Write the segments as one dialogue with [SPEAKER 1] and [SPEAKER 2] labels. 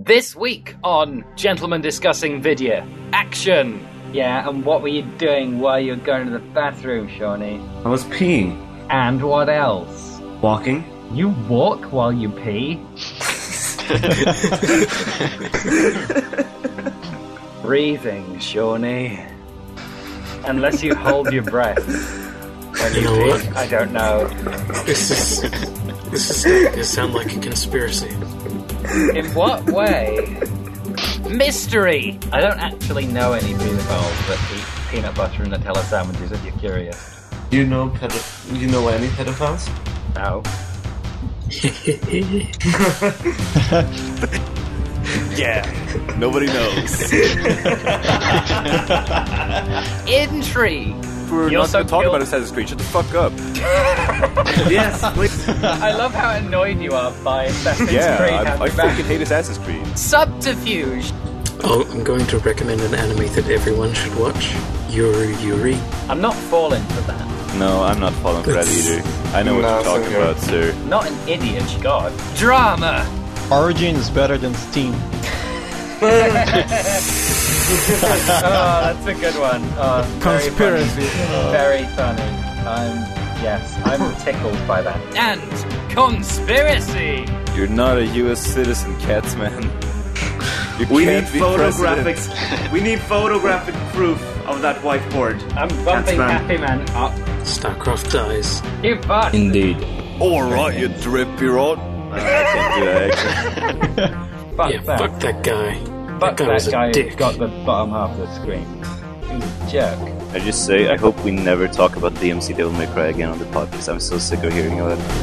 [SPEAKER 1] This week on Gentlemen Discussing Video, action!
[SPEAKER 2] Yeah, and what were you doing while you were going to the bathroom, Shawnee?
[SPEAKER 3] I was peeing.
[SPEAKER 2] And what else?
[SPEAKER 3] Walking.
[SPEAKER 2] You walk while you pee? Breathing, Shawnee. Unless you hold your breath when you pee. What? I don't know.
[SPEAKER 4] This is starting to sound like a conspiracy.
[SPEAKER 2] In what way?
[SPEAKER 1] Mystery!
[SPEAKER 2] I don't actually know any pedophiles that eat peanut butter and Nutella sandwiches, if you're curious.
[SPEAKER 3] Do you know any pedophiles?
[SPEAKER 2] No.
[SPEAKER 5] Yeah, nobody knows.
[SPEAKER 1] Intrigue!
[SPEAKER 5] We're not going to talk about Assassin's Creed. Shut the fuck up.
[SPEAKER 3] Yes, please.
[SPEAKER 2] I love how annoyed you are by Assassin's Creed.
[SPEAKER 5] I fucking hate Assassin's Creed.
[SPEAKER 1] Subterfuge!
[SPEAKER 4] Oh, I'm going to recommend an anime that everyone should watch. Yuri.
[SPEAKER 2] I'm not falling for that.
[SPEAKER 5] No, I'm not falling for that either. I know what you're talking about, sir.
[SPEAKER 2] Not an idiot, God.
[SPEAKER 1] Drama!
[SPEAKER 6] Origin is better than Steam.
[SPEAKER 2] Oh, that's a good one. Oh,
[SPEAKER 6] Conspiracy.
[SPEAKER 2] Very funny. I'm tickled by that.
[SPEAKER 1] And conspiracy!
[SPEAKER 5] You're not a US citizen, Catsman.
[SPEAKER 3] We need photographics. We need photographic proof of that whiteboard.
[SPEAKER 2] I'm bumping
[SPEAKER 3] Catsman.
[SPEAKER 2] Happy Man up.
[SPEAKER 4] StarCraft dies.
[SPEAKER 2] You fuck!
[SPEAKER 5] Indeed. Alright, you drippy rod. I can't do that accent.
[SPEAKER 2] Fuck
[SPEAKER 4] Yeah,
[SPEAKER 2] that.
[SPEAKER 4] fuck that guy.
[SPEAKER 2] Fuck
[SPEAKER 4] That guy was a
[SPEAKER 2] guy who's
[SPEAKER 4] dick.
[SPEAKER 2] got the bottom half of the screen. He's a jerk.
[SPEAKER 5] I just say, I hope we never talk about DMC Devil May Cry again on the podcast. I'm so sick of hearing about it.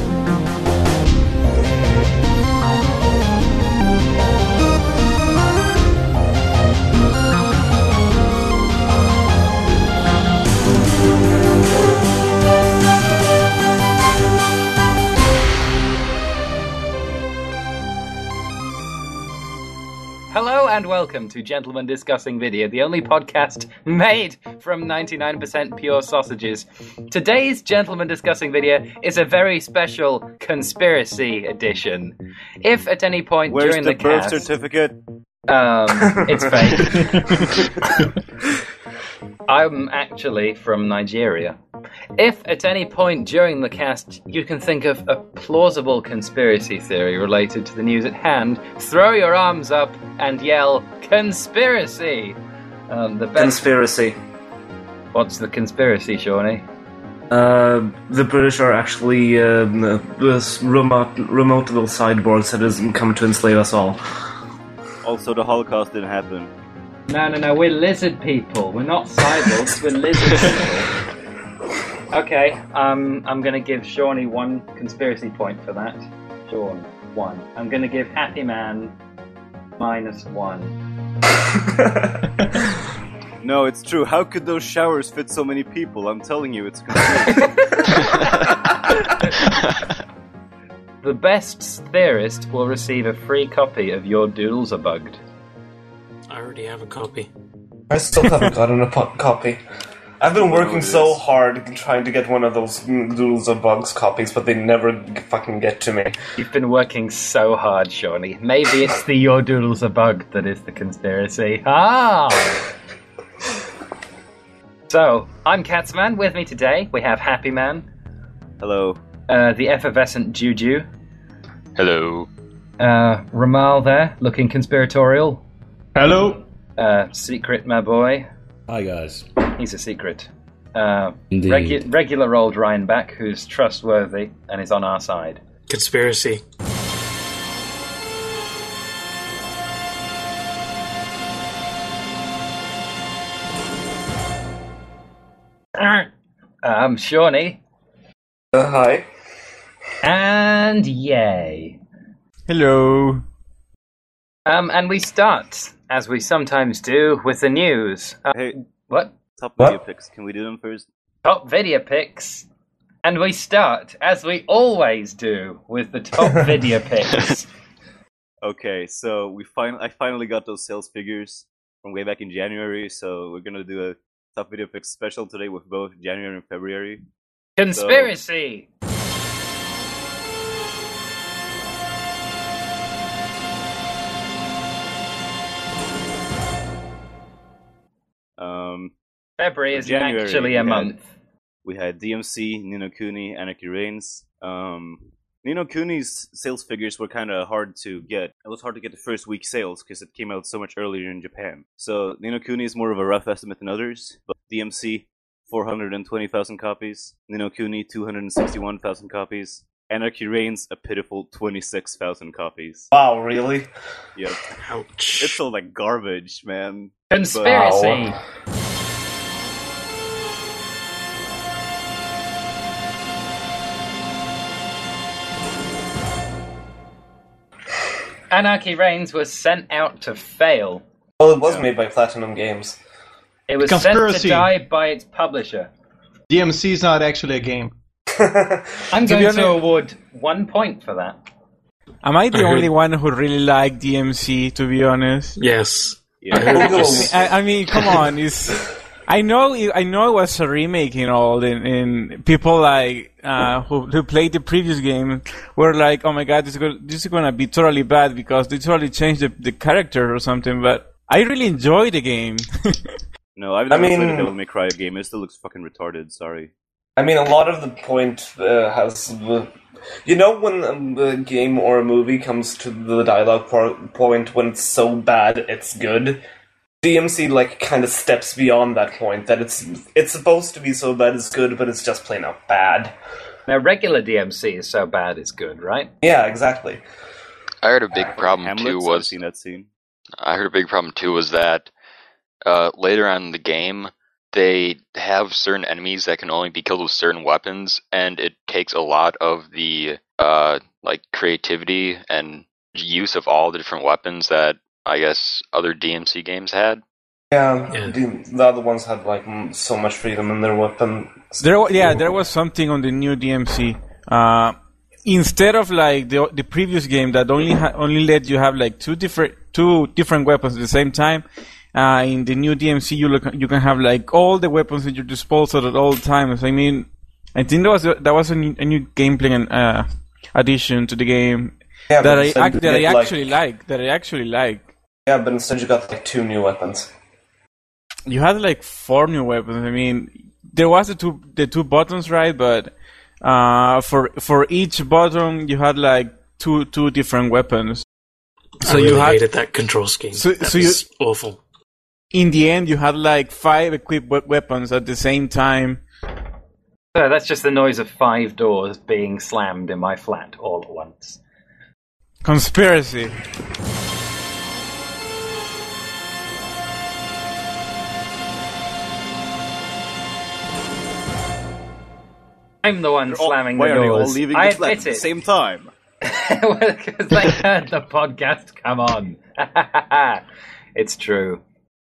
[SPEAKER 2] Hello and welcome to Gentlemen Discussing Video, the only podcast made from 99% pure sausages. Today's Gentlemen Discussing Video is a very special conspiracy edition. If at any point
[SPEAKER 5] Where's
[SPEAKER 2] during
[SPEAKER 5] the
[SPEAKER 2] the
[SPEAKER 5] birth
[SPEAKER 2] cast...
[SPEAKER 5] certificate?
[SPEAKER 2] It's fake. I'm actually from Nigeria. If at any point during the cast you can think of a plausible conspiracy theory related to the news at hand, throw your arms up and yell, conspiracy! The best...
[SPEAKER 3] Conspiracy.
[SPEAKER 2] What's the conspiracy, Shawnee?
[SPEAKER 3] The British are actually this remoteable cyborgs that has come to enslave us all.
[SPEAKER 5] Also, the Holocaust didn't happen.
[SPEAKER 2] No, we're lizard people. We're not cyborgs, we're lizard people. Okay, I'm gonna give Shawnee one conspiracy point for that. Sean, 1. I'm gonna give Happy Man -1.
[SPEAKER 5] No, it's true. How could those showers fit so many people? I'm telling you, it's conspiracy.
[SPEAKER 2] The best theorist will receive a free copy of Your Doodles Are Bugged.
[SPEAKER 4] I already have a copy.
[SPEAKER 3] I still haven't gotten a copy. I've been working so hard trying to get one of those Doodles of Bugs copies, but they never fucking get to me.
[SPEAKER 2] You've been working so hard, Shawnee. Maybe it's the Your Doodles Are Bugged that is the conspiracy. Ah! So, I'm Catsman. With me today, we have Happy Man.
[SPEAKER 5] Hello.
[SPEAKER 2] The effervescent Juju.
[SPEAKER 7] Hello.
[SPEAKER 2] Ramal there, looking conspiratorial.
[SPEAKER 6] Hello.
[SPEAKER 2] Secret, my boy.
[SPEAKER 8] Hi guys.
[SPEAKER 2] He's a secret.
[SPEAKER 8] Indeed.
[SPEAKER 2] Regular old Ryanback, who's trustworthy and is on our side.
[SPEAKER 4] Conspiracy.
[SPEAKER 2] Shawnee.
[SPEAKER 3] Hi.
[SPEAKER 2] And yay.
[SPEAKER 6] Hello.
[SPEAKER 2] And we start, as we sometimes do, with the news.
[SPEAKER 5] Hey,
[SPEAKER 2] What?
[SPEAKER 5] top
[SPEAKER 3] What?
[SPEAKER 5] video picks. Can we do them first?
[SPEAKER 2] Top video picks. And we start, as we always do, with the top video picks.
[SPEAKER 5] Okay, so I finally got those sales figures from way back in January, so we're gonna do a top video picks special today with both January and February.
[SPEAKER 2] Conspiracy! February is
[SPEAKER 5] January,
[SPEAKER 2] actually a month.
[SPEAKER 5] We had DMC, Ni no Kuni, Anarchy Reigns. Ni no Kuni's sales figures were kind of hard to get. It was hard to get the first week sales because it came out so much earlier in Japan. So Ni no Kuni is more of a rough estimate than others, but DMC 420,000 copies, Ni no Kuni 261,000 copies, Anarchy Reigns a pitiful 26,000 copies.
[SPEAKER 3] Wow, really?
[SPEAKER 5] Yep.
[SPEAKER 4] Ouch.
[SPEAKER 5] It sold like garbage, man.
[SPEAKER 2] Conspiracy!
[SPEAKER 3] Wow.
[SPEAKER 2] Anarchy Reigns was sent out to fail.
[SPEAKER 3] Well, it was made by Platinum Games.
[SPEAKER 2] It was sent to
[SPEAKER 6] Conspiracy.
[SPEAKER 2] die by its publisher.
[SPEAKER 6] DMC is not actually a game.
[SPEAKER 2] I'm going to award 1 point for that.
[SPEAKER 9] Am I the only one who really liked DMC, to be honest?
[SPEAKER 4] Yes.
[SPEAKER 5] Yeah.
[SPEAKER 9] I mean, come on. I know it was a remake and all, and people like who played the previous game were like, "Oh my god, this is gonna be totally bad because they totally changed the character or something." But I really enjoyed the game.
[SPEAKER 5] No, I've never played a Devil May Cry game. It still looks fucking retarded. Sorry.
[SPEAKER 3] I mean, a lot of the point has... You know when a game or a movie comes to the dialogue point when it's so bad it's good? DMC like kind of steps beyond that point, that it's supposed to be so bad it's good, but it's just plain out bad.
[SPEAKER 2] Now, regular DMC is so bad it's good, right?
[SPEAKER 3] Yeah, exactly.
[SPEAKER 7] I heard a big problem too
[SPEAKER 5] I've
[SPEAKER 7] was
[SPEAKER 5] seen that scene.
[SPEAKER 7] I heard a big problem too was that later on in the game they have certain enemies that can only be killed with certain weapons, and it takes a lot of the like creativity and use of all the different weapons that I guess other DMC games had.
[SPEAKER 3] Yeah. The other ones had like so much freedom in their weapons.
[SPEAKER 9] There was something on the new DMC. Instead of like the previous game that only let you have like two different weapons at the same time, in the new DMC you can have like all the weapons at your disposal at all times. I mean, I think that was a new gameplay addition to the game that I actually like.
[SPEAKER 3] Yeah, but instead you got like 2 new weapons.
[SPEAKER 9] You had like 4 new weapons. I mean, there was the two buttons, right? But for each button you had like two different weapons.
[SPEAKER 4] So you hated that control scheme. So was awful.
[SPEAKER 9] In the end, you had like 5 equipped weapons at the same time.
[SPEAKER 2] So that's just the noise of 5 doors being slammed in my flat all at once.
[SPEAKER 9] Conspiracy.
[SPEAKER 2] I'm the one slamming the
[SPEAKER 5] doors. Why are they all leaving the flat at the same time?
[SPEAKER 2] Because they heard the podcast come on. It's true.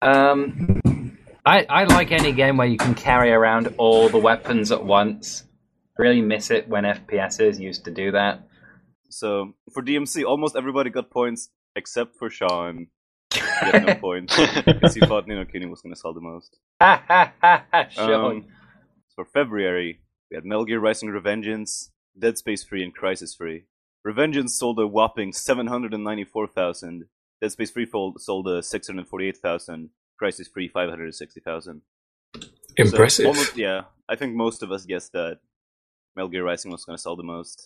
[SPEAKER 2] I like any game where you can carry around all the weapons at once. Really miss it when FPSs used to do that.
[SPEAKER 5] So, for DMC, almost everybody got points except for Sean. He got no points because he thought Ni no Kuni was going to sell the most.
[SPEAKER 2] Sean.
[SPEAKER 5] For February, we had Metal Gear Rising Revengeance, Dead Space 3, and Crysis 3. Revengeance sold a whopping 794,000. Dead Space 3 sold 648,000. Crysis 3, 560,000.
[SPEAKER 4] Impressive.
[SPEAKER 5] So I think most of us guessed that Metal Gear Rising was going to sell the most.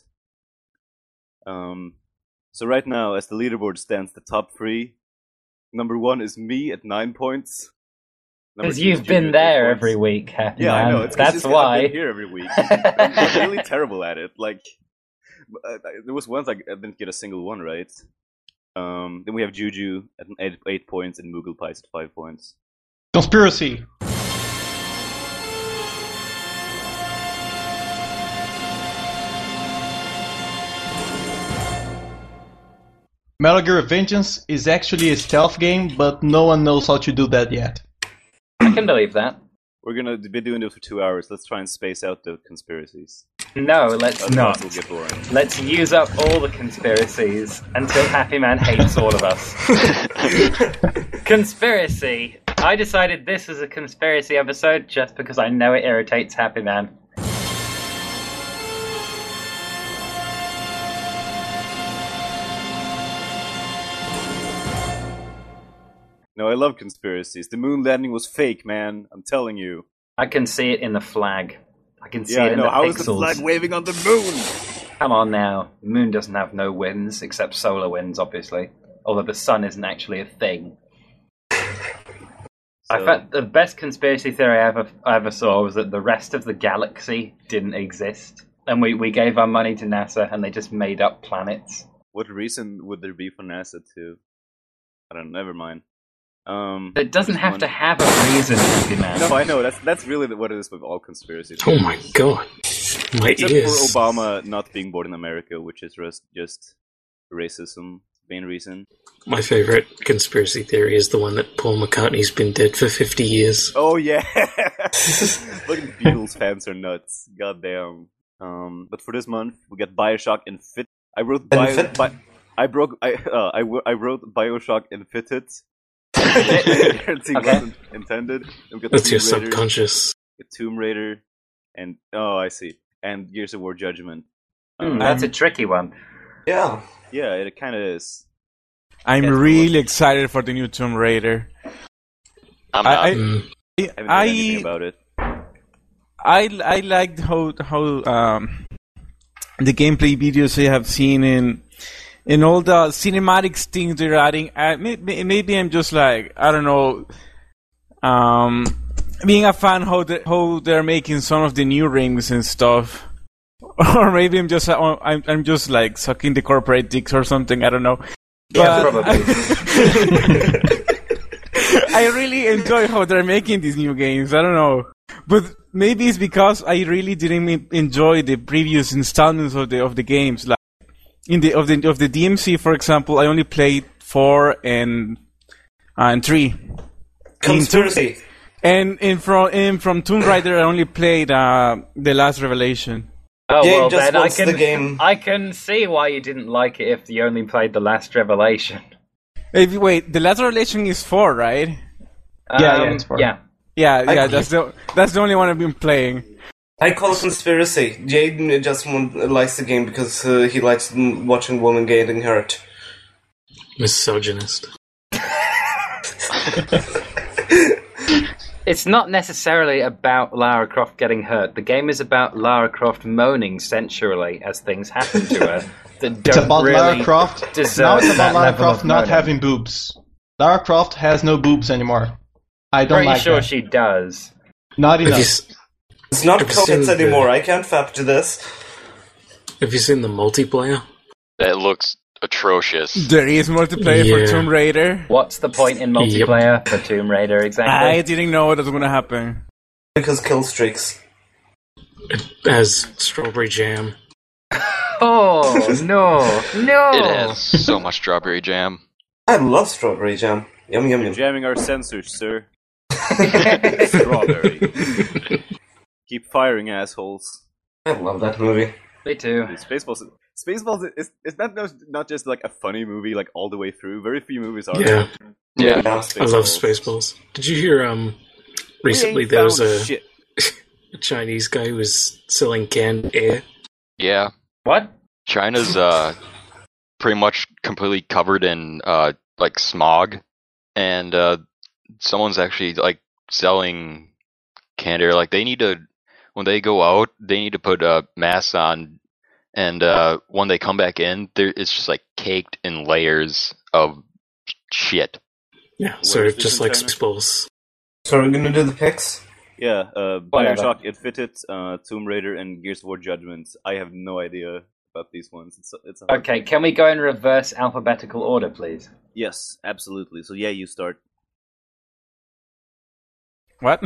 [SPEAKER 5] So right now, as the leaderboard stands, the top 3, number 1 is me at 9 points.
[SPEAKER 2] Because you've been there every week, Happy
[SPEAKER 5] Yeah,
[SPEAKER 2] Man.
[SPEAKER 5] I know.
[SPEAKER 2] That's why.
[SPEAKER 5] I've been here every week. I'm really terrible at it. Like, there was once I didn't get a single one right. Then we have Juju at 8 points and Moogle Pies at 5 points.
[SPEAKER 6] Conspiracy. Metal Gear Vengeance is actually a stealth game, but no one knows how to do that yet.
[SPEAKER 2] I can believe that.
[SPEAKER 5] We're gonna be doing this for 2 hours. Let's try and space out the conspiracies.
[SPEAKER 2] No, let's not.
[SPEAKER 5] It'll get boring.
[SPEAKER 2] Let's use up all the conspiracies until Happy Man hates all of us. Conspiracy. I decided this was a conspiracy episode just because I know it irritates Happy Man.
[SPEAKER 5] No, I love conspiracies. The moon landing was fake, man. I'm telling you.
[SPEAKER 2] I can see it in the flag. I can see
[SPEAKER 5] Yeah,
[SPEAKER 2] it
[SPEAKER 5] I
[SPEAKER 2] in
[SPEAKER 5] know.
[SPEAKER 2] the
[SPEAKER 5] How is the
[SPEAKER 2] pixels.
[SPEAKER 5] flag waving on the moon?
[SPEAKER 2] Come on now. The moon doesn't have no winds, except solar winds, obviously. Although the sun isn't actually a thing. I thought the best conspiracy theory I ever saw was that the rest of the galaxy didn't exist. And we gave our money to NASA and they just made up planets.
[SPEAKER 5] What reason would there be for NASA to? I don't know, never mind.
[SPEAKER 2] It doesn't have to have a reason, man.
[SPEAKER 5] No, I know. That's really what it is with all conspiracies.
[SPEAKER 4] Oh my god. My
[SPEAKER 5] Except
[SPEAKER 4] ears.
[SPEAKER 5] for Obama not being born in America, which is just racism, main reason.
[SPEAKER 4] My favorite conspiracy theory is the one that Paul McCartney's been dead for 50 years.
[SPEAKER 5] Oh yeah, fucking Beatles fans are nuts. Goddamn. But for this month we get Bioshock Infinite. I wrote Bioshock Infinite. It wasn't intended. We got
[SPEAKER 4] That's your
[SPEAKER 5] Tomb Raider,
[SPEAKER 4] subconscious.
[SPEAKER 5] Tomb Raider, and I see. And Gears of War Judgment.
[SPEAKER 2] That's a tricky one.
[SPEAKER 3] Yeah.
[SPEAKER 5] Yeah, it kind of is.
[SPEAKER 9] I'm really excited for the new Tomb Raider.
[SPEAKER 7] I'm not.
[SPEAKER 5] I haven't heard anything about it.
[SPEAKER 9] I liked how the gameplay videos I have seen in all the cinematics things they're adding. Maybe I'm just like, I don't know, being a fan how they're making some of the new rings and stuff. Or maybe I'm just like sucking the corporate dicks or something. I don't know.
[SPEAKER 2] Yeah,
[SPEAKER 9] But
[SPEAKER 2] probably.
[SPEAKER 9] I really enjoy how they're making these new games. I don't know, but maybe it's because I really didn't enjoy the previous installments of the games. Like of the DMC, for example, I only played 4 and 3.
[SPEAKER 3] Conspiracy.
[SPEAKER 9] And from Tomb Raider, I only played The Last Revelation.
[SPEAKER 2] Oh,
[SPEAKER 3] Gabe
[SPEAKER 2] well,
[SPEAKER 3] just
[SPEAKER 2] then
[SPEAKER 3] wants the game.
[SPEAKER 2] I can see why you didn't like it if you only played The Last Revelation.
[SPEAKER 9] Wait, The Last Revelation is 4, right?
[SPEAKER 6] Yeah, it's 4.
[SPEAKER 2] Yeah.
[SPEAKER 9] Yeah. That's the only one I've been playing.
[SPEAKER 3] I call it conspiracy. Jaden just likes the game because he likes watching women getting hurt.
[SPEAKER 4] Misogynist.
[SPEAKER 2] It's not necessarily about Lara Croft getting hurt. The game is about Lara Croft moaning sensually as things happen to her that don't
[SPEAKER 6] It's about
[SPEAKER 2] really
[SPEAKER 6] Lara Croft.
[SPEAKER 2] deserve
[SPEAKER 6] Now it's
[SPEAKER 2] that
[SPEAKER 6] about Lara
[SPEAKER 2] level
[SPEAKER 6] Croft
[SPEAKER 2] of
[SPEAKER 6] not
[SPEAKER 2] moaning.
[SPEAKER 6] having boobs. Lara Croft has no boobs anymore. I don't
[SPEAKER 2] Pretty
[SPEAKER 6] like
[SPEAKER 2] sure
[SPEAKER 6] that.
[SPEAKER 2] she does.
[SPEAKER 6] Not
[SPEAKER 4] Have you,
[SPEAKER 6] enough.
[SPEAKER 3] It's not
[SPEAKER 4] Have you seen
[SPEAKER 3] cockets
[SPEAKER 4] the-
[SPEAKER 3] anymore. I can't fap to this.
[SPEAKER 4] have you seen the multiplayer?
[SPEAKER 7] That looks atrocious.
[SPEAKER 9] There is multiplayer
[SPEAKER 4] Yeah.
[SPEAKER 9] for Tomb Raider.
[SPEAKER 2] What's the point in multiplayer for Tomb Raider exactly?
[SPEAKER 9] I didn't know what was going to happen.
[SPEAKER 3] Because kill streaks.
[SPEAKER 4] It has strawberry jam.
[SPEAKER 2] Oh, no.
[SPEAKER 7] It has so much strawberry jam.
[SPEAKER 3] I love strawberry jam. Yum yum
[SPEAKER 5] You're
[SPEAKER 3] yum.
[SPEAKER 5] jamming our sensors, sir. Strawberry. Keep firing, assholes.
[SPEAKER 3] I love that movie.
[SPEAKER 2] Me too.
[SPEAKER 5] Dude, Spaceballs is not just like a funny movie like all the way through. Very few movies are.
[SPEAKER 4] Yeah,
[SPEAKER 7] Yeah.
[SPEAKER 4] I love Spaceballs. Did you hear, recently there was a Chinese guy who was selling canned air?
[SPEAKER 7] Yeah.
[SPEAKER 2] What?
[SPEAKER 7] China's pretty much completely covered in like smog, and someone's actually like selling canned air. Like they need to, when they go out, they need to put masks on, and when they come back in, it's just like caked in layers of shit.
[SPEAKER 4] Yeah, so
[SPEAKER 5] Where is this
[SPEAKER 4] just
[SPEAKER 5] in
[SPEAKER 4] like
[SPEAKER 5] China?
[SPEAKER 4] Spaceballs.
[SPEAKER 3] So we're gonna do the picks?
[SPEAKER 5] Yeah,
[SPEAKER 2] Whatever.
[SPEAKER 5] Bioshock Infinite, Tomb Raider, and Gears of War Judgment. I have no idea about these ones. It's a hard
[SPEAKER 2] Okay,
[SPEAKER 5] one.
[SPEAKER 2] can we go in reverse alphabetical order, please?
[SPEAKER 5] Yes, absolutely. So yeah, you start.
[SPEAKER 9] What?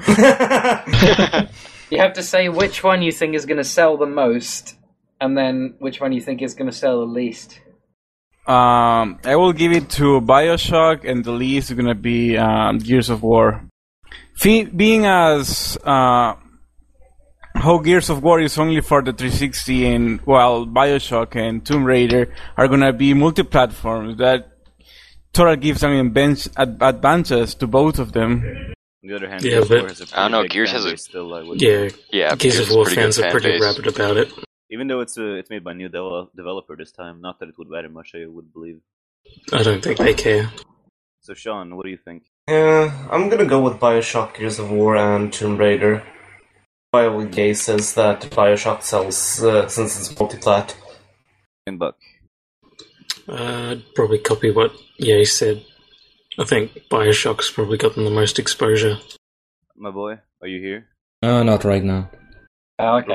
[SPEAKER 2] You have to say which one you think is going to sell the most, and then which one you think is going to sell the least.
[SPEAKER 9] I will give it to Bioshock, and the least is gonna be Gears of War. Being as how Gears of War is only for the 360, and while Bioshock and Tomb Raider are gonna be multi-platforms, that totally gives some advantage to both of them.
[SPEAKER 5] On the other hand,
[SPEAKER 4] Yeah,
[SPEAKER 5] Gears of
[SPEAKER 4] but-
[SPEAKER 5] War has a
[SPEAKER 7] I don't know,
[SPEAKER 5] pretty big
[SPEAKER 7] Gears
[SPEAKER 5] fan
[SPEAKER 7] has a-
[SPEAKER 5] base still. I would
[SPEAKER 4] Yeah,
[SPEAKER 7] Yeah,
[SPEAKER 4] Gears of
[SPEAKER 7] Gears
[SPEAKER 4] War
[SPEAKER 7] is pretty
[SPEAKER 4] fans
[SPEAKER 7] good
[SPEAKER 4] are pretty
[SPEAKER 7] fan base.
[SPEAKER 4] rabid about it.
[SPEAKER 5] even though it's made by a new developer this time. Not that it would matter much, I would believe.
[SPEAKER 4] I don't think they care.
[SPEAKER 5] So Sean, what do you think?
[SPEAKER 3] I'm gonna go with Bioshock, Gears of War, and Tomb Raider. BioGay says that Bioshock sells since it's multiplat.
[SPEAKER 5] And Buck?
[SPEAKER 4] I'd probably copy what Ye said. I think Bioshock's probably gotten the most exposure.
[SPEAKER 5] My boy, are you here?
[SPEAKER 8] Not right now.
[SPEAKER 2] Oh, okay.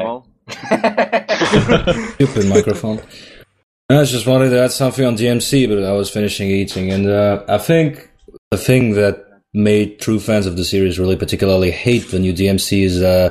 [SPEAKER 8] Stupid microphone. I just wanted to add something on DMC, but I was finishing eating, and I think the thing that made true fans of the series really particularly hate the new DMC is, they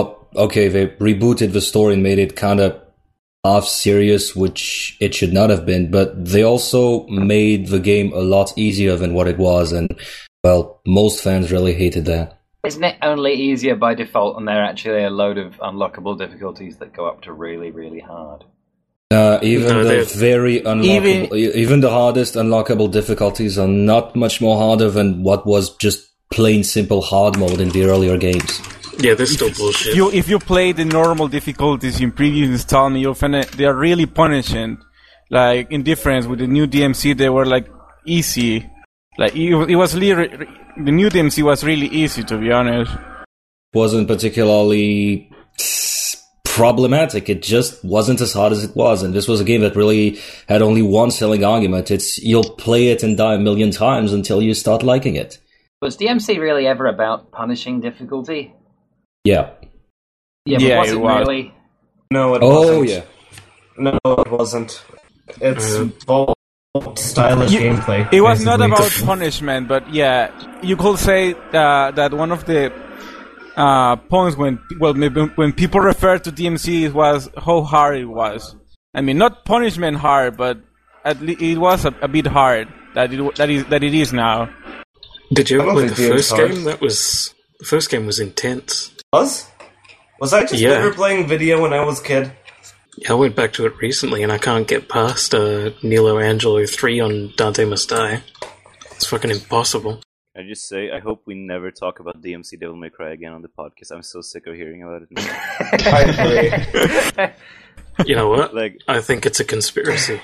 [SPEAKER 8] rebooted the story and made it kind of half serious, which it should not have been, but they also made the game a lot easier than what it was, and, well, most fans really hated that.
[SPEAKER 2] Isn't it only easier by default, and there are actually a load of unlockable difficulties that go up to really, really hard?
[SPEAKER 8] Even the very unlockable, even the hardest unlockable difficulties are not much more harder than what was just plain simple hard mode in the earlier games.
[SPEAKER 4] Yeah, they're still bullshit.
[SPEAKER 9] If you play the normal difficulties in previous installment, you'll find they are really punishing. Like, in difference with the new DMC, they were like easy. Like, it was the new DMC was really easy, to be honest.
[SPEAKER 8] Wasn't particularly problematic. It just wasn't as hard as it was, and this was a game that really had only one selling argument. It's you'll play it and die a million times until you start liking it.
[SPEAKER 2] Was DMC really ever about punishing difficulty?
[SPEAKER 8] Yeah.
[SPEAKER 2] Yeah, but was it really?
[SPEAKER 3] No, it wasn't.
[SPEAKER 8] Oh, yeah.
[SPEAKER 3] No, it wasn't. It's bold, stylish gameplay.
[SPEAKER 9] It was not about punishment, but yeah, you could say that one of the points when people refer to DMC it was how hard it was. I mean, not punishment hard, but it was a bit hard that it is now.
[SPEAKER 4] Did you ever play the first game? The first game was intense.
[SPEAKER 3] Was I just never playing video when I was a kid?
[SPEAKER 4] Yeah, I went back to it recently, and I can't get past Nilo Angelo 3 on Dante Must Die. It's fucking impossible.
[SPEAKER 5] I just say, I hope we never talk about DMC Devil May Cry again on the podcast. I'm so sick of hearing about it.
[SPEAKER 3] I agree.
[SPEAKER 4] You know what? I think it's a conspiracy.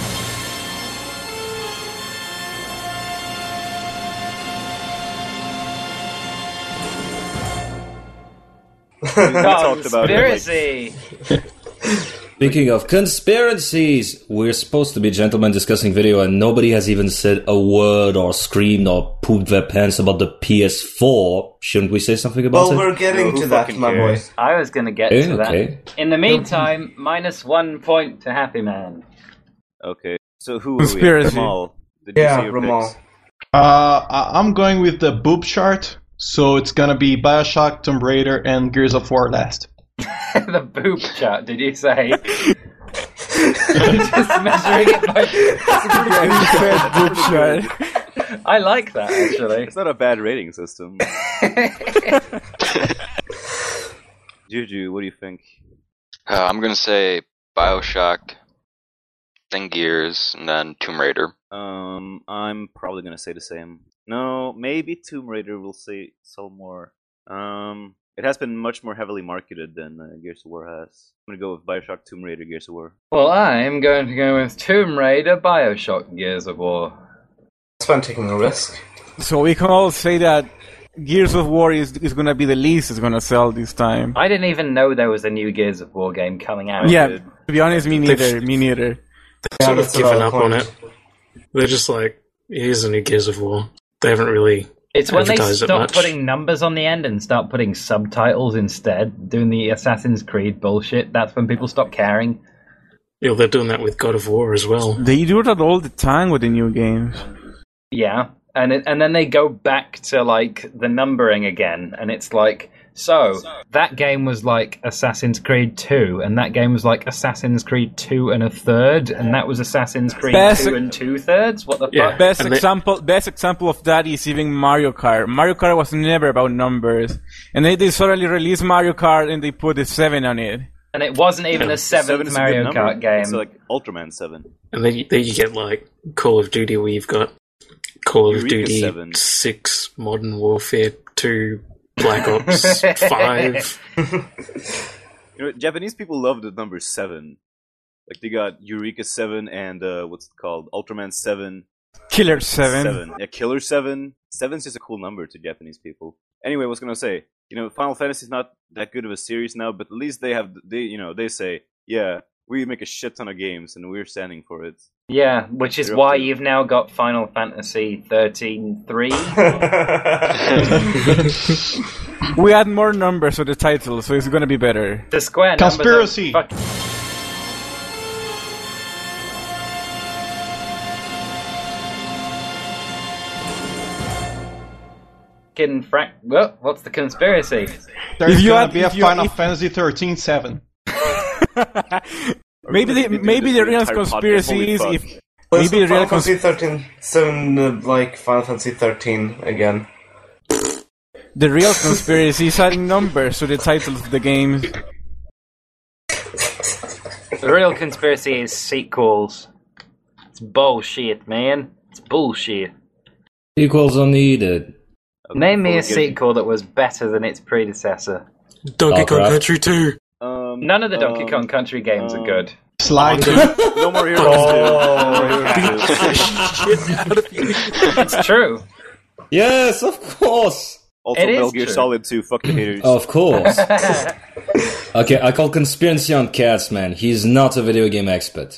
[SPEAKER 2] Conspiracy!
[SPEAKER 8] Speaking of conspiracies, we're supposed to be gentlemen discussing video, and nobody has even said a word or screamed or pooped their pants about the PS4. Shouldn't we say something about it?
[SPEAKER 3] Well, we're getting to that, my boy.
[SPEAKER 2] I was going to get to that. In the meantime, -1 point to Happy Man.
[SPEAKER 5] Okay, so who
[SPEAKER 9] conspiracy?
[SPEAKER 5] Ramal. Did you see your
[SPEAKER 3] Ramal.
[SPEAKER 5] picks?
[SPEAKER 6] I'm going with the boob chart, so it's gonna be Bioshock, Tomb Raider, and Gears of War last.
[SPEAKER 2] The boob chart, did you say? Just measuring it by...
[SPEAKER 9] boob chart.
[SPEAKER 2] I like that, actually.
[SPEAKER 5] It's not a bad rating system. Juju, what do you think?
[SPEAKER 7] I'm gonna say Bioshock, then Gears, and then Tomb Raider.
[SPEAKER 5] I'm probably gonna say the same. No, maybe Tomb Raider will sell more. It has been much more heavily marketed than Gears of War has. I'm gonna go with Bioshock, Tomb Raider, Gears of War.
[SPEAKER 2] Well, I'm going to go with Tomb Raider, Bioshock, Gears of War.
[SPEAKER 3] That's fun taking a risk.
[SPEAKER 9] So we can all say that Gears of War is gonna be the least it's gonna sell this time.
[SPEAKER 2] I didn't even know there was a new Gears of War game coming out.
[SPEAKER 9] Yeah, to be honest, me neither.
[SPEAKER 4] They've sort of given up on it. They're just like, here's a new Gears of War. They haven't really...
[SPEAKER 2] It's when they stop putting numbers on the end and start putting subtitles instead, doing the Assassin's Creed bullshit. That's when people stop caring.
[SPEAKER 4] Yeah, they're doing that with God of War as well.
[SPEAKER 9] They do that all the time with the new games.
[SPEAKER 2] Yeah, and then they go back to like the numbering again, and it's like, so that game was like Assassin's Creed 2, and that game was like Assassin's Creed 2 and a third, and that was Assassin's Creed 2 and 2/3. What the fuck?
[SPEAKER 9] Best example of that is even Mario Kart. Mario Kart was never about numbers, and they suddenly released Mario Kart and they put a 7 on it.
[SPEAKER 2] And it wasn't even a 7th Mario Kart game.
[SPEAKER 5] It's like Ultraman 7.
[SPEAKER 4] And then you get like Call of Duty, where you've got Call of
[SPEAKER 5] Eureka
[SPEAKER 4] Duty
[SPEAKER 5] 7.
[SPEAKER 4] 6, Modern Warfare 2, Black Ops 5.
[SPEAKER 5] You know, Japanese people love the number 7. Like, they got Eureka 7 and, what's it called? Ultraman 7,
[SPEAKER 9] Killer 7.
[SPEAKER 5] Yeah, Killer 7. 7's just a cool number to Japanese people. Anyway, I was gonna say, Final Fantasy's not that good of a series now, but at least they say, yeah, we make a shit ton of games and we're standing for it.
[SPEAKER 2] Yeah, which is why you've now got Final Fantasy 13-3.
[SPEAKER 9] We add more numbers to the title, so it's gonna be better.
[SPEAKER 2] The Square
[SPEAKER 6] Conspiracy.
[SPEAKER 2] What's the conspiracy?
[SPEAKER 6] There's gonna be a Final Fantasy 13-7.
[SPEAKER 9] Maybe the real conspiracy is if
[SPEAKER 3] maybe the real Fantasy 13-7 like Final Fantasy 13 again.
[SPEAKER 9] The real conspiracy is adding numbers to the titles of the games.
[SPEAKER 2] The real conspiracy is sequels. It's bullshit, man. It's bullshit.
[SPEAKER 8] Sequels are needed.
[SPEAKER 2] Name me a sequel that was better than its predecessor.
[SPEAKER 4] Donkey Kong Country 2.
[SPEAKER 2] None of the Donkey Kong Country games are good.
[SPEAKER 6] Slide.
[SPEAKER 5] No More Heroes 2.
[SPEAKER 2] It's true.
[SPEAKER 8] Yes, of course.
[SPEAKER 5] Also, Metal Gear Solid 2. Fuck the haters.
[SPEAKER 8] Of course. Okay, I call conspiracy on Cats, man. He's not a video game expert.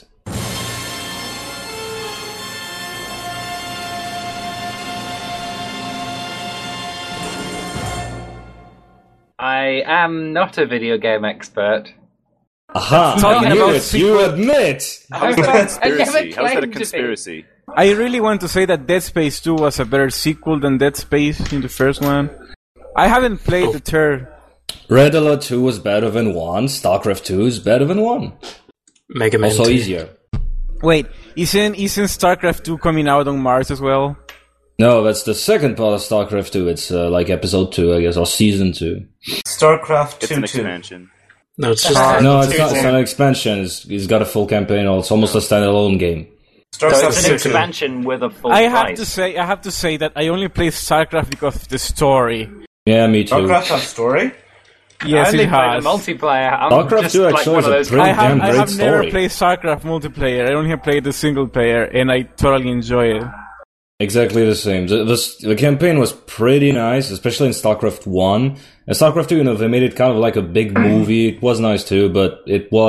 [SPEAKER 2] I am not a video game expert.
[SPEAKER 8] Aha! I knew it. You admit.
[SPEAKER 5] How is that a conspiracy?
[SPEAKER 9] I really want to say that Dead Space 2 was a better sequel than Dead Space in the first one. I haven't played the third.
[SPEAKER 8] Red Alert 2 was better than 1. StarCraft 2 is better than 1.
[SPEAKER 4] Mega Man
[SPEAKER 8] also
[SPEAKER 4] 2.
[SPEAKER 8] easier.
[SPEAKER 9] Wait, isn't StarCraft 2 coming out on Mars as well?
[SPEAKER 8] No, that's the second part of StarCraft 2. It's like episode 2, I guess, or season 2.
[SPEAKER 3] StarCraft 2.
[SPEAKER 5] It's an expansion.
[SPEAKER 4] No, it's just
[SPEAKER 8] no, it's not. It's not an expansion. It's got a full campaign. Or it's almost a standalone game.
[SPEAKER 2] So it's an expansion with a full
[SPEAKER 9] I have to say that I only play StarCraft because of the story.
[SPEAKER 8] Yeah, me too.
[SPEAKER 3] StarCraft has story?
[SPEAKER 9] Yes,
[SPEAKER 2] I only
[SPEAKER 9] it has.
[SPEAKER 2] The multiplayer. I'm
[SPEAKER 8] StarCraft
[SPEAKER 2] just
[SPEAKER 8] 2
[SPEAKER 2] like
[SPEAKER 8] actually
[SPEAKER 2] one of
[SPEAKER 8] is a
[SPEAKER 2] those.
[SPEAKER 8] pretty damn great
[SPEAKER 9] I have
[SPEAKER 8] story.
[SPEAKER 9] never played StarCraft multiplayer. I only have played the single player, and I totally enjoy it.
[SPEAKER 8] Exactly the same. The campaign was pretty nice, especially in StarCraft 1. And StarCraft 2, they made it kind of like a big movie. It was nice too, but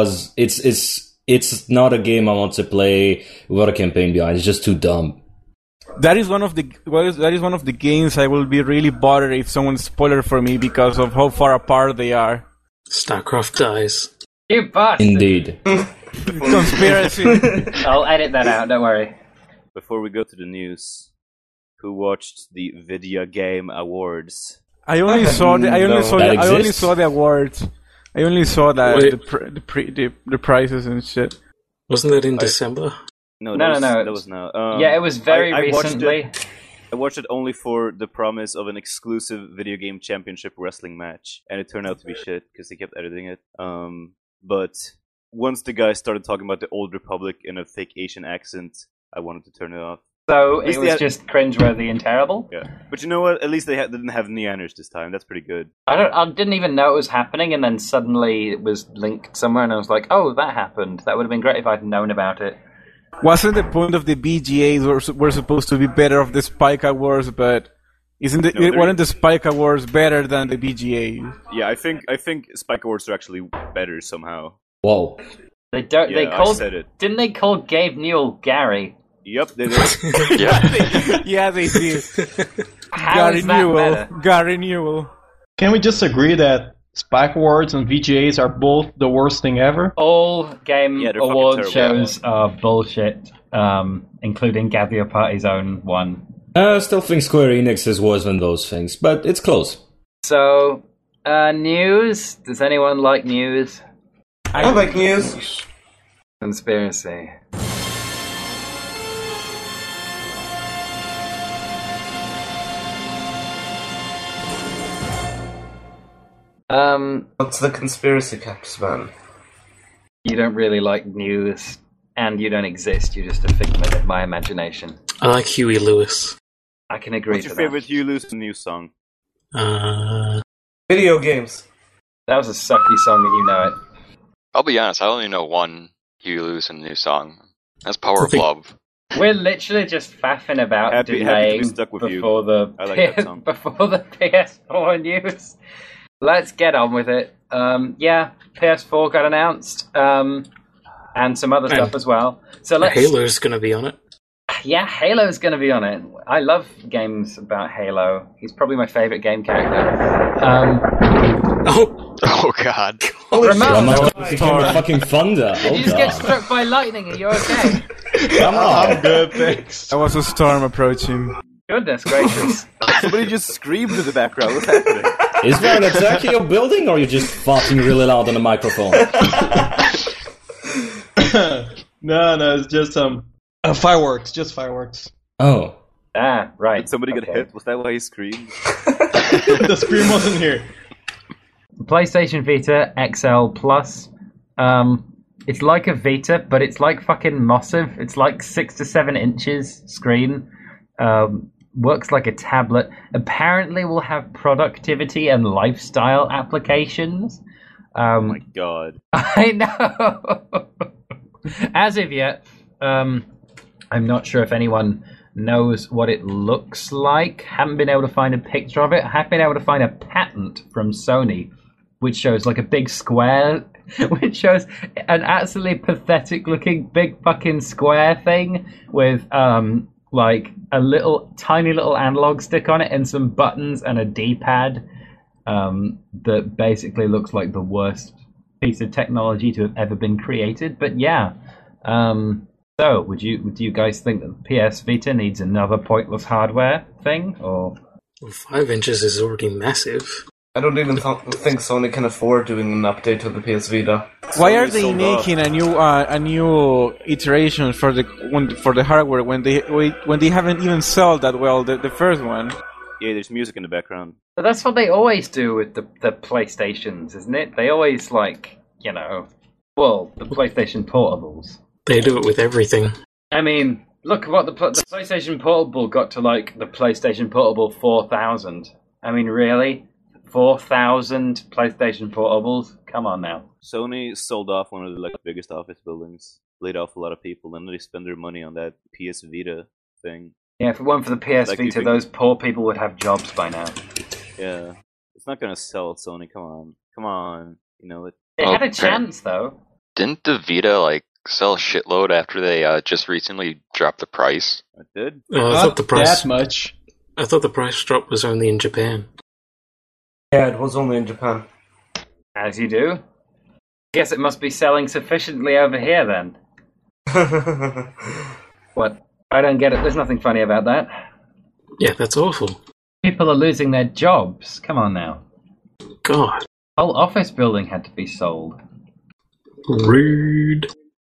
[SPEAKER 8] it's not a game I want to play without a campaign behind. It's just too dumb.
[SPEAKER 9] That is one of the games I will be really bothered if someone spoiled for me because of how far apart they are.
[SPEAKER 4] StarCraft dies.
[SPEAKER 2] You bastard.
[SPEAKER 8] Indeed.
[SPEAKER 9] Conspiracy.
[SPEAKER 2] I'll edit that out, don't worry.
[SPEAKER 5] Before we go to the news, who watched the Vidya Game Awards?
[SPEAKER 9] I only saw the awards. I only saw the prizes and shit.
[SPEAKER 4] Wasn't that in December?
[SPEAKER 5] No. That was now.
[SPEAKER 2] Yeah, it was very recently.
[SPEAKER 5] I watched it only for the promise of an exclusive video game championship wrestling match, and it turned out to be shit because they kept editing it. But once the guy started talking about the Old Republic in a fake Asian accent, I wanted to turn it off.
[SPEAKER 2] So it was just cringeworthy and terrible?
[SPEAKER 5] Yeah. But you know what? At least they didn't have Neanders this time. That's pretty good.
[SPEAKER 2] I didn't even know it was happening, and then suddenly it was linked somewhere, and I was like, oh, that happened. That would have been great if I'd known about it.
[SPEAKER 9] Wasn't the point of the BGAs were supposed to be better of the Spike Awards, but weren't the Spike Awards better than the BGAs?
[SPEAKER 5] Yeah, I think Spike Awards are actually better somehow.
[SPEAKER 8] Whoa.
[SPEAKER 2] They don't.
[SPEAKER 5] Yeah,
[SPEAKER 2] I
[SPEAKER 5] said it.
[SPEAKER 2] Didn't they call Gabe Newell Gary?
[SPEAKER 5] Yep, they did.
[SPEAKER 9] Yeah, they did.
[SPEAKER 2] How is that better?
[SPEAKER 9] Gary Newell.
[SPEAKER 6] Can we just agree that Spike Awards and VGAs are both the worst thing ever?
[SPEAKER 2] All game award
[SPEAKER 5] terrible.
[SPEAKER 2] shows are bullshit, including Gather Party's own one.
[SPEAKER 8] I still think Square Enix is worse than those things, but it's close.
[SPEAKER 2] So, news? Does anyone like news?
[SPEAKER 3] I like news.
[SPEAKER 2] Conspiracy.
[SPEAKER 3] What's the conspiracy, Capsman?
[SPEAKER 2] You don't really like news, and you don't exist. You're just a figment of my imagination.
[SPEAKER 4] I like Huey Lewis.
[SPEAKER 2] I can agree
[SPEAKER 5] What's
[SPEAKER 2] to
[SPEAKER 5] your
[SPEAKER 2] that.
[SPEAKER 5] favorite Huey Lewis news song?
[SPEAKER 3] Video games.
[SPEAKER 2] That was a sucky song, and you know it.
[SPEAKER 7] I'll be honest, I only know one Huey Lewis new song. That's Power of Love.
[SPEAKER 2] We're literally just faffing about
[SPEAKER 5] Happy to
[SPEAKER 2] delaying
[SPEAKER 5] be stuck with you.
[SPEAKER 2] before the
[SPEAKER 5] I like that song.
[SPEAKER 2] before the PS4 news. Let's get on with it. Yeah, PS4 got announced, and some other stuff as well. So let's.
[SPEAKER 4] Halo's going to be on it.
[SPEAKER 2] Yeah, Halo's going to be on it. I love games about Halo. He's probably my favorite game character.
[SPEAKER 7] Oh God!
[SPEAKER 2] Ramon,
[SPEAKER 8] fucking thunder.
[SPEAKER 2] did you just get struck by lightning? Are you okay?
[SPEAKER 8] Come on.
[SPEAKER 6] I'm good, thanks.
[SPEAKER 9] There was a storm approaching.
[SPEAKER 2] Goodness gracious.
[SPEAKER 5] Somebody just screamed in the background. What's happening?
[SPEAKER 8] Is there an attack in your building, or are you just farting really loud on the microphone?
[SPEAKER 6] No, it's just fireworks, just fireworks.
[SPEAKER 8] Oh.
[SPEAKER 2] Ah, right.
[SPEAKER 5] Did somebody get hit? Was that why he screamed?
[SPEAKER 6] The scream wasn't here.
[SPEAKER 2] PlayStation Vita XL Plus. It's like a Vita, but it's like fucking massive. It's like 6 to 7 inches screen. Works like a tablet. Apparently will have productivity and lifestyle applications.
[SPEAKER 5] Oh my God.
[SPEAKER 2] I know. As of yet, I'm not sure if anyone knows what it looks like. Haven't been able to find a picture of it. I have been able to find a patent from Sony, which shows like a big square, which shows an absolutely pathetic looking big fucking square thing with like a tiny little analog stick on it and some buttons and a D-pad that basically looks like the worst piece of technology to have ever been created. But yeah, so do you guys think that PS Vita needs another pointless hardware thing, or?
[SPEAKER 4] Well, 5 inches is already massive.
[SPEAKER 3] I don't even think Sony can afford doing an update to the PS Vita.
[SPEAKER 9] Why are they making a new iteration for the hardware when they haven't even sold that well the first one?
[SPEAKER 5] Yeah, there's music in the background.
[SPEAKER 2] But that's what they always do with the PlayStations, isn't it? They always the PlayStation Portables.
[SPEAKER 4] They do it with everything.
[SPEAKER 2] I mean, look what the PlayStation Portable got to, like the PlayStation Portable 4000. I mean, really? 4,000 PlayStation Portables? Come on now.
[SPEAKER 5] Sony sold off one of the biggest office buildings, laid off a lot of people, and then they spend their money on that PS Vita thing.
[SPEAKER 2] Yeah, if it weren't for the PS Vita, those poor people would have jobs by now.
[SPEAKER 5] Yeah. It's not gonna sell, Sony. Come on. You know it.
[SPEAKER 2] It had a chance, though.
[SPEAKER 7] Didn't the Vita sell a shitload after they just recently dropped the price?
[SPEAKER 5] It did.
[SPEAKER 4] I thought the price
[SPEAKER 6] that much.
[SPEAKER 4] I thought the price drop was only in Japan.
[SPEAKER 3] Yeah, it was only in Japan.
[SPEAKER 2] As you do. Guess it must be selling sufficiently over here, then. What? I don't get it. There's nothing funny about that.
[SPEAKER 4] Yeah, that's awful.
[SPEAKER 2] People are losing their jobs. Come on now.
[SPEAKER 4] God.
[SPEAKER 2] Whole office building had to be sold.
[SPEAKER 4] Rude.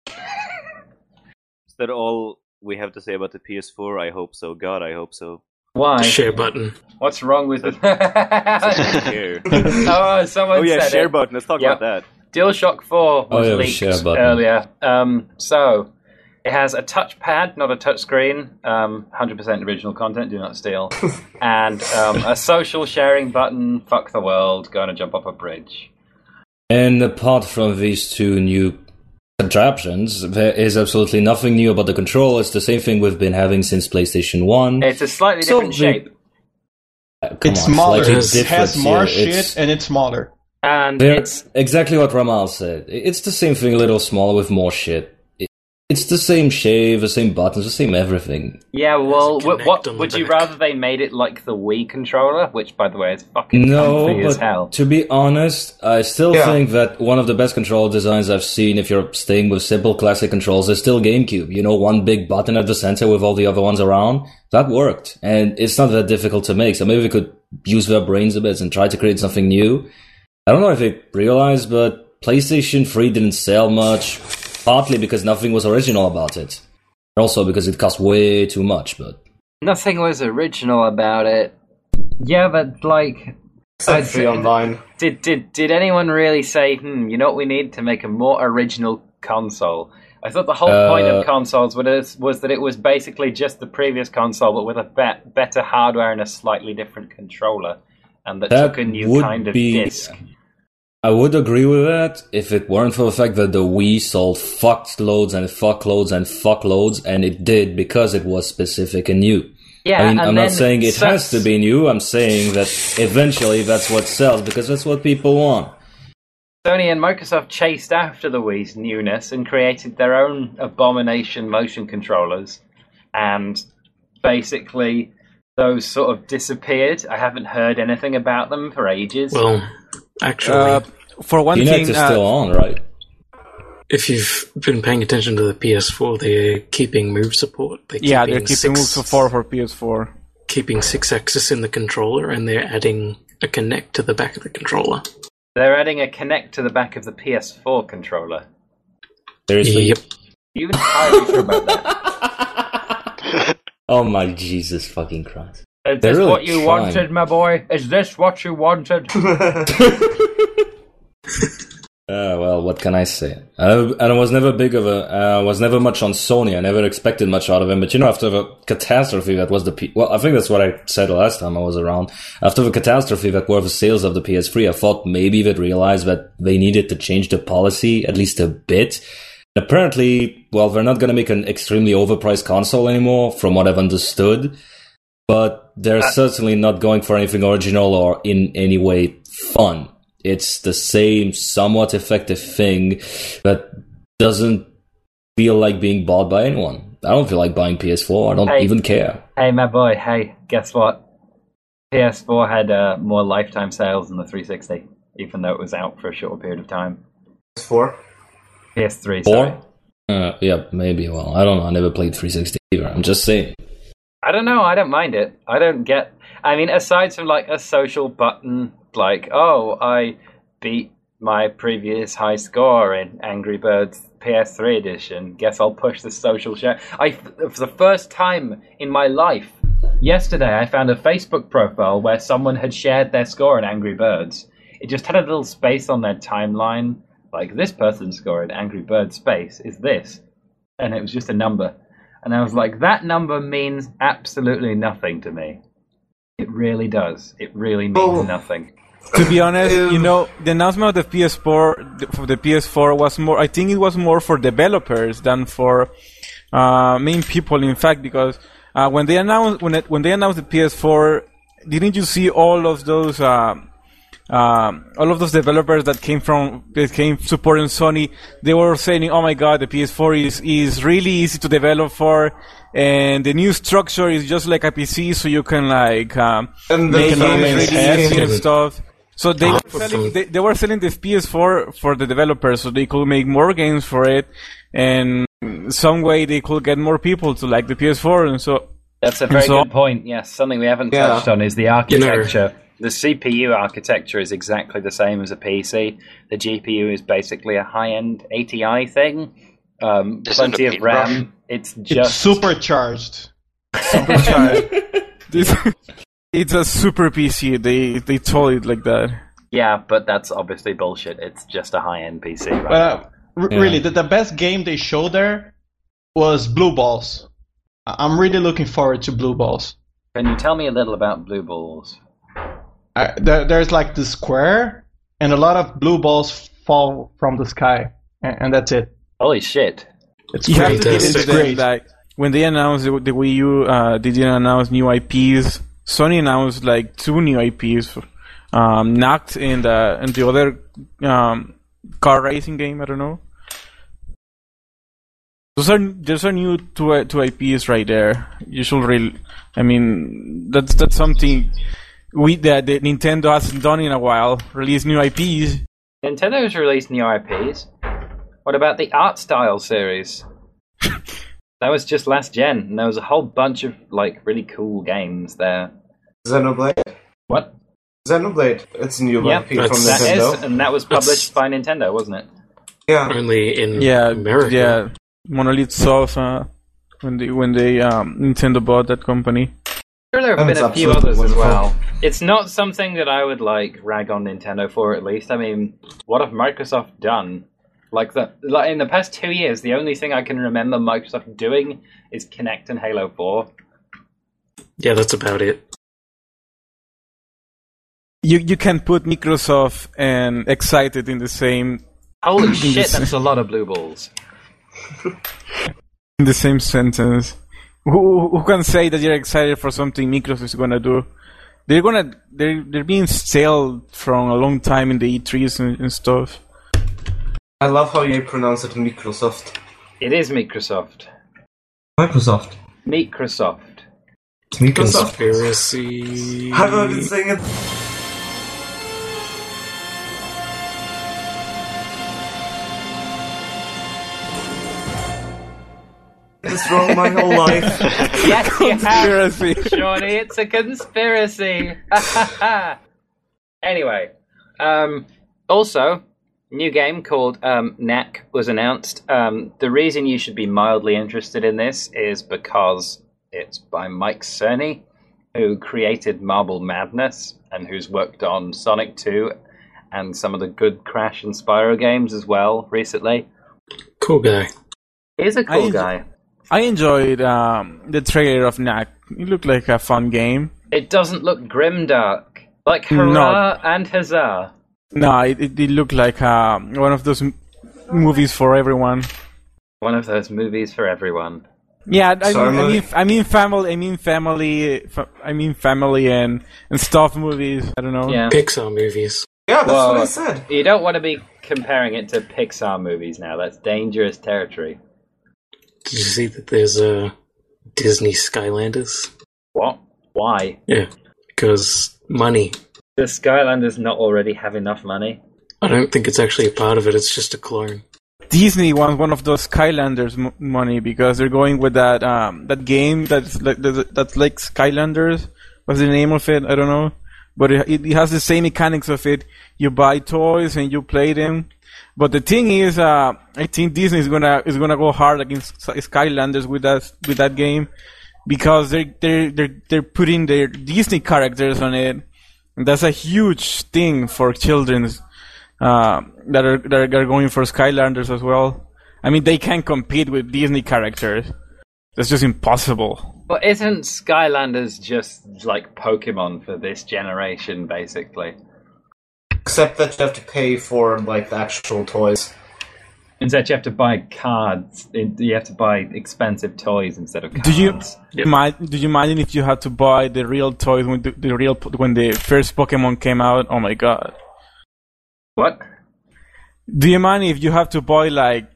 [SPEAKER 5] Is that all we have to say about the PS4? I hope so. God, I hope so.
[SPEAKER 2] Why?
[SPEAKER 4] Share button.
[SPEAKER 2] What's wrong with it?
[SPEAKER 5] Share.
[SPEAKER 2] Oh, someone said
[SPEAKER 5] share
[SPEAKER 2] it.
[SPEAKER 5] button. Let's talk about that.
[SPEAKER 2] DualShock 4 was leaked
[SPEAKER 8] share button.
[SPEAKER 2] earlier. So, it has a touchpad, not a touchscreen. 100% original content, do not steal. And a social sharing button, fuck the world, going to jump off a bridge.
[SPEAKER 8] And apart from these two new contraptions, there is absolutely nothing new about the control. It's the same thing we've been having since PlayStation 1.
[SPEAKER 2] It's a slightly different shape.
[SPEAKER 6] It's smaller.
[SPEAKER 8] It
[SPEAKER 6] has more shit and it's smaller.
[SPEAKER 2] And
[SPEAKER 8] it's exactly what Ramal said. It's the same thing, a little smaller with more shit. It's the same shave, the same buttons, the same everything.
[SPEAKER 2] Yeah, well, what would you rather they made it like the Wii controller, which, by the way, is fucking comfy as hell?
[SPEAKER 8] To be honest, I still think that one of the best control designs I've seen, if you're staying with simple classic controls, is still GameCube. You know, one big button at the center with all the other ones around. That worked, and it's not that difficult to make. So maybe we could use their brains a bit and try to create something new. I don't know if they realized, but PlayStation 3 didn't sell much. Partly because nothing was original about it. Also because it cost way too much, but...
[SPEAKER 2] Nothing was original about it. Yeah, but
[SPEAKER 3] Except free online.
[SPEAKER 2] Did anyone really say, you know what we need to make a more original console? I thought the whole point of consoles was that it was basically just the previous console, but with a better hardware and a slightly different controller. And that took a new kind of disc.
[SPEAKER 8] I would agree with that if it weren't for the fact that the Wii sold fuckloads and fuckloads and fuckloads, and it did because it was specific and new.
[SPEAKER 2] Yeah,
[SPEAKER 8] I mean, I'm not saying it has to be new. I'm saying that eventually that's what sells because that's what people want.
[SPEAKER 2] Sony and Microsoft chased after the Wii's newness and created their own abomination motion controllers, and basically those sort of disappeared. I haven't heard anything about them for ages.
[SPEAKER 4] Well, actually,
[SPEAKER 9] for one
[SPEAKER 8] Kinect
[SPEAKER 9] thing,
[SPEAKER 8] is still on, right?
[SPEAKER 4] if you've been paying attention to the PS4, they're keeping move support.
[SPEAKER 9] they're keeping move support for PS4.
[SPEAKER 4] Keeping 6-axis in the controller, and they're adding a Kinect to the back of the controller.
[SPEAKER 2] They're adding a Kinect to the back of the PS4 controller.
[SPEAKER 8] Seriously?
[SPEAKER 4] Yep.
[SPEAKER 2] You entirely sure about that?
[SPEAKER 8] Oh my Jesus fucking Christ.
[SPEAKER 2] Is
[SPEAKER 8] They're
[SPEAKER 2] this
[SPEAKER 8] really
[SPEAKER 2] what you
[SPEAKER 8] trying.
[SPEAKER 2] wanted, my boy? Is this what you wanted?
[SPEAKER 8] Well, what can I say? And I was never was never much on Sony. I never expected much out of him. But after the catastrophe that was well, I think that's what I said the last time I was around. After the catastrophe that were the sales of the PS3, I thought maybe they'd realize that they needed to change the policy at least a bit. And apparently, well, they're not going to make an extremely overpriced console anymore, from what I've understood. But they're certainly not going for anything original or in any way fun. It's the same somewhat effective thing that doesn't feel like being bought by anyone. I don't feel like buying PS4. I don't even care.
[SPEAKER 2] Hey, my boy. Hey, guess what? PS4 had more lifetime sales than the 360, even though it was out for a shorter period of time.
[SPEAKER 3] PS4?
[SPEAKER 2] PS3, sorry.
[SPEAKER 8] Yeah, maybe. Well, I don't know. I never played 360 either. I'm just saying.
[SPEAKER 2] I don't know. I don't mind it. I don't get... I mean, aside from, like, a social button, like, oh, I beat my previous high score in Angry Birds PS3 edition. Guess I'll push the social share. For the first time in my life, yesterday I found a Facebook profile where someone had shared their score in Angry Birds. It just had a little space on their timeline, like, this person's score in Angry Birds space is this. And it was just a number. And I was like, that number means absolutely nothing to me. It really does. It really means nothing.
[SPEAKER 9] To be honest, the announcement of the PS4 was more. I think it was more for developers than for main people. In fact, because when they announced the PS4, didn't you see all of those developers that came supporting Sony? They were saying, "Oh my God, the PS4 is really easy to develop for." And the new structure is just like a PC, so you can make games really easy and stuff. So they were selling this PS4 for the developers, so they could make more games for it, and some way they could get more people to like the PS4, and so.
[SPEAKER 2] That's a very good point. Yes, something we haven't touched on is the architecture. The CPU architecture is exactly the same as a PC. The GPU is basically a high-end ATI thing. Plenty of RAM. It's
[SPEAKER 6] supercharged.
[SPEAKER 9] It's a super PC. They told it like that.
[SPEAKER 2] Yeah, but that's obviously bullshit. It's just a high-end PC. Right
[SPEAKER 6] really, the best game they showed there was Blue Balls. I'm really looking forward to Blue Balls.
[SPEAKER 2] Can you tell me a little about Blue Balls?
[SPEAKER 6] There's like the square, and a lot of blue balls fall from the sky, and that's it.
[SPEAKER 2] Holy shit!
[SPEAKER 6] It's great. It's great.
[SPEAKER 9] Like, when they announced the Wii U, they didn't announce new IPs. Sony announced like 2 new IPs, Knacked and the other car racing game. I don't know. Those are new two IPs right there. You should really. I mean, that's something that Nintendo hasn't done in a while. Release new IPs.
[SPEAKER 2] Nintendo has released new IPs. What about the Art Style series? That was just last gen, and there was a whole bunch of like really cool games there.
[SPEAKER 3] Xenoblade?
[SPEAKER 2] What?
[SPEAKER 3] Xenoblade. It's a new IP from
[SPEAKER 2] that
[SPEAKER 3] Nintendo.
[SPEAKER 2] And that was published by Nintendo, wasn't it?
[SPEAKER 3] Yeah.
[SPEAKER 4] Only in America.
[SPEAKER 9] Yeah, Monolith Soft when they Nintendo bought that company.
[SPEAKER 2] Sure, there have been a few others as well. It's not something that I would like rag on Nintendo for, at least. I mean, what have Microsoft done? Like in the past 2 years, the only thing I can remember Microsoft doing is Kinect and Halo 4.
[SPEAKER 4] Yeah, that's about it.
[SPEAKER 9] you can put Microsoft and excited in the same.
[SPEAKER 2] Holy shit, that's a lot of blue balls.
[SPEAKER 9] In the same sentence. Who can say that you're excited for something Microsoft is gonna do? They're being stale from a long time in the E3s and stuff.
[SPEAKER 3] I love how you pronounce it Microsoft.
[SPEAKER 2] It is Microsoft.
[SPEAKER 3] Microsoft.
[SPEAKER 2] Microsoft.
[SPEAKER 4] Conspiracy.
[SPEAKER 3] Have I been saying it? It's wrong my whole life.
[SPEAKER 2] Yes, you have.
[SPEAKER 9] Conspiracy.
[SPEAKER 2] Shawnee, it's a conspiracy. Anyway, also, new game called Knack was announced. The reason you should be mildly interested in this is because it's by Mike Cerny, who created Marble Madness and who's worked on Sonic 2 and some of the good Crash and Spyro games as well recently.
[SPEAKER 4] Cool guy.
[SPEAKER 2] He's a cool guy.
[SPEAKER 9] I enjoyed the trailer of Knack. It looked like a fun game.
[SPEAKER 2] It doesn't look grimdark. Like Hurrah and Huzzah.
[SPEAKER 9] No, it looked like one of those movies for everyone.
[SPEAKER 2] One of those movies for everyone.
[SPEAKER 9] Yeah, I mean family and stuff movies. I don't know.
[SPEAKER 2] Yeah.
[SPEAKER 4] Pixar movies.
[SPEAKER 3] Yeah, that's what I said.
[SPEAKER 2] You don't want to be comparing it to Pixar movies now. That's dangerous territory.
[SPEAKER 4] Did you see that there's Disney Skylanders?
[SPEAKER 2] What? Why?
[SPEAKER 4] Yeah, because money.
[SPEAKER 2] Does Skylanders not already have enough money?
[SPEAKER 4] I don't think it's actually a part of it. It's just a clone.
[SPEAKER 9] Disney wants one of those Skylanders money because they're going with that game that's like Skylanders. What's the name of it? I don't know, but it has the same mechanics of it. You buy toys and you play them. But the thing is, I think Disney is gonna go hard against Skylanders with that game because they're putting their Disney characters on it, and that's a huge thing for children's that are going for Skylanders as well. I mean, they can't compete with Disney characters. That's just impossible.
[SPEAKER 2] But isn't Skylanders just like Pokemon for this generation, basically?
[SPEAKER 3] Except that you have to pay for like the actual toys.
[SPEAKER 2] Instead, you have to buy cards. You have to buy expensive toys instead of cards.
[SPEAKER 9] Do you imagine if you had to buy the real toys when the first Pokemon came out? Oh my god!
[SPEAKER 2] What?
[SPEAKER 9] Do you mind if you have to buy like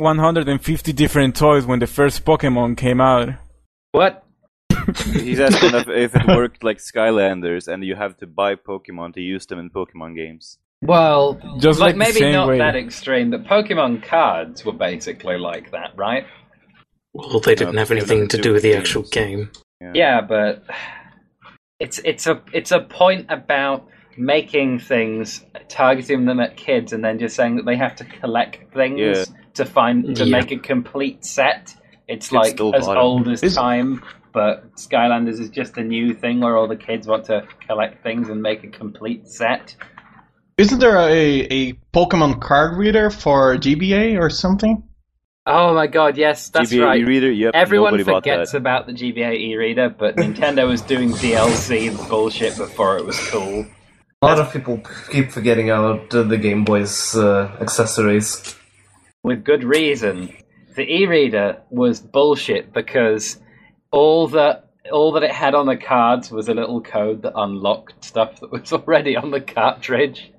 [SPEAKER 9] 150 different toys when the first Pokemon came out?
[SPEAKER 2] What?
[SPEAKER 5] He's asking if it worked like Skylanders and you have to buy Pokemon to use them in Pokemon games.
[SPEAKER 2] Well,
[SPEAKER 9] just like
[SPEAKER 2] maybe not
[SPEAKER 9] way.
[SPEAKER 2] that extreme, but Pokemon cards were basically like that, right?
[SPEAKER 4] Well, they didn't have anything to do with the actual game.
[SPEAKER 2] Yeah, but it's a point about making things, targeting them at kids, and then just saying that they have to collect things to make a complete set. It's like as old as time, but Skylanders is just a new thing where all the kids want to collect things and make a complete set.
[SPEAKER 6] Isn't there a Pokemon card reader for GBA or something?
[SPEAKER 2] Oh my god, yes, that's
[SPEAKER 5] GBA
[SPEAKER 2] right.
[SPEAKER 5] E-reader, yep,
[SPEAKER 2] Everyone forgets about the GBA e-reader, but Nintendo was doing DLC bullshit before it was cool.
[SPEAKER 3] A lot of people keep forgetting about the Game Boy's accessories.
[SPEAKER 2] With good reason. The e-reader was bullshit because all that it had on the cards was a little code that unlocked stuff that was already on the cartridge.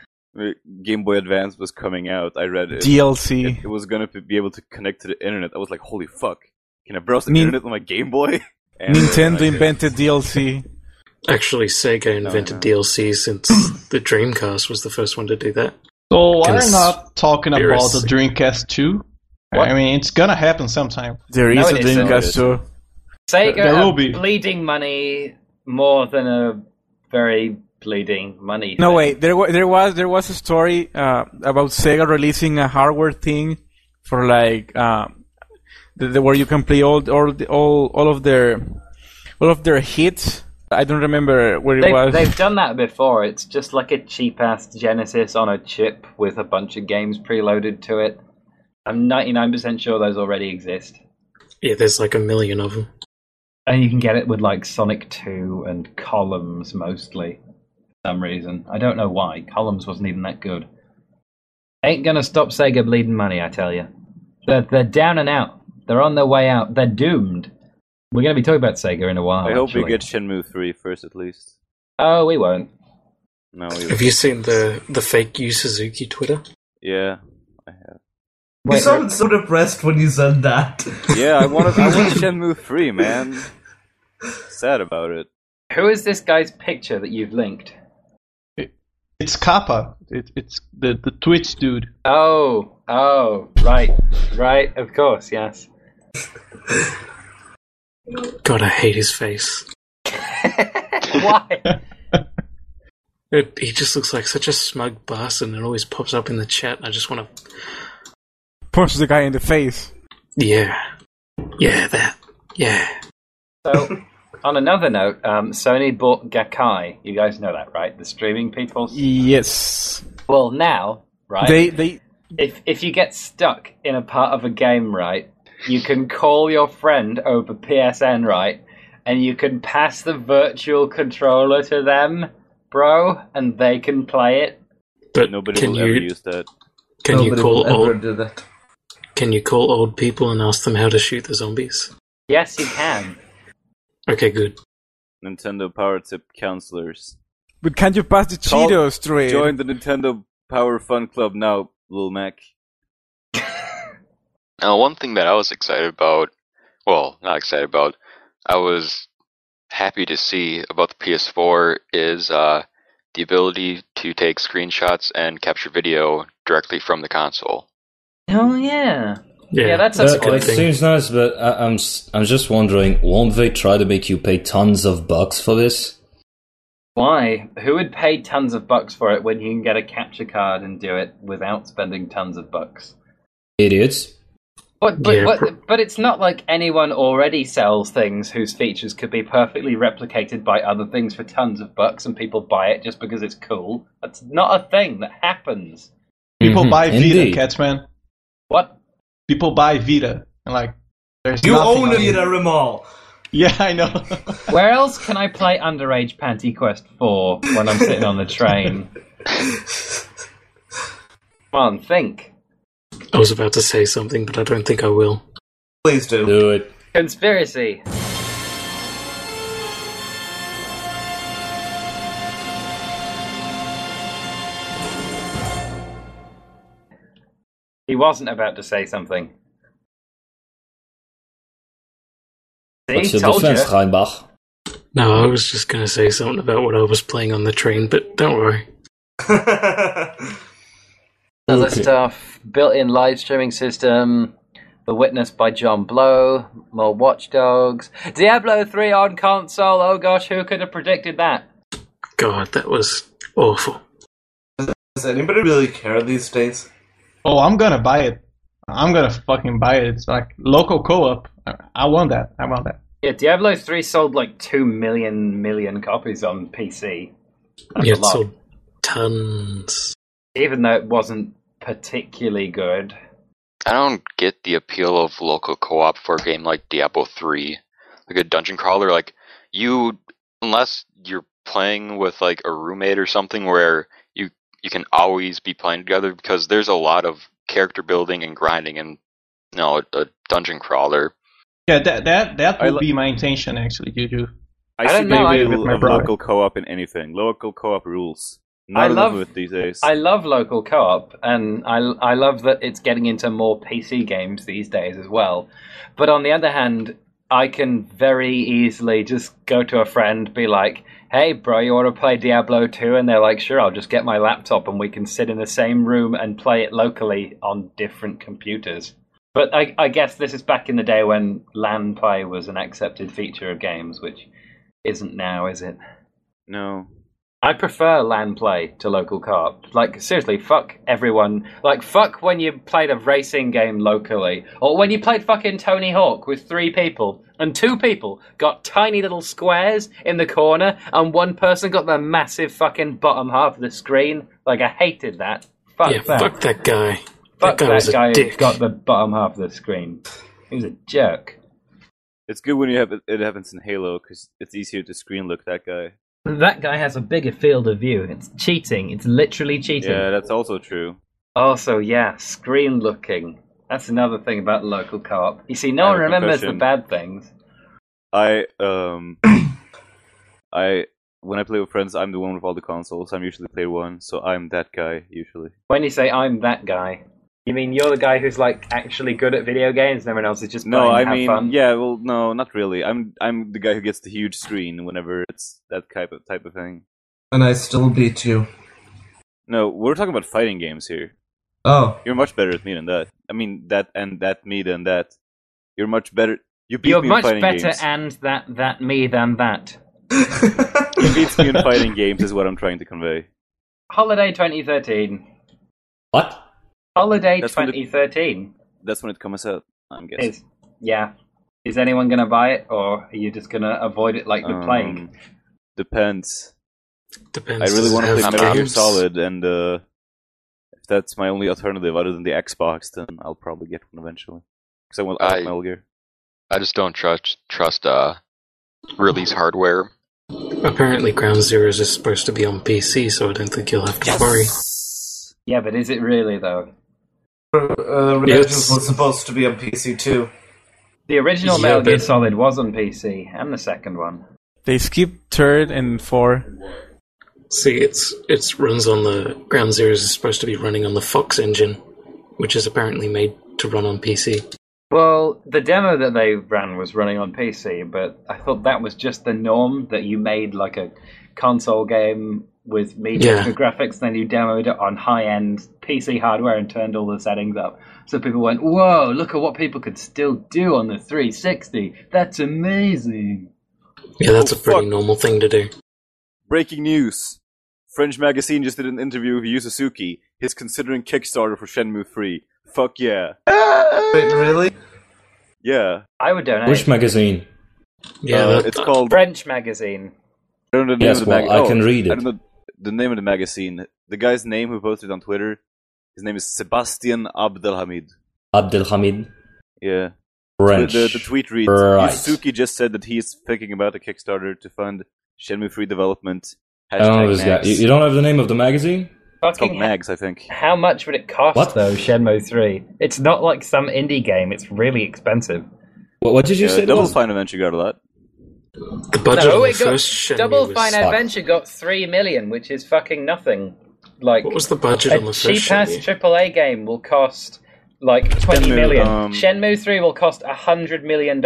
[SPEAKER 5] Game Boy Advance was coming out. I read it.
[SPEAKER 9] DLC.
[SPEAKER 5] It was gonna be able to connect to the internet. I was like, holy fuck. Can I browse the internet on my Game Boy? And
[SPEAKER 9] Nintendo invented DLC.
[SPEAKER 4] Actually, Sega invented DLC since the Dreamcast was the first one to do that.
[SPEAKER 6] So why are not talking about the Dreamcast 2? What? I mean, it's gonna happen sometime.
[SPEAKER 9] There is a Dreamcast 2.
[SPEAKER 2] Sega will be bleeding money more than a very bleeding money.
[SPEAKER 9] No
[SPEAKER 2] thing.
[SPEAKER 9] way. There was a story about Sega releasing a hardware thing for like where you can play all of their hits. I don't remember where it was.
[SPEAKER 2] They've done that before. It's just like a cheap-ass Genesis on a chip with a bunch of games preloaded to it. I'm 99% sure those already exist.
[SPEAKER 4] Yeah, there's like 1 million of them.
[SPEAKER 2] And you can get it with like Sonic 2 and Columns mostly. some reason. I don't know why. Columns wasn't even that good. Ain't gonna stop Sega bleeding money, I tell you. They're down and out. They're on their way out. They're doomed. We're gonna be talking about Sega in a while.
[SPEAKER 5] I hope
[SPEAKER 2] actually.
[SPEAKER 5] we get Shenmue 3 first, at least.
[SPEAKER 2] Oh, we won't.
[SPEAKER 5] No, we won't.
[SPEAKER 4] Have you seen the fake Yu Suzuki Twitter?
[SPEAKER 5] Yeah, I have.
[SPEAKER 3] You sounded so depressed when you said that.
[SPEAKER 5] Yeah, I want Shenmue 3, man. Sad about it.
[SPEAKER 2] Who is this guy's picture that you've linked?
[SPEAKER 6] It's Kappa. It's the Twitch dude.
[SPEAKER 2] Oh, right, of course, yes.
[SPEAKER 4] God, I hate his face.
[SPEAKER 2] Why?
[SPEAKER 4] He just looks like such a smug bastard, and it always pops up in the chat, and I just want to...
[SPEAKER 9] Punch the guy in the face.
[SPEAKER 4] Yeah, that. Yeah.
[SPEAKER 2] So, on another note, Sony bought Gakkai. You guys know that, right? The streaming people?
[SPEAKER 9] Yes.
[SPEAKER 2] Well, now, right?
[SPEAKER 9] They
[SPEAKER 2] If you get stuck in a part of a game, right, you can call your friend over PSN, right, and you can pass the virtual controller to them, bro, and they can play it.
[SPEAKER 4] But
[SPEAKER 5] Nobody will ever use that.
[SPEAKER 4] Can you call
[SPEAKER 3] ever do that.
[SPEAKER 4] Can you call old people and ask them how to shoot the zombies?
[SPEAKER 2] Yes, you can.
[SPEAKER 4] Okay, good.
[SPEAKER 5] Nintendo Power Tip counselors.
[SPEAKER 9] But can't you pass the Cheetos through it?
[SPEAKER 5] Join the Nintendo Power Fun Club now, Lil Mac.
[SPEAKER 7] Now, one thing that I was excited about, well, not excited about, I was happy to see about the PS4 is the ability to take screenshots and capture video directly from the console.
[SPEAKER 2] Oh, yeah.
[SPEAKER 4] Yeah,
[SPEAKER 2] that's a
[SPEAKER 8] That
[SPEAKER 2] good thing.
[SPEAKER 8] seems nice, but I'm just wondering, won't they try to make you pay tons of bucks for this?
[SPEAKER 2] Why? Who would pay tons of bucks for it when you can get a capture card and do it without spending tons of bucks?
[SPEAKER 8] Idiots.
[SPEAKER 2] But it's not like anyone already sells things whose features could be perfectly replicated by other things for tons of bucks and people buy it just because it's cool. That's not a thing that happens.
[SPEAKER 6] People buy Vita,
[SPEAKER 8] Indeed.
[SPEAKER 6] Catsman.
[SPEAKER 2] What?
[SPEAKER 6] People buy Vita. And like, there's
[SPEAKER 3] You
[SPEAKER 6] nothing
[SPEAKER 3] own
[SPEAKER 6] on it.
[SPEAKER 3] Vita, Rimal.
[SPEAKER 6] Yeah, I know.
[SPEAKER 2] Where else can I play Underage Panty Quest 4 when I'm sitting on the train? Come on, think.
[SPEAKER 4] I was about to say something, but I don't think I will.
[SPEAKER 3] Please do.
[SPEAKER 8] Do it.
[SPEAKER 2] Conspiracy. He wasn't about to say something.
[SPEAKER 8] What's
[SPEAKER 2] See,
[SPEAKER 8] your
[SPEAKER 2] told
[SPEAKER 8] defense,
[SPEAKER 2] you.
[SPEAKER 8] Reinbach?
[SPEAKER 4] No, I was just going to say something about what I was playing on the train, but don't worry.
[SPEAKER 2] Other
[SPEAKER 8] Okay.
[SPEAKER 2] stuff, built-in live streaming system, The Witness by John Blow, more Watch Dogs, Diablo 3 on console. Oh gosh, who could have predicted that?
[SPEAKER 4] God, that was awful.
[SPEAKER 3] Does anybody really care these days?
[SPEAKER 6] Oh, I'm gonna buy it. I'm gonna fucking buy it. It's like local co-op. I want that. I want that.
[SPEAKER 2] Yeah, Diablo 3 sold like 2 million copies on PC. That's
[SPEAKER 4] Yeah,
[SPEAKER 2] a
[SPEAKER 4] it
[SPEAKER 2] lot.
[SPEAKER 4] sold tons.
[SPEAKER 2] Even though it wasn't particularly good.
[SPEAKER 7] I don't get the appeal of local co-op for a game like Diablo 3. Like a dungeon crawler, like, unless you're playing with like a roommate or something where you can always be playing together, because there's a lot of character building and grinding in, a dungeon crawler.
[SPEAKER 6] Yeah, that would be my intention actually, Juju.
[SPEAKER 5] I
[SPEAKER 2] don't
[SPEAKER 5] see
[SPEAKER 2] know,
[SPEAKER 5] the
[SPEAKER 2] I-
[SPEAKER 5] appeal
[SPEAKER 6] with my
[SPEAKER 5] of
[SPEAKER 6] brother.
[SPEAKER 5] local co-op in anything. Local co-op rules.
[SPEAKER 2] I
[SPEAKER 5] None
[SPEAKER 2] love-
[SPEAKER 5] of them these days.
[SPEAKER 2] I love local co-op, and I love that it's getting into more PC games these days as well. But on the other hand, I can very easily just go to a friend, be like, hey bro, you want to play Diablo 2? And they're like, sure, I'll just get my laptop and we can sit in the same room and play it locally on different computers. But I guess this is back in the day when LAN play was an accepted feature of games, which isn't now, is it?
[SPEAKER 5] No.
[SPEAKER 2] I prefer LAN play to local co-op. Like, seriously, fuck everyone. Like, fuck when you played a racing game locally. Or when you played fucking Tony Hawk with 3 people, and 2 people got tiny little squares in the corner, and 1 person got the massive fucking bottom half of the screen. Like, I hated that. Fuck
[SPEAKER 4] Yeah,
[SPEAKER 2] that.
[SPEAKER 4] fuck that guy.
[SPEAKER 2] Fuck
[SPEAKER 4] that guy was
[SPEAKER 2] that
[SPEAKER 4] a
[SPEAKER 2] guy who
[SPEAKER 4] dick.
[SPEAKER 2] got the bottom half of the screen. He was a jerk.
[SPEAKER 5] It's good when it happens in Halo, because it's easier to screen look that guy.
[SPEAKER 2] That guy has a bigger field of view. It's cheating. It's literally cheating.
[SPEAKER 5] Yeah, that's also true.
[SPEAKER 2] Also, yeah, screen looking. That's another thing about local co-op. You see, no one remembers the bad things.
[SPEAKER 5] When I play with friends, I'm the one with all the consoles. I'm usually player one, so I'm that guy, usually.
[SPEAKER 2] When you say I'm that guy, you mean you're the guy who's, like, actually good at video games and everyone else is just playing to have fun?
[SPEAKER 5] Yeah, well, no, not really. I'm the guy who gets the huge screen whenever it's that type of thing.
[SPEAKER 3] And I still beat you.
[SPEAKER 5] No, we're talking about fighting games here.
[SPEAKER 3] Oh.
[SPEAKER 5] You're much better at me than that. I mean, me than that. You're much better. You beat
[SPEAKER 2] You're
[SPEAKER 5] me
[SPEAKER 2] much
[SPEAKER 5] in fighting
[SPEAKER 2] better
[SPEAKER 5] games.
[SPEAKER 2] and that me than that.
[SPEAKER 5] You beat me in fighting games is what I'm trying to convey.
[SPEAKER 2] Holiday 2013.
[SPEAKER 8] What?
[SPEAKER 2] Holiday 2013.
[SPEAKER 5] That's when it comes out, I'm guessing.
[SPEAKER 2] Is anyone going to buy it, or are you just going to avoid it like the plague?
[SPEAKER 5] Depends.
[SPEAKER 4] Depends.
[SPEAKER 5] I really want to play Metal Gear
[SPEAKER 4] games.
[SPEAKER 5] Solid, and if that's my only alternative other than the Xbox, then I'll probably get one eventually. Because I want Metal Gear.
[SPEAKER 7] I just don't trust release hardware.
[SPEAKER 4] Apparently, Ground Zeroes is supposed to be on PC, so I don't think you'll have to worry.
[SPEAKER 2] Yeah, but is it really, though?
[SPEAKER 3] Revengeance was supposed to be on PC too.
[SPEAKER 2] The original Metal Gear Solid was on PC, and the second one.
[SPEAKER 9] They skipped 3rd and 4.
[SPEAKER 4] See, it runs on the Ground Zeroes is supposed to be running on the Fox engine, which is apparently made to run on PC.
[SPEAKER 2] Well, the demo that they ran was running on PC, but I thought that was just the norm, that you made like a console game with mediocre graphics, then you demoed it on high-end PC hardware and turned all the settings up. So people went, whoa, look at what people could still do on the 360. That's amazing.
[SPEAKER 4] Yeah, that's a pretty normal thing to do.
[SPEAKER 5] Breaking news. French magazine just did an interview with Yu Suzuki. He's considering Kickstarter for Shenmue 3. Fuck yeah.
[SPEAKER 3] Wait, really?
[SPEAKER 5] Yeah.
[SPEAKER 2] I would donate.
[SPEAKER 8] Which magazine?
[SPEAKER 4] Yeah,
[SPEAKER 5] it's called
[SPEAKER 2] French magazine.
[SPEAKER 5] I don't know the name of the
[SPEAKER 8] I can read it.
[SPEAKER 5] I don't know the name of the magazine. The guy's name who posted on Twitter, his name is Sebastian Abdelhamid.
[SPEAKER 8] Abdelhamid?
[SPEAKER 5] Yeah.
[SPEAKER 8] French.
[SPEAKER 5] The tweet reads,
[SPEAKER 8] Right.
[SPEAKER 5] Yusuke just said that he's thinking about a Kickstarter to fund Shenmue 3 development.
[SPEAKER 8] I don't know this guy.
[SPEAKER 5] Mags.
[SPEAKER 8] You don't have the name of the magazine?
[SPEAKER 5] It's called Mags, I think.
[SPEAKER 2] How much would it cost, though, Shenmue 3? It's not like some indie game. It's really expensive.
[SPEAKER 8] What did you say?
[SPEAKER 5] Double Fine Adventure got a lot.
[SPEAKER 4] The budget on the first Shenmue
[SPEAKER 2] Double
[SPEAKER 4] was...
[SPEAKER 2] Fine Adventure got $3 million, which is fucking nothing. Like,
[SPEAKER 4] what was the budget on the first
[SPEAKER 2] cheap-ass
[SPEAKER 4] Shenmue?
[SPEAKER 2] AAA game will cost like $20 million. Shenmue 3 will cost $100 million,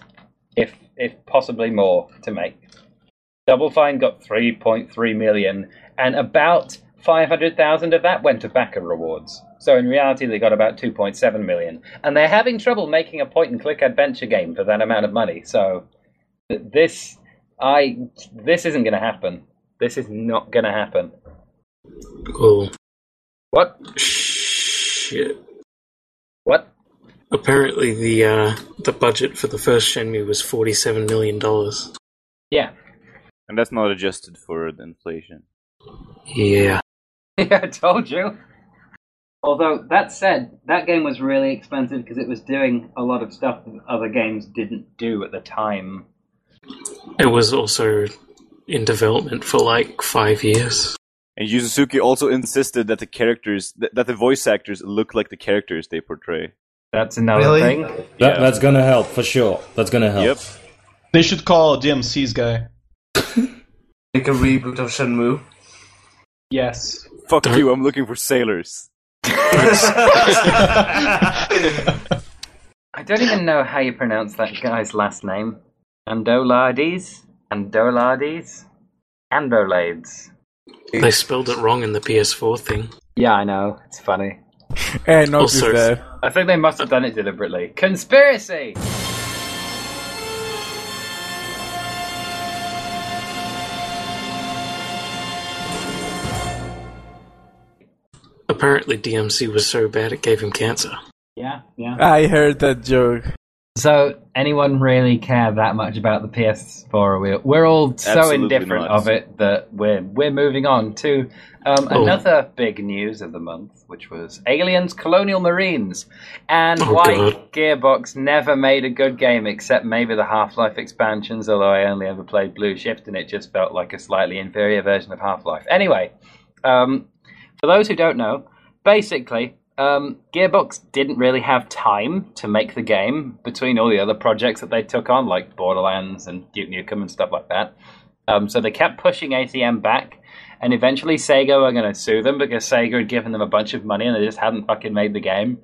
[SPEAKER 2] if possibly more, to make. Double Fine got $3.3 million, and about 500,000 of that went to backer rewards. So in reality, they got about 2.7 million, and they're having trouble making a point-and-click adventure game for that amount of money. So this isn't going to happen. This is not going to happen.
[SPEAKER 4] Cool.
[SPEAKER 2] What?
[SPEAKER 4] Shit.
[SPEAKER 2] What?
[SPEAKER 4] Apparently, the budget for the first Shenmue was $47 million.
[SPEAKER 2] Yeah.
[SPEAKER 5] And that's not adjusted for the inflation.
[SPEAKER 4] Yeah.
[SPEAKER 2] Yeah, I told you. Although, that said, that game was really expensive because it was doing a lot of stuff that other games didn't do at the time.
[SPEAKER 4] It was also in development for like 5 years.
[SPEAKER 5] And Yu Suzuki also insisted that the characters, that the voice actors look like the characters they portray.
[SPEAKER 2] That's another thing.
[SPEAKER 8] That's gonna help, for sure. That's gonna help.
[SPEAKER 5] Yep.
[SPEAKER 6] They should call DMC's guy.
[SPEAKER 3] Make a reboot of Shenmue.
[SPEAKER 2] Yes.
[SPEAKER 5] Fuck you, I'm looking for sailors.
[SPEAKER 2] I don't even know how you pronounce that guy's last name. Andolades? Andolades? Andolades.
[SPEAKER 4] They spelled it wrong in the PS4 thing.
[SPEAKER 2] Yeah, I know. It's funny.
[SPEAKER 9] I noticed
[SPEAKER 4] Also-
[SPEAKER 9] that.
[SPEAKER 2] I think they must have done it deliberately. Conspiracy!
[SPEAKER 4] Apparently DMC was so bad it gave him cancer.
[SPEAKER 2] Yeah, yeah.
[SPEAKER 9] I heard that joke.
[SPEAKER 2] So, anyone really care that much about the PS4? We're all so
[SPEAKER 5] Absolutely
[SPEAKER 2] indifferent
[SPEAKER 5] not.
[SPEAKER 2] of it that we're moving on to another big news of the month, which was Aliens Colonial Marines, and why
[SPEAKER 4] God.
[SPEAKER 2] Gearbox never made a good game except maybe the Half-Life expansions, although I only ever played Blue Shift and it just felt like a slightly inferior version of Half-Life. Anyway, for those who don't know, basically, Gearbox didn't really have time to make the game between all the other projects that they took on, like Borderlands and Duke Nukem and stuff like that. So they kept pushing ATM back, and eventually Sega were going to sue them because Sega had given them a bunch of money and they just hadn't fucking made the game.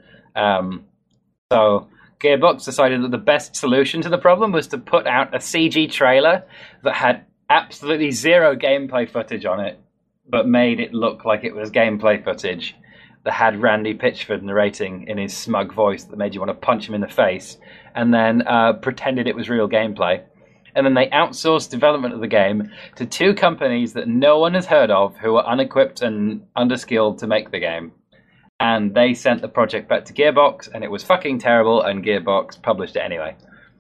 [SPEAKER 2] So Gearbox decided that the best solution to the problem was to put out a CG trailer that had absolutely zero gameplay footage on it, but made it look like it was gameplay footage that had Randy Pitchford narrating in his smug voice that made you want to punch him in the face, and then pretended it was real gameplay. And then they outsourced development of the game to two companies that no one has heard of who were unequipped and underskilled to make the game. And they sent the project back to Gearbox, and it was fucking terrible, and Gearbox published it anyway.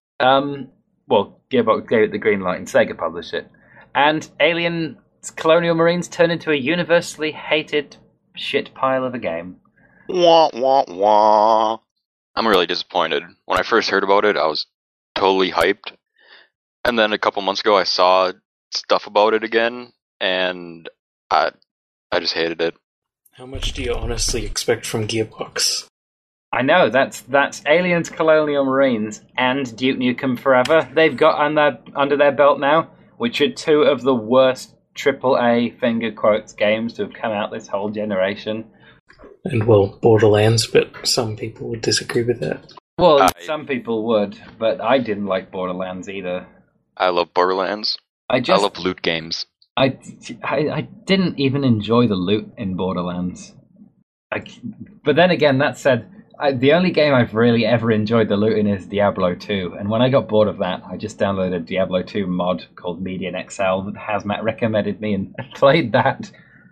[SPEAKER 2] Well, Gearbox gave it the green light and Sega published it. And Alien Colonial Marines turned into a universally hated shit pile of a game.
[SPEAKER 7] Wah, wah, wah. I'm really disappointed. When I first heard about it, I was totally hyped. And then a couple months ago, I saw stuff about it again, and I just hated it.
[SPEAKER 4] How much do you honestly expect from Gearbox?
[SPEAKER 2] I know, that's Aliens Colonial Marines and Duke Nukem Forever. They've got under their belt now, which are two of the worst AAA finger quotes games to have come out this whole generation.
[SPEAKER 4] And, well, Borderlands, but some people would disagree with that.
[SPEAKER 2] Well, some people would, but I didn't like Borderlands either.
[SPEAKER 7] I love Borderlands. I love loot games.
[SPEAKER 2] I didn't even enjoy the loot in Borderlands. But then again, that said, the only game I've really ever enjoyed the loot in is Diablo 2, and when I got bored of that, I just downloaded a Diablo 2 mod called Median XL that Hazmat recommended me and played that.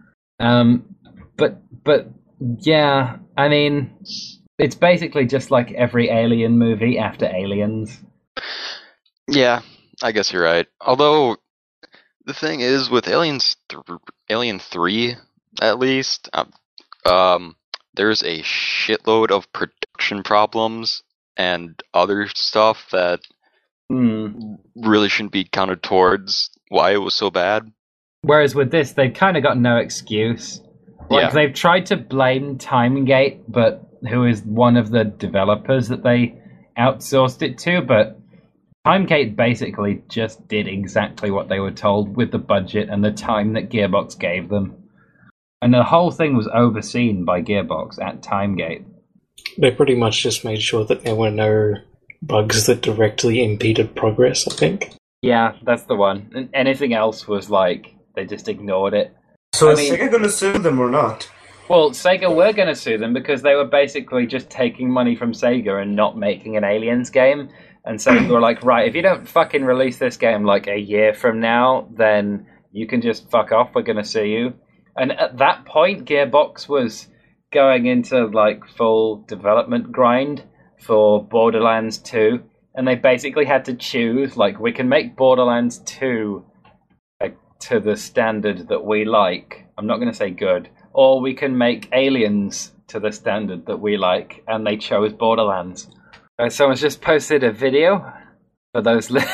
[SPEAKER 2] But yeah, I mean, it's basically just like every Alien movie after Aliens.
[SPEAKER 7] Yeah, I guess you're right. Although, the thing is, with Alien 3, at least, there's a shitload of production problems and other stuff that really shouldn't be counted towards why it was so bad.
[SPEAKER 2] Whereas with this, they've kind of got no excuse. They've tried to blame Timegate, but who is one of the developers that they outsourced it to, but Timegate basically just did exactly what they were told with the budget and the time that Gearbox gave them. And the whole thing was overseen by Gearbox at Timegate.
[SPEAKER 4] They pretty much just made sure that there were no bugs that directly impeded progress, I think.
[SPEAKER 2] Yeah, that's the one. And anything else was like, they just ignored it.
[SPEAKER 3] So is Sega going to sue them or not?
[SPEAKER 2] Well, Sega were going to sue them because they were basically just taking money from Sega and not making an Aliens game. And Sega were like, right, if you don't fucking release this game like a year from now, then you can just fuck off, we're going to sue you. And at that point, Gearbox was going into like full development grind for Borderlands 2. And they basically had to choose, like, we can make Borderlands 2 to the standard that we like. I'm not going to say good. Or we can make Aliens to the standard that we like. And they chose Borderlands. Someone's just posted a video for those listening.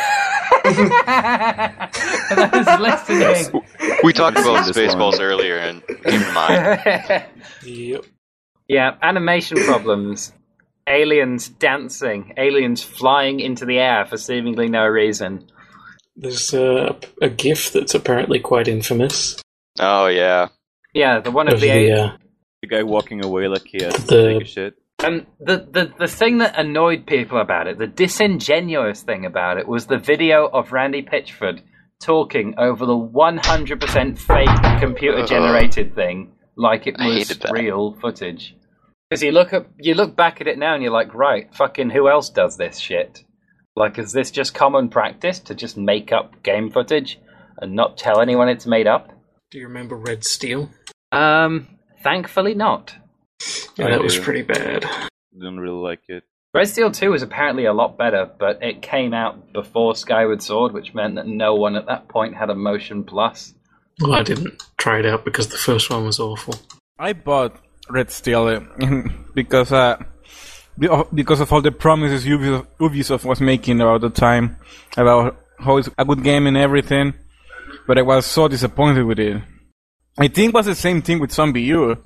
[SPEAKER 7] We talked about Spaceballs earlier and came to mind.
[SPEAKER 4] Yep.
[SPEAKER 2] Yeah, animation problems. Aliens dancing. Aliens flying into the air for seemingly no reason.
[SPEAKER 4] There's a GIF that's apparently quite infamous.
[SPEAKER 7] Oh, yeah.
[SPEAKER 2] Yeah, the one of
[SPEAKER 5] the guy walking away like he has to take a shit.
[SPEAKER 2] And the thing that annoyed people about it, the disingenuous thing about it, was the video of Randy Pitchford talking over the 100% fake computer-generated thing like it was real footage. Because you look back at it now and you're like, right, fucking who else does this shit? Like, is this just common practice to just make up game footage and not tell anyone it's made up?
[SPEAKER 4] Do you remember Red Steel?
[SPEAKER 2] Thankfully not.
[SPEAKER 4] Yeah, that was pretty bad.
[SPEAKER 5] Didn't really like it.
[SPEAKER 2] Red Steel 2 was apparently a lot better, but it came out before Skyward Sword, which meant that no one at that point had a Motion Plus.
[SPEAKER 4] Well, I didn't try it out because the first one was awful.
[SPEAKER 9] I bought Red Steel because of all the promises Ubisoft was making about the time, about how it's a good game and everything, but I was so disappointed with it. I think it was the same thing with Zombie U.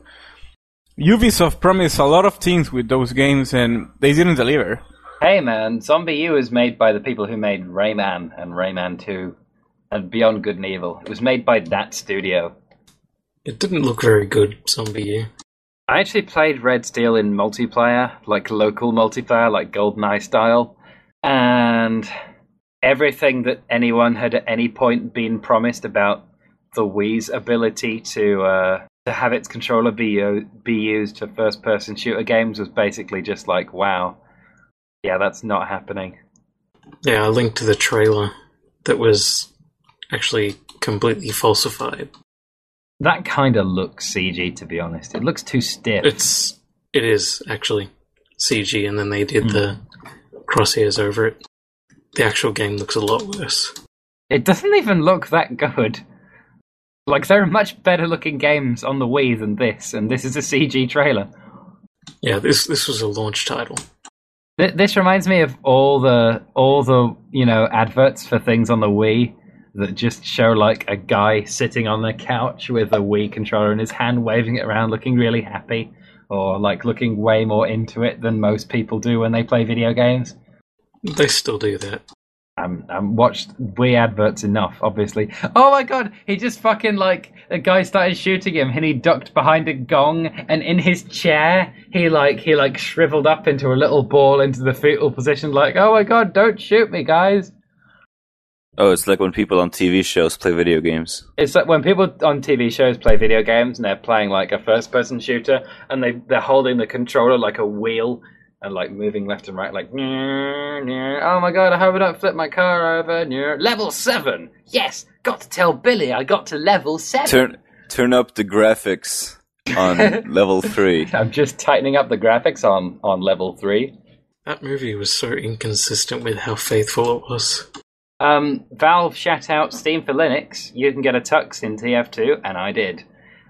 [SPEAKER 9] Ubisoft promised a lot of things with those games and they didn't deliver.
[SPEAKER 2] Hey man, Zombie U is made by the people who made Rayman and Rayman 2 and Beyond Good and Evil. It was made by that studio.
[SPEAKER 4] It didn't look very good, Zombie U.
[SPEAKER 2] I actually played Red Steel in multiplayer, like local multiplayer, like GoldenEye style, and everything that anyone had at any point been promised about the Wii's ability to have its controller be used for first-person shooter games was basically just like, wow, yeah, that's not happening.
[SPEAKER 4] Yeah, I linked to the trailer that was actually completely falsified.
[SPEAKER 2] That kind of looks CG, to be honest. It looks too stiff.
[SPEAKER 4] It is actually CG, and then they did the crosshairs over it. The actual game looks a lot worse.
[SPEAKER 2] It doesn't even look that good. Like, there are much better looking games on the Wii than this, and this is a CG trailer.
[SPEAKER 4] Yeah, this was a launch title.
[SPEAKER 2] This reminds me of all the adverts for things on the Wii that just show like a guy sitting on a couch with a Wii controller in his hand, waving it around, looking really happy, or like looking way more into it than most people do when they play video games.
[SPEAKER 4] They still do that.
[SPEAKER 2] I'm watched Wii adverts enough, obviously. Oh my god, he just fucking like, a guy started shooting him and he ducked behind a gong, and in his chair, he shriveled up into a little ball into the fetal position like, oh my god, don't shoot me, guys.
[SPEAKER 5] Oh, it's like when people on TV shows play video games.
[SPEAKER 2] It's like when people on TV shows play video games and they're playing like a first-person shooter and they're holding the controller like a wheel and like moving left and right like, oh my god, I hope I don't flip my car over. Level 7! Yes! Got to tell Billy I got to level 7!
[SPEAKER 5] Turn up the graphics on level 3.
[SPEAKER 2] I'm just tightening up the graphics on level 3.
[SPEAKER 4] That movie was so inconsistent with how faithful it was.
[SPEAKER 2] Valve shout out Steam for Linux. You can get a Tux in TF2, and I did.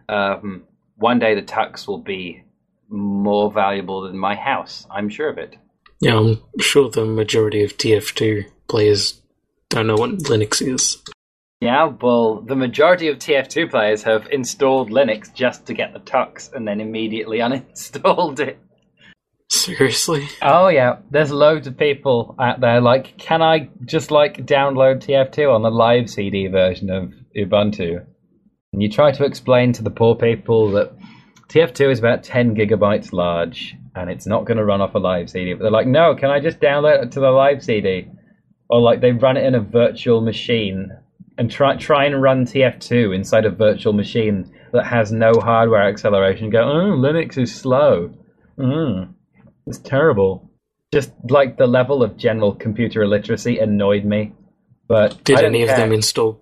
[SPEAKER 2] One day the Tux will be more valuable than my house. I'm sure of it.
[SPEAKER 4] Yeah, I'm sure the majority of TF2 players don't know what Linux is.
[SPEAKER 2] Yeah, well, the majority of TF2 players have installed Linux just to get the Tux and then immediately uninstalled it.
[SPEAKER 4] Seriously?
[SPEAKER 2] Oh yeah, there's loads of people out there like, can I just like download TF2 on the live CD version of Ubuntu? And you try to explain to the poor people that TF2 is about 10 gigabytes large and it's not going to run off a live CD. But they're like, no, can I just download it to the live CD? Or like they run it in a virtual machine and try and run TF2 inside a virtual machine that has no hardware acceleration. Go, oh, Linux is slow. It's terrible. Just like the level of general computer illiteracy annoyed me. But
[SPEAKER 4] did any of them install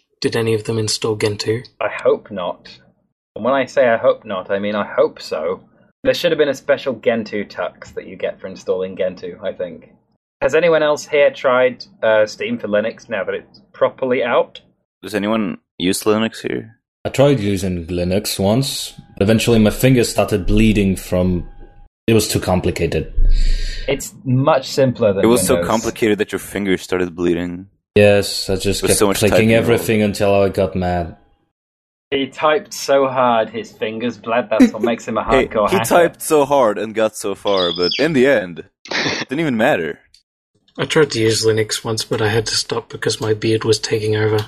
[SPEAKER 4] Gentoo?
[SPEAKER 2] I hope not. And when I say I hope not, I mean I hope so. There should have been a special Gentoo Tux that you get for installing Gentoo, I think. Has anyone else here tried Steam for Linux now that it's properly out?
[SPEAKER 5] Does anyone use Linux here?
[SPEAKER 8] I tried using Linux once. Eventually my fingers started bleeding from... It was too complicated.
[SPEAKER 2] It's much simpler than
[SPEAKER 5] It was
[SPEAKER 2] Windows.
[SPEAKER 5] so complicated that your fingers started bleeding.
[SPEAKER 8] Yes, I just kept
[SPEAKER 5] so much
[SPEAKER 8] clicking
[SPEAKER 5] typing
[SPEAKER 8] everything until I got mad.
[SPEAKER 2] He typed so hard his fingers bled, that's what makes him a hardcore
[SPEAKER 5] He
[SPEAKER 2] hacker.
[SPEAKER 5] typed so hard and got so far, but in the end, it didn't even matter.
[SPEAKER 4] I tried to use Linux once, but I had to stop because my beard was taking over.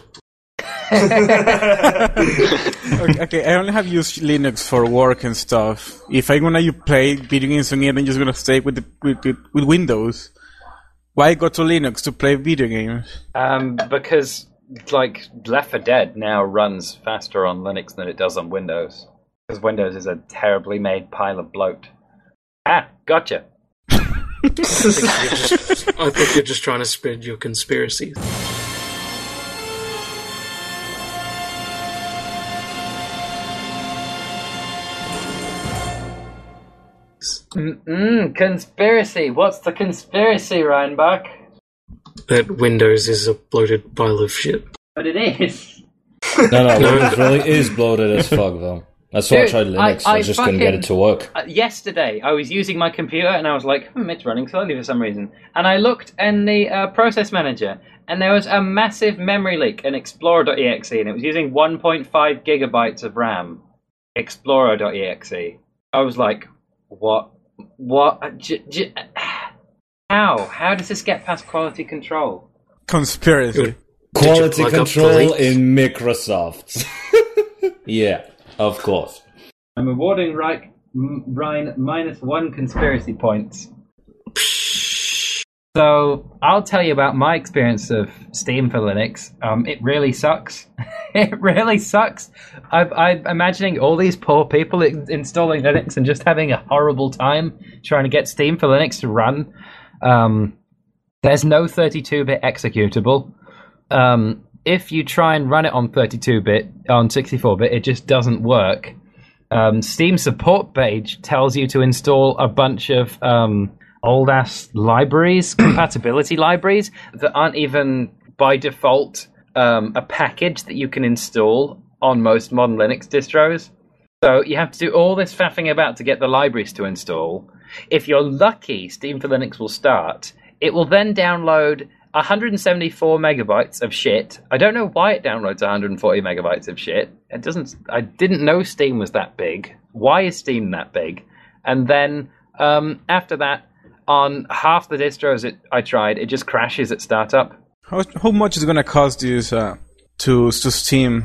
[SPEAKER 9] Okay, I only have used Linux for work and stuff. If I'm gonna play video games on it, I'm just gonna stay with Windows. Why go to Linux to play video games?
[SPEAKER 2] Because like Left 4 Dead now runs faster on Linux than it does on Windows. Because Windows is a terribly made pile of bloat. Ah, gotcha.
[SPEAKER 4] I think you're just trying to spread your conspiracies.
[SPEAKER 2] Conspiracy. What's the conspiracy, Reinbach?
[SPEAKER 4] That Windows is a bloated pile of shit.
[SPEAKER 2] But it is.
[SPEAKER 8] No, Windows really is bloated as fuck, though. That's why I tried Linux. I just couldn't get it to work.
[SPEAKER 2] Yesterday, I was using my computer, and I was like, it's running slowly for some reason. And I looked in the process manager, and there was a massive memory leak in Explorer.exe, and it was using 1.5 gigabytes of RAM. Explorer.exe. I was like, what? How does this get past quality control?
[SPEAKER 9] Conspiracy.
[SPEAKER 8] Quality control in Microsoft. Yeah, of course.
[SPEAKER 2] I'm awarding Ryan -1 conspiracy points. So, I'll tell you about my experience of Steam for Linux. It really sucks. It really sucks. I'm imagining all these poor people installing Linux and just having a horrible time trying to get Steam for Linux to run. There's no 32-bit executable. If you try and run it on 32-bit, on 64-bit, it just doesn't work. Steam support page tells you to install a bunch of old-ass libraries, compatibility libraries, that aren't even, by default, a package that you can install on most modern Linux distros. So you have to do all this faffing about to get the libraries to install. If you're lucky, Steam for Linux will start. It will then download 174 megabytes of shit. I don't know why it downloads 140 megabytes of shit. I didn't know Steam was that big. Why is Steam that big? And then after that, on half the distros I tried, it just crashes at startup.
[SPEAKER 9] How much is it going to cost this to Steam?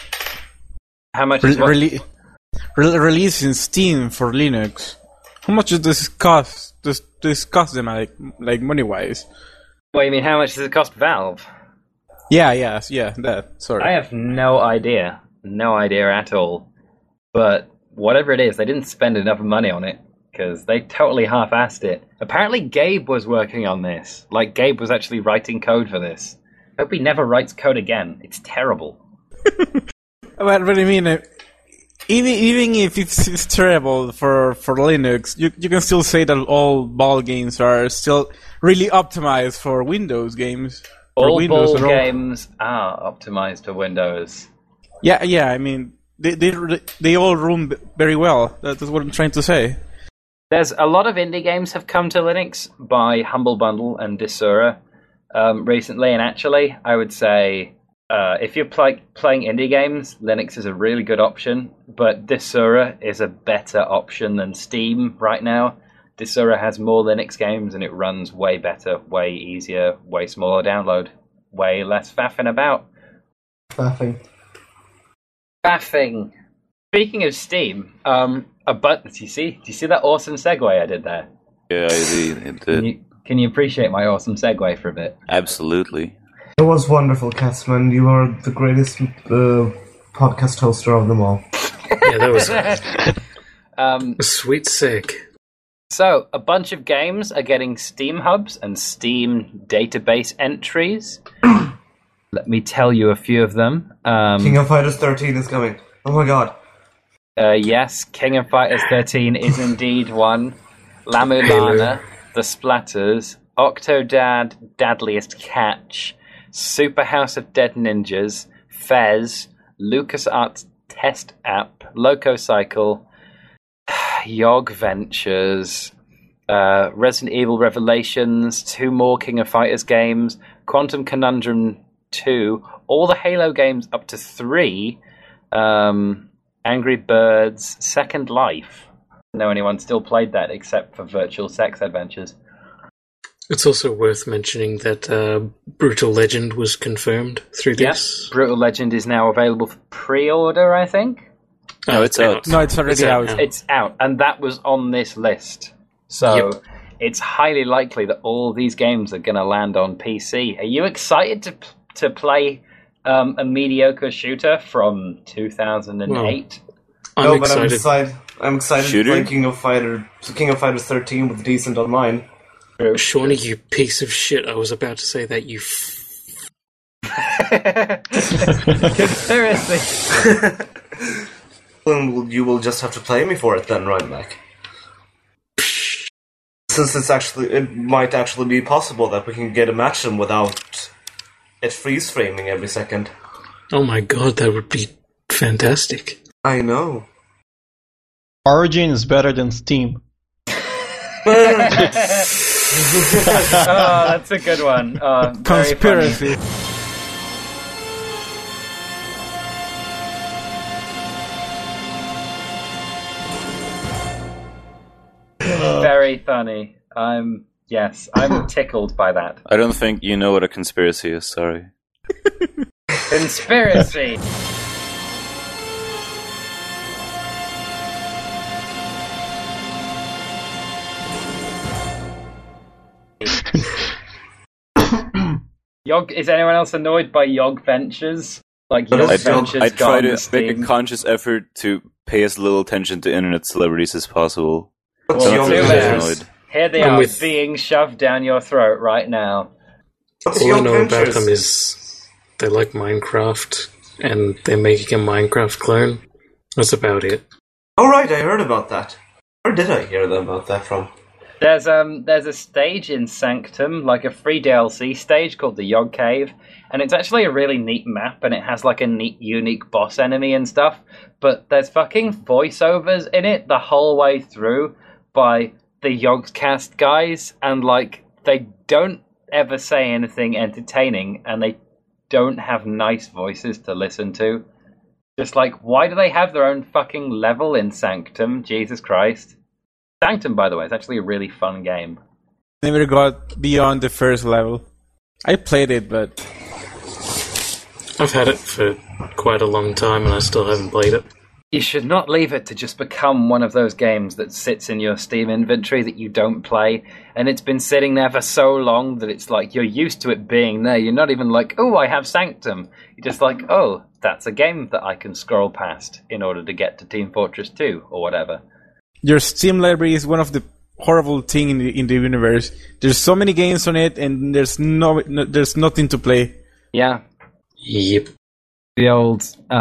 [SPEAKER 2] How much is
[SPEAKER 9] releasing Steam for Linux? How much does this cost? This cost them like money wise?
[SPEAKER 2] What, you mean how much does it cost Valve?
[SPEAKER 9] Yeah, that. Sorry.
[SPEAKER 2] I have no idea. No idea at all. But whatever it is, they didn't spend enough money on it, because they totally half-assed it. Apparently Gabe was working on this. Like, Gabe was actually writing code for this. Hope he never writes code again. It's terrible.
[SPEAKER 9] Well, what I mean, even if it's terrible for Linux, you can still say that all ball games are still really optimized for Windows games.
[SPEAKER 2] All ball games are optimized for Windows.
[SPEAKER 9] Yeah. I mean, they all run very well. That's what I'm trying to say.
[SPEAKER 2] There's a lot of indie games have come to Linux by Humble Bundle and Desura recently, and actually, I would say if you're playing indie games, Linux is a really good option, but Desura is a better option than Steam right now. Desura has more Linux games, and it runs way better, way easier, way smaller download, way less faffing about.
[SPEAKER 3] Faffing.
[SPEAKER 2] Speaking of Steam, do you see that awesome segue I did there?
[SPEAKER 5] Yeah, I did.
[SPEAKER 2] Can you appreciate my awesome segue for a bit?
[SPEAKER 5] Absolutely.
[SPEAKER 3] It was wonderful, Catsman. You are the greatest podcast hoster of them all.
[SPEAKER 4] Yeah, that was a sweet sick.
[SPEAKER 2] So, a bunch of games are getting Steam hubs and Steam database entries. Let me tell you a few of them.
[SPEAKER 3] King of Fighters 13 is coming. Oh my god.
[SPEAKER 2] Yes, King of Fighters 13 is indeed one. La Mulana, The Splatters, Octodad, Dadliest Catch, Super House of Dead Ninjas, Fez, LucasArts Test App, Lococycle, Yog Ventures, Resident Evil Revelations, 2 more King of Fighters games, Quantum Conundrum 2, all the Halo games up to 3, Angry Birds, Second Life. I don't know anyone still played that except for Virtual Sex Adventures.
[SPEAKER 4] It's also worth mentioning that Brutal Legend was confirmed through this.
[SPEAKER 2] Yep. Brutal Legend is now available for pre-order, I think.
[SPEAKER 5] No, it's out.
[SPEAKER 9] No, it's already out.
[SPEAKER 2] It's out, and that was on this list. So it's highly likely that all these games are going to land on PC. Are you excited to play a mediocre shooter from 2008?
[SPEAKER 3] No, but I'm excited
[SPEAKER 5] Shooter?
[SPEAKER 3] to play King of Fighters 13 with decent online.
[SPEAKER 4] Shawnee, you piece of shit. I was about to say that, you
[SPEAKER 2] Conspiracy.
[SPEAKER 3] Well, you will just have to play me for it then, right, Mac? Since it might actually be possible that we can get a match them without it freeze framing every second.
[SPEAKER 4] Oh my god, that would be fantastic.
[SPEAKER 3] I know.
[SPEAKER 6] Origin is better than Steam.
[SPEAKER 2] Oh, that's a good one. Very
[SPEAKER 9] Conspiracy.
[SPEAKER 2] funny. Very funny. I'm tickled by that.
[SPEAKER 5] I don't think you know what a conspiracy is, sorry.
[SPEAKER 2] Conspiracy! Is anyone else annoyed by Yog Ventures? Like Yog Ventures
[SPEAKER 5] I try to
[SPEAKER 2] Steam.
[SPEAKER 5] make a conscious effort to pay as little attention to internet celebrities as possible.
[SPEAKER 3] What's
[SPEAKER 5] So
[SPEAKER 3] Young
[SPEAKER 5] I'm
[SPEAKER 2] Yog
[SPEAKER 5] really
[SPEAKER 3] Ventures?
[SPEAKER 5] annoyed.
[SPEAKER 2] Here they
[SPEAKER 4] I'm
[SPEAKER 2] are,
[SPEAKER 4] with-
[SPEAKER 2] being shoved down your throat right now.
[SPEAKER 3] What's
[SPEAKER 4] All I
[SPEAKER 3] Young
[SPEAKER 4] know about
[SPEAKER 3] Ventures?
[SPEAKER 4] them is they like Minecraft, and they're making a Minecraft clone. That's about it.
[SPEAKER 3] Oh right, I heard about that. Where did I hear about that from?
[SPEAKER 2] There's a stage in Sanctum, like a free DLC stage called the Yog Cave, and it's actually a really neat map, and it has like a neat, unique boss enemy and stuff. But there's fucking voiceovers in it the whole way through by the Yogscast guys, and like they don't ever say anything entertaining, and they don't have nice voices to listen to. Just like, why do they have their own fucking level in Sanctum? Jesus Christ. Sanctum, by the way, is actually a really fun game.
[SPEAKER 9] Never got beyond the first level. I played it, but
[SPEAKER 4] I've had it for quite a long time, and I still haven't played it.
[SPEAKER 2] You should not leave it to just become one of those games that sits in your Steam inventory that you don't play, and it's been sitting there for so long that it's like you're used to it being there. You're not even like, oh, I have Sanctum. You're just like, oh, that's a game that I can scroll past in order to get to Team Fortress 2 or whatever.
[SPEAKER 9] your Steam library is one of the horrible thing in the universe. There's so many games on it, and there's nothing to play.
[SPEAKER 2] Yeah.
[SPEAKER 4] Yep.
[SPEAKER 2] The old,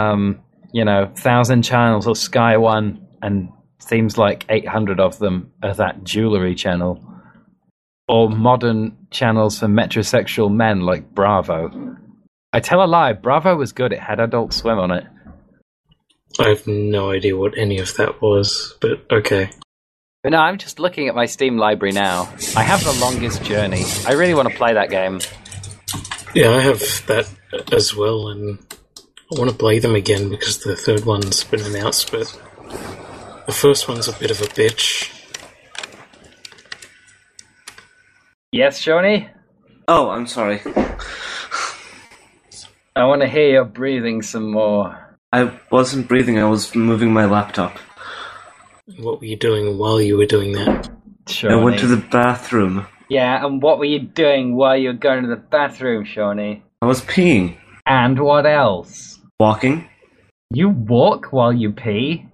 [SPEAKER 2] 1,000 channels of Sky One, and seems like 800 of them are that jewelry channel. Or modern channels for metrosexual men like Bravo. I tell a lie, Bravo was good. It had Adult Swim on it.
[SPEAKER 4] I have no idea what any of that was, but okay.
[SPEAKER 2] But no, I'm just looking at my Steam library now. I have The Longest Journey. I really want to play that game.
[SPEAKER 4] Yeah, I have that as well, and I want to play them again because the third one's been announced, but the first one's a bit of a bitch.
[SPEAKER 2] Yes, Shoni?
[SPEAKER 3] Oh, I'm sorry.
[SPEAKER 2] I want to hear your breathing some more.
[SPEAKER 3] I wasn't breathing, I was moving my laptop.
[SPEAKER 4] What were you doing while you were doing that?
[SPEAKER 2] Shoni.
[SPEAKER 3] I went to the bathroom.
[SPEAKER 2] Yeah, and what were you doing while you were going to the bathroom, Shoni?
[SPEAKER 3] I was peeing.
[SPEAKER 2] And what else?
[SPEAKER 3] Walking.
[SPEAKER 2] You walk while you pee?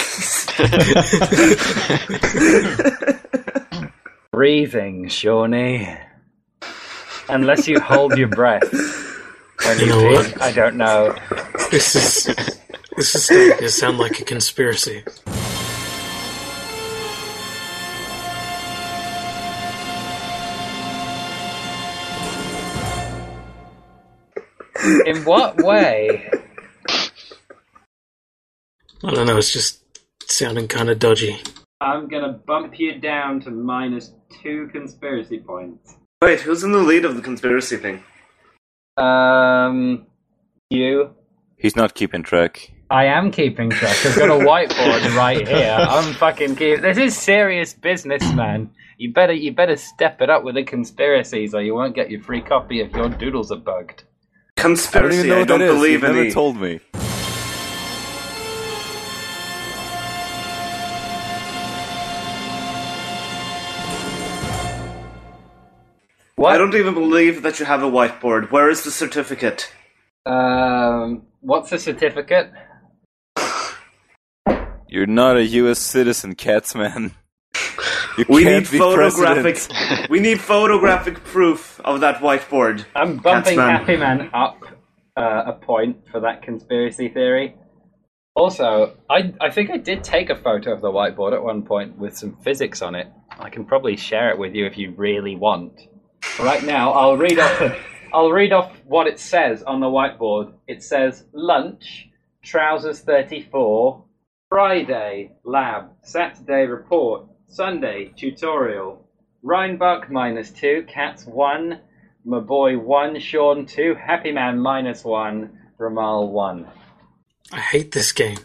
[SPEAKER 2] Breathing, Shawnee. Unless you hold your breath when you
[SPEAKER 4] You know
[SPEAKER 2] pee.
[SPEAKER 4] what?
[SPEAKER 2] I don't know.
[SPEAKER 4] This is starting to sound like a conspiracy.
[SPEAKER 2] In what way?
[SPEAKER 4] I don't know, it's just sounding kind of dodgy.
[SPEAKER 2] I'm gonna bump you down to -2 conspiracy points.
[SPEAKER 3] Wait, who's in the lead of the conspiracy thing?
[SPEAKER 2] You.
[SPEAKER 5] He's not keeping track.
[SPEAKER 2] I am keeping track. I've got a whiteboard right here. I'm fucking keep. This is serious business, man. You better step it up with the conspiracies, or you won't get your free copy of Your Doodles Are Bugged.
[SPEAKER 3] Conspiracy, I don't believe
[SPEAKER 5] You've
[SPEAKER 3] in
[SPEAKER 5] never
[SPEAKER 3] the...
[SPEAKER 5] told me.
[SPEAKER 2] What?
[SPEAKER 3] I don't even believe that you have a whiteboard. Where is the certificate?
[SPEAKER 2] What's the certificate?
[SPEAKER 5] You're not a U.S. citizen, Catsman. You
[SPEAKER 3] We
[SPEAKER 5] can't
[SPEAKER 3] need
[SPEAKER 5] be
[SPEAKER 3] photographic.
[SPEAKER 5] president.
[SPEAKER 3] We need photographic proof of that whiteboard.
[SPEAKER 2] I'm bumping
[SPEAKER 3] Catsman.
[SPEAKER 2] Happy Man up a point for that conspiracy theory. Also, I think I did take a photo of the whiteboard at one point with some physics on it. I can probably share it with you if you really want. Right now, I'll read off what it says on the whiteboard. It says lunch, trousers 34, Friday, lab, Saturday, report, Sunday, tutorial, Rheinbach -2, Cats 1, my boy 1, Sean 2, Happy Man -1, Ramal 1.
[SPEAKER 4] I hate this game.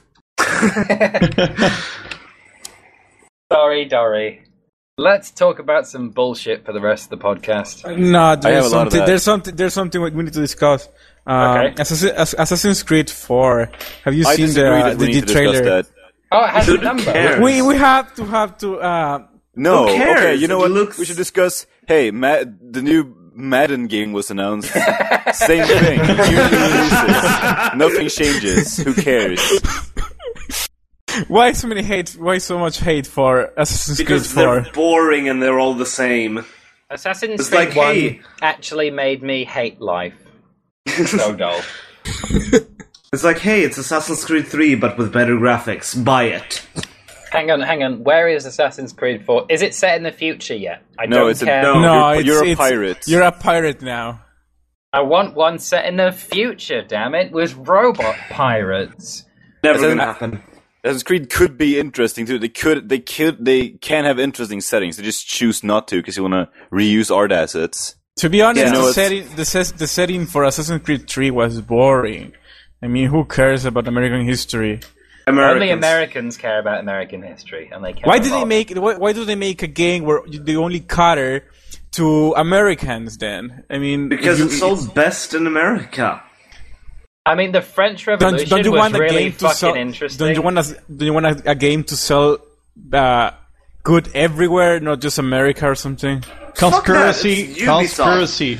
[SPEAKER 2] Sorry, Dory. Let's talk about some bullshit for the rest of the podcast.
[SPEAKER 9] No,
[SPEAKER 5] I have a lot of that.
[SPEAKER 9] there's something we need to discuss.
[SPEAKER 2] Okay.
[SPEAKER 9] Assassin's Creed 4. Have you
[SPEAKER 5] I
[SPEAKER 9] seen
[SPEAKER 5] disagree that we
[SPEAKER 9] the
[SPEAKER 5] need to discuss
[SPEAKER 9] trailer?
[SPEAKER 5] that.
[SPEAKER 2] Oh, it has a
[SPEAKER 3] Who
[SPEAKER 2] number.
[SPEAKER 3] cares?
[SPEAKER 9] We have to.
[SPEAKER 5] No,
[SPEAKER 3] Who cares?
[SPEAKER 5] okay, you know
[SPEAKER 3] It
[SPEAKER 5] what?
[SPEAKER 3] looks-
[SPEAKER 5] We should discuss. Hey, the new Madden game was announced. Same thing. Union loses. Nothing changes. Who cares?
[SPEAKER 9] Why so much hate for Assassin's
[SPEAKER 3] Because
[SPEAKER 9] Creed 4?
[SPEAKER 3] they're boring and they're all the same.
[SPEAKER 2] Assassin's
[SPEAKER 3] It's
[SPEAKER 2] Creed
[SPEAKER 3] like,
[SPEAKER 2] 1
[SPEAKER 3] hey.
[SPEAKER 2] actually made me hate life. So dull.
[SPEAKER 3] It's like, hey, it's Assassin's Creed 3, but with better graphics. Buy it.
[SPEAKER 2] Hang on. Where is Assassin's Creed 4? Is it set in the future yet? I
[SPEAKER 5] No,
[SPEAKER 2] don't
[SPEAKER 5] it's
[SPEAKER 2] care.
[SPEAKER 9] No,
[SPEAKER 5] you're a pirate.
[SPEAKER 9] You're a pirate now.
[SPEAKER 2] I want one set in the future, damn it, with robot pirates.
[SPEAKER 3] Never
[SPEAKER 5] Assassin-
[SPEAKER 3] gonna happen.
[SPEAKER 5] Assassin's Creed could be interesting too. They can have interesting settings. They just choose not to because you want to reuse art assets.
[SPEAKER 9] To be honest,
[SPEAKER 3] Yeah.
[SPEAKER 5] You know,
[SPEAKER 9] the setting for Assassin's Creed 3 was boring. I mean, who cares about American history?
[SPEAKER 2] Only Americans care about American history, and they care.
[SPEAKER 9] Why do they
[SPEAKER 2] about-
[SPEAKER 9] make? Why do they make a game where they only cater to Americans? Then I mean,
[SPEAKER 3] Because it sold best in America.
[SPEAKER 2] I mean, the French Revolution
[SPEAKER 9] don't you
[SPEAKER 2] was
[SPEAKER 9] want a
[SPEAKER 2] really
[SPEAKER 9] game to
[SPEAKER 2] fucking
[SPEAKER 9] sell?
[SPEAKER 2] interesting.
[SPEAKER 9] Don't you want a game to sell good everywhere, not just America or something?
[SPEAKER 6] Conspiracy.
[SPEAKER 3] Fuck that, it's Ubisoft.
[SPEAKER 6] Conspiracy.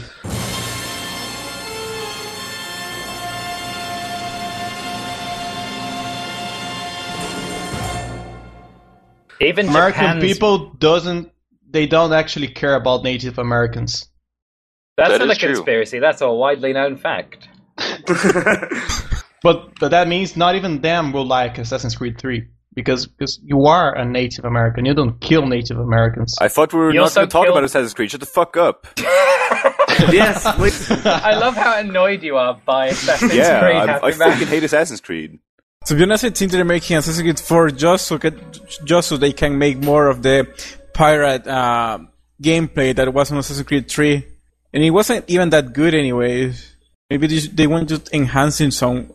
[SPEAKER 2] Even
[SPEAKER 6] American
[SPEAKER 2] Japan's-
[SPEAKER 6] people don't actually care about Native Americans.
[SPEAKER 2] That's
[SPEAKER 7] That
[SPEAKER 2] not a
[SPEAKER 7] is true.
[SPEAKER 2] conspiracy. That's a widely known fact.
[SPEAKER 6] But that means not even them will like Assassin's Creed 3 because you are a Native American. You don't kill Native Americans.
[SPEAKER 5] I thought we were
[SPEAKER 2] You
[SPEAKER 5] not
[SPEAKER 2] also
[SPEAKER 5] going to talk
[SPEAKER 2] killed-
[SPEAKER 5] about Assassin's Creed. Shut the fuck up.
[SPEAKER 3] Yes, please.
[SPEAKER 2] I love how annoyed you are by Assassin's Creed.
[SPEAKER 5] Yeah, I
[SPEAKER 2] Happy
[SPEAKER 5] fucking
[SPEAKER 2] Man.
[SPEAKER 5] hate Assassin's Creed.
[SPEAKER 9] To be honest, I think they're making Assassin's Creed 4 just so they can make more of the pirate gameplay that was on Assassin's Creed 3, and it wasn't even that good anyways. Maybe they want to enhancing some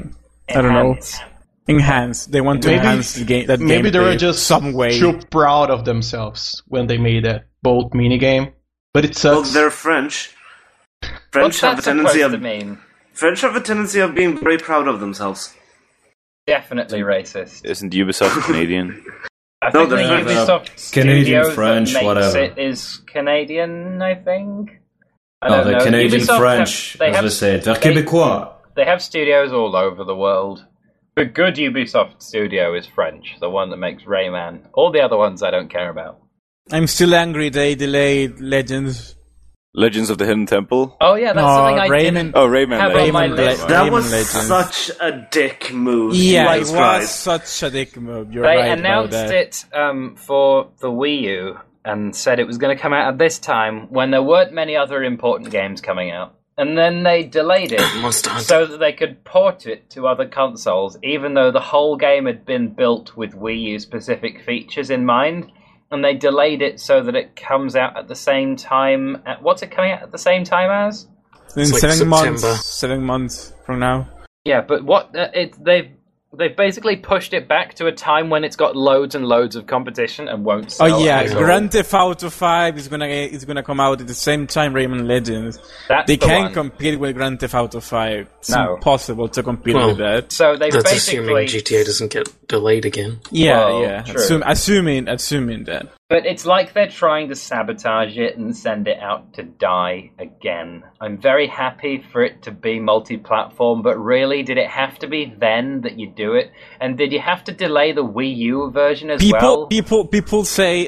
[SPEAKER 9] I don't know. Enhance. They want to
[SPEAKER 6] Maybe-
[SPEAKER 9] enhance the game. That
[SPEAKER 6] Maybe they
[SPEAKER 9] gameplay
[SPEAKER 6] were just
[SPEAKER 9] some way.
[SPEAKER 6] too proud of themselves when they made that boat minigame. But it
[SPEAKER 3] Well,
[SPEAKER 6] sucks.
[SPEAKER 3] they're French.
[SPEAKER 2] What's
[SPEAKER 3] French have
[SPEAKER 2] that
[SPEAKER 3] a tendency
[SPEAKER 2] supposed
[SPEAKER 3] of
[SPEAKER 2] to mean?
[SPEAKER 3] French have a tendency of being very proud of themselves.
[SPEAKER 2] Definitely racist.
[SPEAKER 5] Isn't Ubisoft Canadian?
[SPEAKER 2] I
[SPEAKER 3] No,
[SPEAKER 2] think the
[SPEAKER 3] they're
[SPEAKER 2] Ubisoft
[SPEAKER 8] Canadian,
[SPEAKER 2] studio
[SPEAKER 8] French,
[SPEAKER 2] that makes
[SPEAKER 8] whatever.
[SPEAKER 2] it is Canadian, I think. I
[SPEAKER 8] No,
[SPEAKER 2] don't
[SPEAKER 8] they're
[SPEAKER 2] know.
[SPEAKER 8] Canadian
[SPEAKER 2] Ubisoft
[SPEAKER 8] French,
[SPEAKER 2] have-
[SPEAKER 8] as they say it. They're Québécois.
[SPEAKER 2] They have studios all over the world. The good Ubisoft studio is French, the one that makes Rayman. All the other ones I don't care about.
[SPEAKER 9] I'm still angry they delayed Legends.
[SPEAKER 5] Legends of the Hidden Temple?
[SPEAKER 2] Oh yeah, that's
[SPEAKER 9] No,
[SPEAKER 2] something I
[SPEAKER 9] Rayman-
[SPEAKER 2] didn't
[SPEAKER 5] Oh, Rayman
[SPEAKER 2] have on my
[SPEAKER 9] Rayman
[SPEAKER 2] list.
[SPEAKER 9] Rayman
[SPEAKER 3] That was
[SPEAKER 9] Legends.
[SPEAKER 3] such a dick move.
[SPEAKER 9] Yeah,
[SPEAKER 3] Jesus
[SPEAKER 9] it
[SPEAKER 3] Christ.
[SPEAKER 9] was such a dick move. You're
[SPEAKER 2] They
[SPEAKER 9] right about
[SPEAKER 2] announced
[SPEAKER 9] that.
[SPEAKER 2] it for the Wii U and said it was going to come out at this time when there weren't many other important games coming out. And then they delayed it
[SPEAKER 4] Monster Hunter.
[SPEAKER 2] so that they could port it to other consoles, even though the whole game had been built with Wii U specific features in mind. And they delayed it so that it comes out at the same time. What's it coming out at the same time as?
[SPEAKER 9] In
[SPEAKER 4] It's like
[SPEAKER 9] 7
[SPEAKER 4] September.
[SPEAKER 9] months. 7 months from now.
[SPEAKER 2] Yeah, but what they've basically pushed it back to a time when it's got loads and loads of competition and won't sell.
[SPEAKER 9] Oh yeah,
[SPEAKER 2] at all.
[SPEAKER 9] Grand Theft Auto 5 is gonna come out at the same time Rayman Legends.
[SPEAKER 2] That's
[SPEAKER 9] They
[SPEAKER 2] the
[SPEAKER 9] can't
[SPEAKER 2] one.
[SPEAKER 9] compete with Grand Theft Auto 5. It's
[SPEAKER 2] No.
[SPEAKER 9] impossible to compete
[SPEAKER 4] Well,
[SPEAKER 9] with that.
[SPEAKER 2] So they
[SPEAKER 4] That's
[SPEAKER 2] basically,
[SPEAKER 4] assuming GTA doesn't get delayed again.
[SPEAKER 9] Yeah,
[SPEAKER 2] Well,
[SPEAKER 9] yeah.
[SPEAKER 2] true.
[SPEAKER 9] Assuming that.
[SPEAKER 2] but it's like they're trying to sabotage it and send it out to die again. I'm very happy for it to be multi-platform, but really, did it have to be then that you do it? And did you have to delay the Wii U version as well?
[SPEAKER 9] People say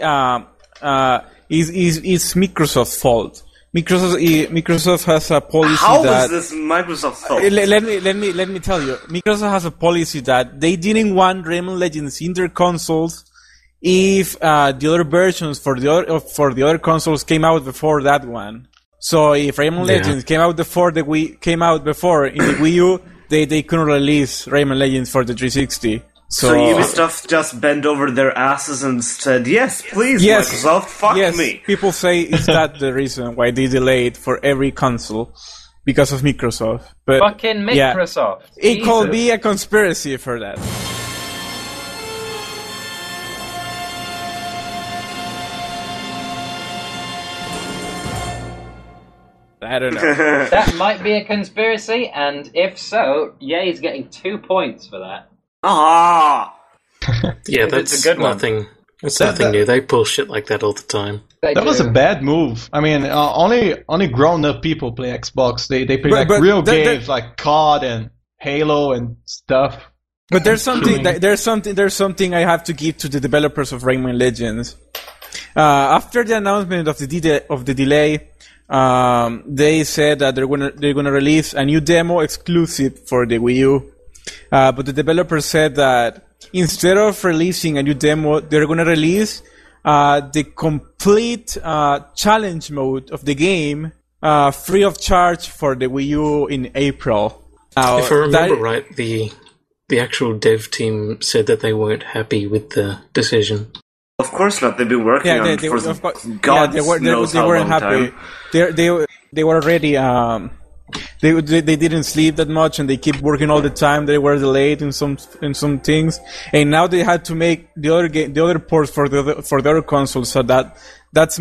[SPEAKER 9] it's Microsoft's fault. Microsoft has a policy
[SPEAKER 3] How
[SPEAKER 9] that
[SPEAKER 3] is this Microsoft's fault?
[SPEAKER 9] let me tell you. Microsoft has a policy that they didn't want Rayman Legends in their consoles if the other versions for the other consoles came out before that one. So if Rayman Legends came out before in the Wii U, they couldn't release Rayman Legends for the 360.
[SPEAKER 3] So Ubisoft just bent over their asses and said, "Yes, please, Microsoft, fuck me."
[SPEAKER 9] People say is that the reason why they delayed for every console because of Microsoft. But
[SPEAKER 2] fucking Microsoft.
[SPEAKER 9] It could be a conspiracy for that. I don't know.
[SPEAKER 2] That might be a conspiracy, and if so, Ye's getting 2 points for that.
[SPEAKER 3] Ah!
[SPEAKER 4] Yeah, that's a good nothing. That's nothing new. They pull shit like that all the time.
[SPEAKER 6] That was a bad move. I mean, only grown-up people play Xbox. They play real games like COD and Halo and stuff.
[SPEAKER 9] But there's something I have to give to the developers of Rayman Legends. After the announcement of the delay, they said that they're gonna release a new demo exclusive for the Wii U. But the developer said that instead of releasing a new demo, they're gonna release the complete challenge mode of the game free of charge for the Wii U in April.
[SPEAKER 4] If I remember right, the actual dev team said that they weren't happy with the decision.
[SPEAKER 3] Of course not. They've been working on it for God knows how long time.
[SPEAKER 9] They were already they didn't sleep that much and they keep working all the time. They were delayed in some things, and now they had to make the other ports for the other consoles. So that's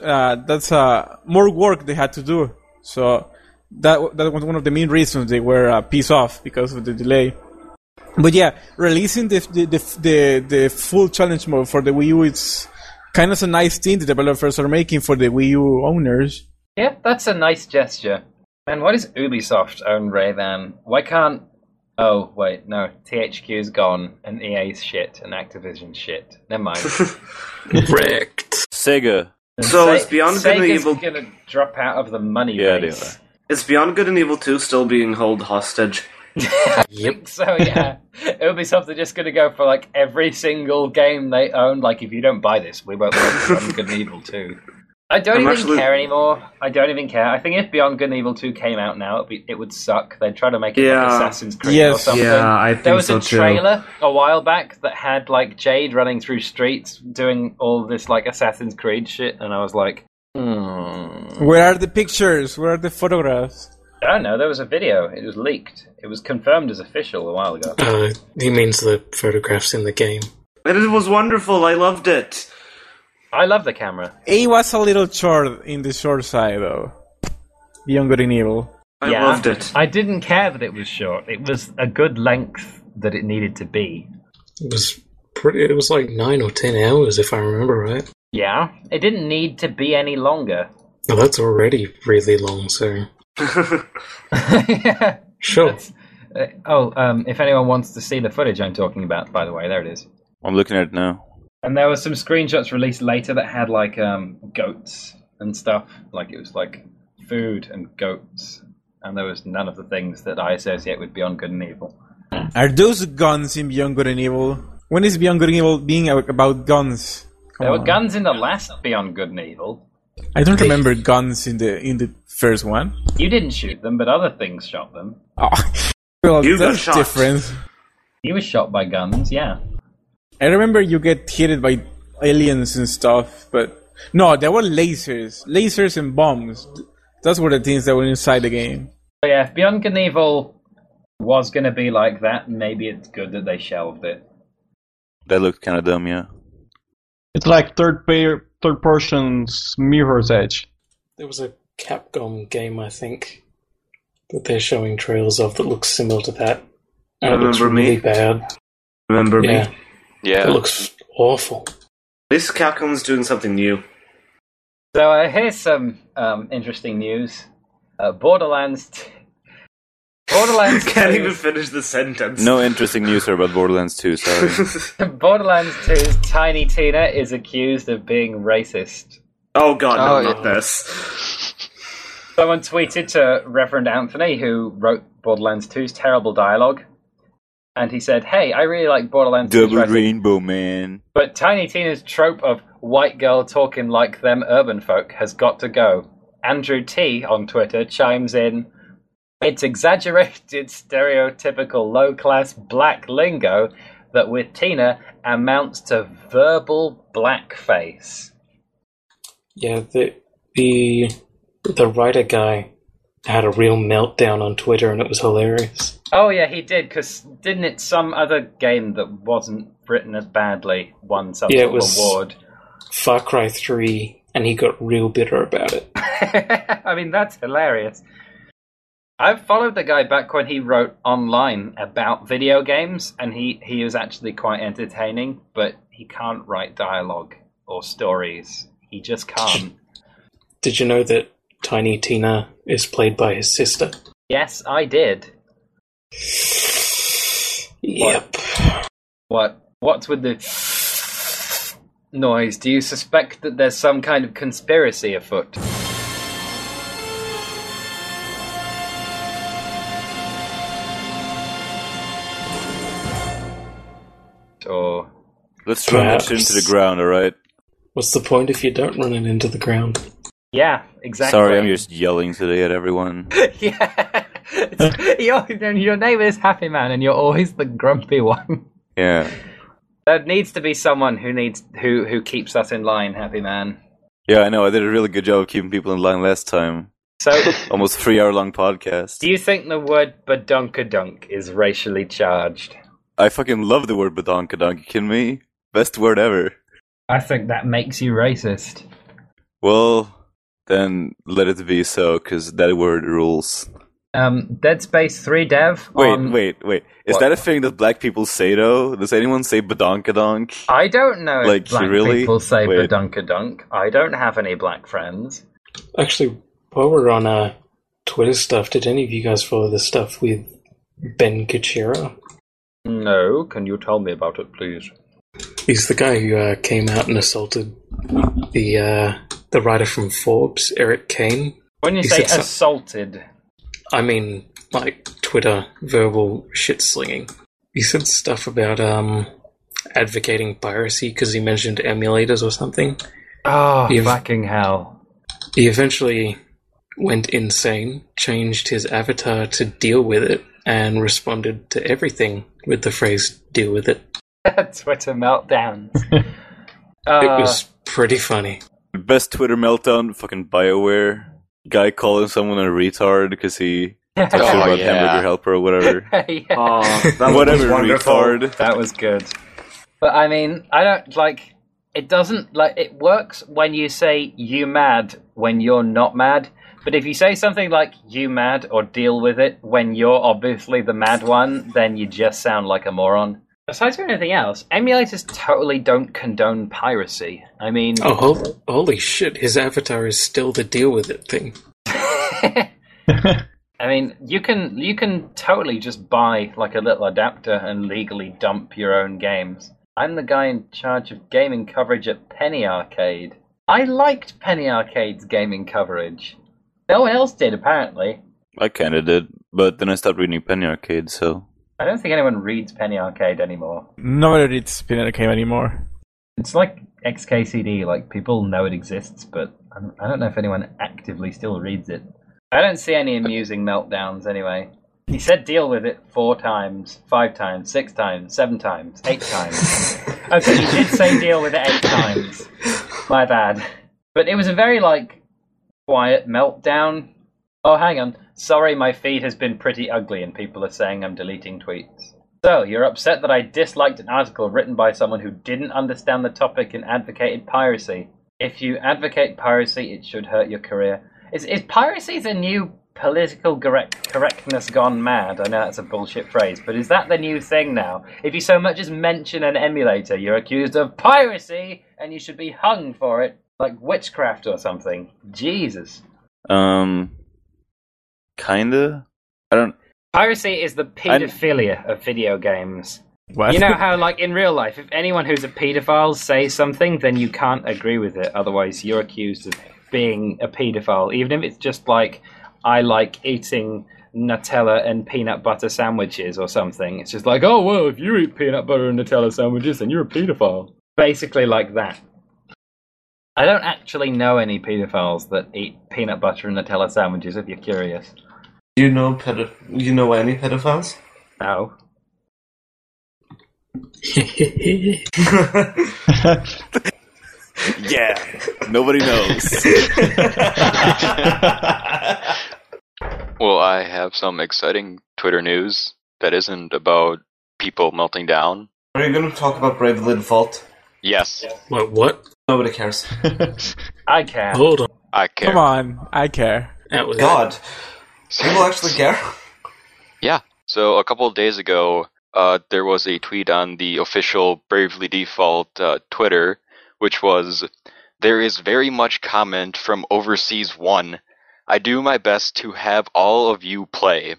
[SPEAKER 9] more work they had to do. So that was one of the main reasons they were pissed off because of the delay. But yeah, releasing the full challenge mode for the Wii U, it's kind of a nice thing the developers are making for the Wii U owners.
[SPEAKER 2] Yeah, that's a nice gesture. Man, why does Ubisoft own Rayman? Why can't... Oh, wait, no. THQ's gone, and EA's shit, and Activision's shit. Never mind.
[SPEAKER 4] Wrecked.
[SPEAKER 5] Sega.
[SPEAKER 3] So is Beyond Good and Evil...
[SPEAKER 2] Sega's gonna drop out of the money race.
[SPEAKER 3] Is Beyond Good and Evil 2 still being held hostage?
[SPEAKER 2] I think so, yeah. Ubisoft are just going to go for like every single game they own. Like, if you don't buy this, we won't let Beyond Good and Evil 2. I don't even care anymore. I don't even care. I think if Beyond Good and Evil 2 came out now, it would suck. They'd try to make it like Assassin's Creed or something.
[SPEAKER 3] Yeah, I think
[SPEAKER 2] there was
[SPEAKER 3] so
[SPEAKER 2] a trailer a while back that had like Jade running through streets doing all this like Assassin's Creed shit, and I was like,
[SPEAKER 9] Where are the pictures? Where are the photographs?
[SPEAKER 2] I don't know, there was a video. It was leaked. It was confirmed as official a while ago.
[SPEAKER 4] He means the photographs in the game.
[SPEAKER 3] And it was wonderful. I loved it.
[SPEAKER 2] I love the camera.
[SPEAKER 9] It was a little short in the short side, though. Beyond Good and Evil.
[SPEAKER 3] I loved it.
[SPEAKER 2] I didn't care that it was short. It was a good length that it needed to be.
[SPEAKER 4] It was like 9 or 10 hours, if I remember right.
[SPEAKER 2] Yeah, it didn't need to be any longer.
[SPEAKER 4] Well, that's already really long, so...
[SPEAKER 2] Yeah.
[SPEAKER 4] Sure.
[SPEAKER 2] If anyone wants to see the footage I'm talking about, by the way, there it is.
[SPEAKER 5] I'm looking at it now.
[SPEAKER 2] And there were some screenshots released later that had like goats and stuff. Like it was like food and goats, and there was none of the things that I associate with Beyond Good and Evil.
[SPEAKER 9] Are those guns in Beyond Good and Evil? When is Beyond Good and Evil being about guns?
[SPEAKER 2] There were guns in the last Beyond Good and Evil.
[SPEAKER 9] I don't remember guns in the first one.
[SPEAKER 2] You didn't shoot them, but other things shot them.
[SPEAKER 9] Oh, well,
[SPEAKER 3] You got
[SPEAKER 9] that's
[SPEAKER 3] shot.
[SPEAKER 9] different.
[SPEAKER 2] You were shot by guns, yeah.
[SPEAKER 9] I remember you get hit by aliens and stuff, but no, there were lasers and bombs. Those were the things that were inside the game.
[SPEAKER 2] So yeah, if Beyond Good and Evil was going to be like that, maybe it's good that they shelved it.
[SPEAKER 5] That looked kind of dumb, yeah.
[SPEAKER 6] It's like third person's Mirror's Edge.
[SPEAKER 4] There was a Capcom game, I think, that they're showing trailers of that looks similar to that. And it looks really bad.
[SPEAKER 3] Remember
[SPEAKER 4] Yeah.
[SPEAKER 3] me?
[SPEAKER 7] Yeah.
[SPEAKER 4] It looks awful.
[SPEAKER 3] This Capcom's doing something new.
[SPEAKER 2] So here's some interesting news. Borderlands 2...
[SPEAKER 3] Can't even finish the sentence.
[SPEAKER 5] No interesting news about Borderlands 2, sorry.
[SPEAKER 2] Borderlands 2's Tiny Tina is accused of being racist.
[SPEAKER 3] Oh god, no, not this.
[SPEAKER 2] Someone tweeted to Reverend Anthony, who wrote Borderlands 2's terrible dialogue. and he said, "Hey, I really like Borderlands 2
[SPEAKER 5] Double
[SPEAKER 2] writing,
[SPEAKER 5] Rainbow Man.
[SPEAKER 2] but Tiny Tina's trope of white girl talking like them urban folk has got to go." Andrew T. on Twitter chimes in, "It's exaggerated, stereotypical, low-class black lingo that with Tina amounts to verbal blackface."
[SPEAKER 4] Yeah, the writer guy had a real meltdown on Twitter, and it was hilarious.
[SPEAKER 2] Oh yeah, he did, because didn't it some other game that wasn't written as badly won some
[SPEAKER 4] Yeah, it
[SPEAKER 2] sort of
[SPEAKER 4] was
[SPEAKER 2] award?
[SPEAKER 4] Far Cry 3, and he got real bitter about it.
[SPEAKER 2] I mean, that's hilarious. I've followed the guy back when he wrote online about video games, and he was actually quite entertaining, but he can't write dialogue or stories. He just can't.
[SPEAKER 4] Did you know that Tiny Tina is played by his sister?
[SPEAKER 2] Yes, I did.
[SPEAKER 4] Yep.
[SPEAKER 2] What's with the noise? Do you suspect that there's some kind of conspiracy afoot? Or
[SPEAKER 5] Let's run that
[SPEAKER 4] Perhaps.
[SPEAKER 5] shit into the ground, alright?
[SPEAKER 4] What's the point if you don't run it into the ground?
[SPEAKER 2] yeah, exactly.
[SPEAKER 5] Sorry, I'm just yelling today at everyone.
[SPEAKER 2] Yeah, your name is Happy Man, and you're always the grumpy one.
[SPEAKER 5] Yeah.
[SPEAKER 2] There needs to be someone who keeps us in line, Happy Man.
[SPEAKER 5] Yeah, I know, I did a really good job of keeping people in line last time.
[SPEAKER 2] So,
[SPEAKER 5] Almost 3-hour-long podcast.
[SPEAKER 2] do you think the word badunkadunk is racially charged?
[SPEAKER 5] I fucking love the word badonkadonk, you kidding me? Best word ever.
[SPEAKER 2] I think that makes you racist.
[SPEAKER 5] Well, then let it be so, because that word rules.
[SPEAKER 2] Dead Space 3 dev.
[SPEAKER 5] Wait. Is
[SPEAKER 2] What?
[SPEAKER 5] that a thing that black people say, though? Does anyone say badonkadonk?
[SPEAKER 2] I don't know if
[SPEAKER 5] Like,
[SPEAKER 2] black
[SPEAKER 5] really?
[SPEAKER 2] people say
[SPEAKER 5] Wait.
[SPEAKER 2] badunkadunk. I don't have any black friends.
[SPEAKER 4] Actually, while we're on Twitter stuff, did any of you guys follow the stuff with Ben Kuchera?
[SPEAKER 2] No, can you tell me about it, please?
[SPEAKER 4] He's the guy who came out and assaulted the writer from Forbes, Eric Kane.
[SPEAKER 2] When you
[SPEAKER 4] He
[SPEAKER 2] say
[SPEAKER 4] said some-
[SPEAKER 2] assaulted,
[SPEAKER 4] I mean, like, Twitter verbal shit-slinging. He said stuff about advocating piracy because he mentioned emulators or something.
[SPEAKER 2] oh,
[SPEAKER 4] You've-
[SPEAKER 2] fucking hell.
[SPEAKER 4] He eventually went insane, changed his avatar to deal with it, and responded to everything with the phrase, deal with it.
[SPEAKER 2] Twitter meltdowns.
[SPEAKER 4] It was pretty funny.
[SPEAKER 5] Best Twitter meltdown, fucking BioWare. Guy calling someone a retard because he talks shit about
[SPEAKER 7] yeah.
[SPEAKER 5] Hamburger Helper or whatever.
[SPEAKER 2] Yeah.
[SPEAKER 3] Oh, that
[SPEAKER 5] Whatever,
[SPEAKER 3] was wonderful.
[SPEAKER 5] retard.
[SPEAKER 2] That was good. But I mean, I don't like it doesn't like it works when you say you mad when you're not mad. But if you say something like you mad or deal with it when you're obviously the mad one, then you just sound like a moron. Aside from anything else, emulators totally don't condone piracy. I mean,
[SPEAKER 4] Oh, holy shit, his avatar is still the deal with it thing.
[SPEAKER 2] I mean, you can totally just buy like a little adapter and legally dump your own games. I'm the guy in charge of gaming coverage at Penny Arcade. I liked Penny Arcade's gaming coverage. No one else did, apparently.
[SPEAKER 5] I kinda did, but then I stopped reading Penny Arcade, so...
[SPEAKER 2] I don't think anyone reads Penny Arcade anymore.
[SPEAKER 9] Nobody reads Spinner Cave anymore.
[SPEAKER 2] It's like XKCD, like people know it exists, but I don't know if anyone actively still reads it. I don't see any amusing meltdowns anyway. He said deal with it 4 times, 5 times, 6 times, 7 times, 8 times. Okay, he did say deal with it 8 times. My bad. But it was a very, like, quiet meltdown. Oh, hang on. Sorry, my feed has been pretty ugly and people are saying I'm deleting tweets. So, you're upset that I disliked an article written by someone who didn't understand the topic and advocated piracy. If you advocate piracy, it should hurt your career. Is piracy the new political correctness gone mad? I know that's a bullshit phrase, but is that the new thing now? If you so much as mention an emulator, you're accused of piracy and you should be hung for it. Like witchcraft or something. Jesus.
[SPEAKER 5] Kinda? I don't...
[SPEAKER 2] Piracy is the paedophilia of video games.
[SPEAKER 9] What?
[SPEAKER 2] You know how, like, in real life, if anyone who's a paedophile says something, then you can't agree with it. Otherwise, you're accused of being a paedophile. Even if it's just like, I like eating Nutella and peanut butter sandwiches or something. It's just like, oh, well, if you eat peanut butter and Nutella sandwiches, then you're a paedophile. Basically like that. I don't actually know any paedophiles that eat peanut butter and Nutella sandwiches, if you're curious.
[SPEAKER 3] You know any pedophiles?
[SPEAKER 2] No.
[SPEAKER 5] Yeah, nobody knows.
[SPEAKER 7] Well, I have some exciting Twitter news that isn't about people melting down.
[SPEAKER 3] Are you going to talk about Bravely Default?
[SPEAKER 7] Yes.
[SPEAKER 8] What?
[SPEAKER 3] Nobody cares.
[SPEAKER 2] I care.
[SPEAKER 8] Hold on.
[SPEAKER 7] I care.
[SPEAKER 9] Come on, I care.
[SPEAKER 8] That was
[SPEAKER 3] God. People actually care?
[SPEAKER 7] Yeah. So a couple of days ago, there was a tweet on the official Bravely Default Twitter, which was, "There is very much comment from Overseas 1. I do my best to have all of you play."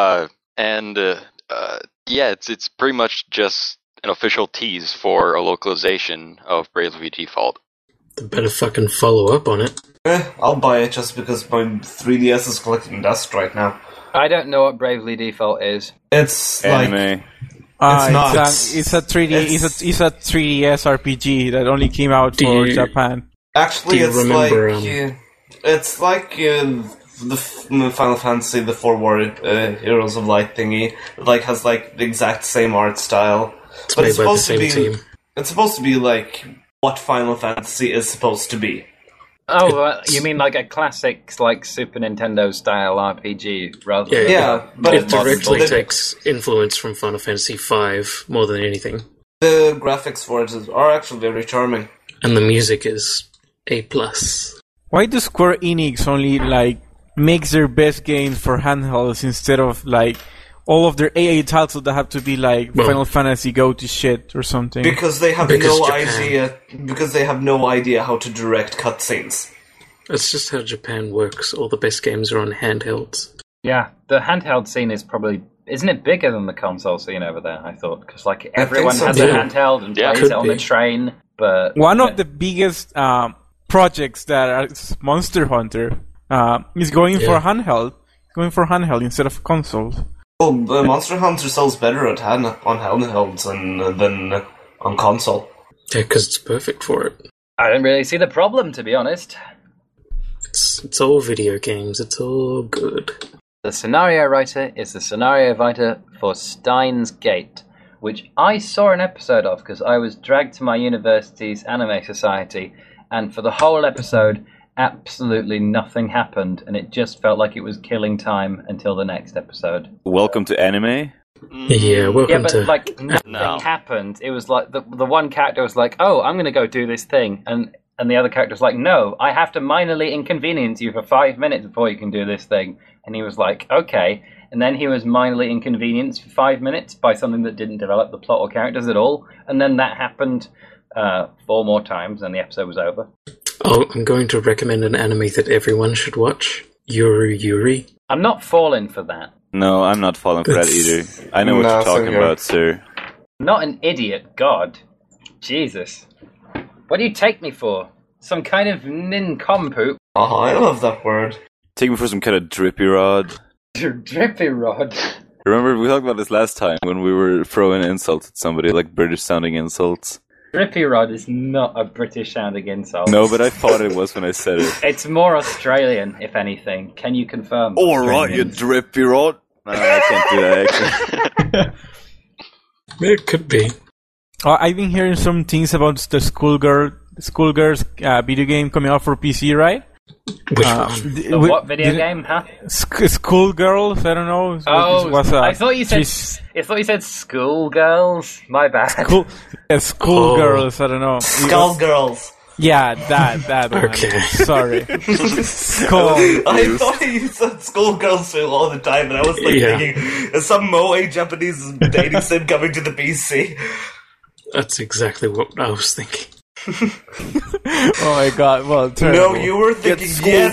[SPEAKER 7] Yeah, it's pretty much just an official tease for a localization of Bravely Default.
[SPEAKER 8] They better fucking follow up on it.
[SPEAKER 3] I'll buy it just because my 3DS is collecting dust right now.
[SPEAKER 2] I don't know what Bravely Default is.
[SPEAKER 3] It's
[SPEAKER 5] Anime.
[SPEAKER 3] not.
[SPEAKER 9] It's a 3DS RPG that only came out for Japan.
[SPEAKER 3] Actually,
[SPEAKER 8] Do you
[SPEAKER 3] it's
[SPEAKER 8] remember,
[SPEAKER 3] like the Final Fantasy, the 4 Heroes of Light thingy. Like has like the exact same art style.
[SPEAKER 8] It's made by the same team.
[SPEAKER 3] It's supposed to be like what Final Fantasy is supposed to be.
[SPEAKER 2] Oh, you mean like a classic, like Super Nintendo style RPG, rather than...
[SPEAKER 3] Yeah, but
[SPEAKER 8] it directly takes influence from Final Fantasy V more than anything.
[SPEAKER 3] The graphics for it are actually very charming.
[SPEAKER 8] And the music is A+.
[SPEAKER 9] Why does Square Enix only like makes their best games for handhelds instead of like all of their AA titles that have to be like Final Fantasy go to shit or something?
[SPEAKER 3] Because they have no idea how to direct cutscenes.
[SPEAKER 8] That's just how Japan works. All the best games are on handhelds.
[SPEAKER 2] Yeah, the handheld scene is probably... Isn't it bigger than the console scene over there, I thought? Because like everyone has a handheld and plays it on the train, but...
[SPEAKER 9] One of the biggest projects that are Monster Hunter is going for handheld instead of consoles.
[SPEAKER 3] Well, Monster Hunter sells better on handhelds than on console.
[SPEAKER 8] Yeah, because it's perfect for it.
[SPEAKER 2] I don't really see the problem, to be honest.
[SPEAKER 8] It's all video games. It's all good.
[SPEAKER 2] The scenario writer is the scenario writer for Steins Gate, which I saw an episode of because I was dragged to my university's anime society, and for the whole episode, absolutely nothing happened, and it just felt like it was killing time until the next episode.
[SPEAKER 5] Welcome to anime?
[SPEAKER 8] Yeah, welcome to...
[SPEAKER 2] like, nothing happened. It was like, the one character was like, oh, I'm going to go do this thing, and the other character was like, no, I have to minorly inconvenience you for 5 minutes before you can do this thing. And he was like, okay. And then he was minorly inconvenienced for 5 minutes by something that didn't develop the plot or characters at all. And then that happened 4 more times, and the episode was over.
[SPEAKER 8] Oh, I'm going to recommend an anime that everyone should watch. Yuri.
[SPEAKER 2] I'm not falling for that.
[SPEAKER 5] No, I'm not falling for that either. I know what you're talking about, sir.
[SPEAKER 2] Not an idiot, God. Jesus. What do you take me for? Some kind of nincompoop?
[SPEAKER 3] Oh, I love that word.
[SPEAKER 5] Take me for some kind of drippy rod.
[SPEAKER 2] Drippy rod?
[SPEAKER 5] Remember, we talked about this last time when we were throwing insults at somebody, like British-sounding insults.
[SPEAKER 2] Drippy rod is not a British-sounding insult.
[SPEAKER 5] No, but I thought it was when I said it.
[SPEAKER 2] It's more Australian, if anything. Can you confirm?
[SPEAKER 5] Alright, you drippy rod. No, I can't do that, actually.
[SPEAKER 8] It could be.
[SPEAKER 9] I've been hearing some things about the Schoolgirls video game coming out for PC, right?
[SPEAKER 8] Which one?
[SPEAKER 2] The what video game, huh?
[SPEAKER 9] Schoolgirls, I don't know.
[SPEAKER 2] I thought you said schoolgirls. My bad.
[SPEAKER 9] Schoolgirls, I don't know.
[SPEAKER 3] Skullgirls.
[SPEAKER 9] Yeah, that one.
[SPEAKER 8] Okay.
[SPEAKER 9] Sorry.
[SPEAKER 3] I thought you said schoolgirls all the time, and I was like thinking, is some moe Japanese dating sim coming to the PC?
[SPEAKER 8] That's exactly what I was thinking.
[SPEAKER 9] Oh my god, well, terrible.
[SPEAKER 3] No, you were thinking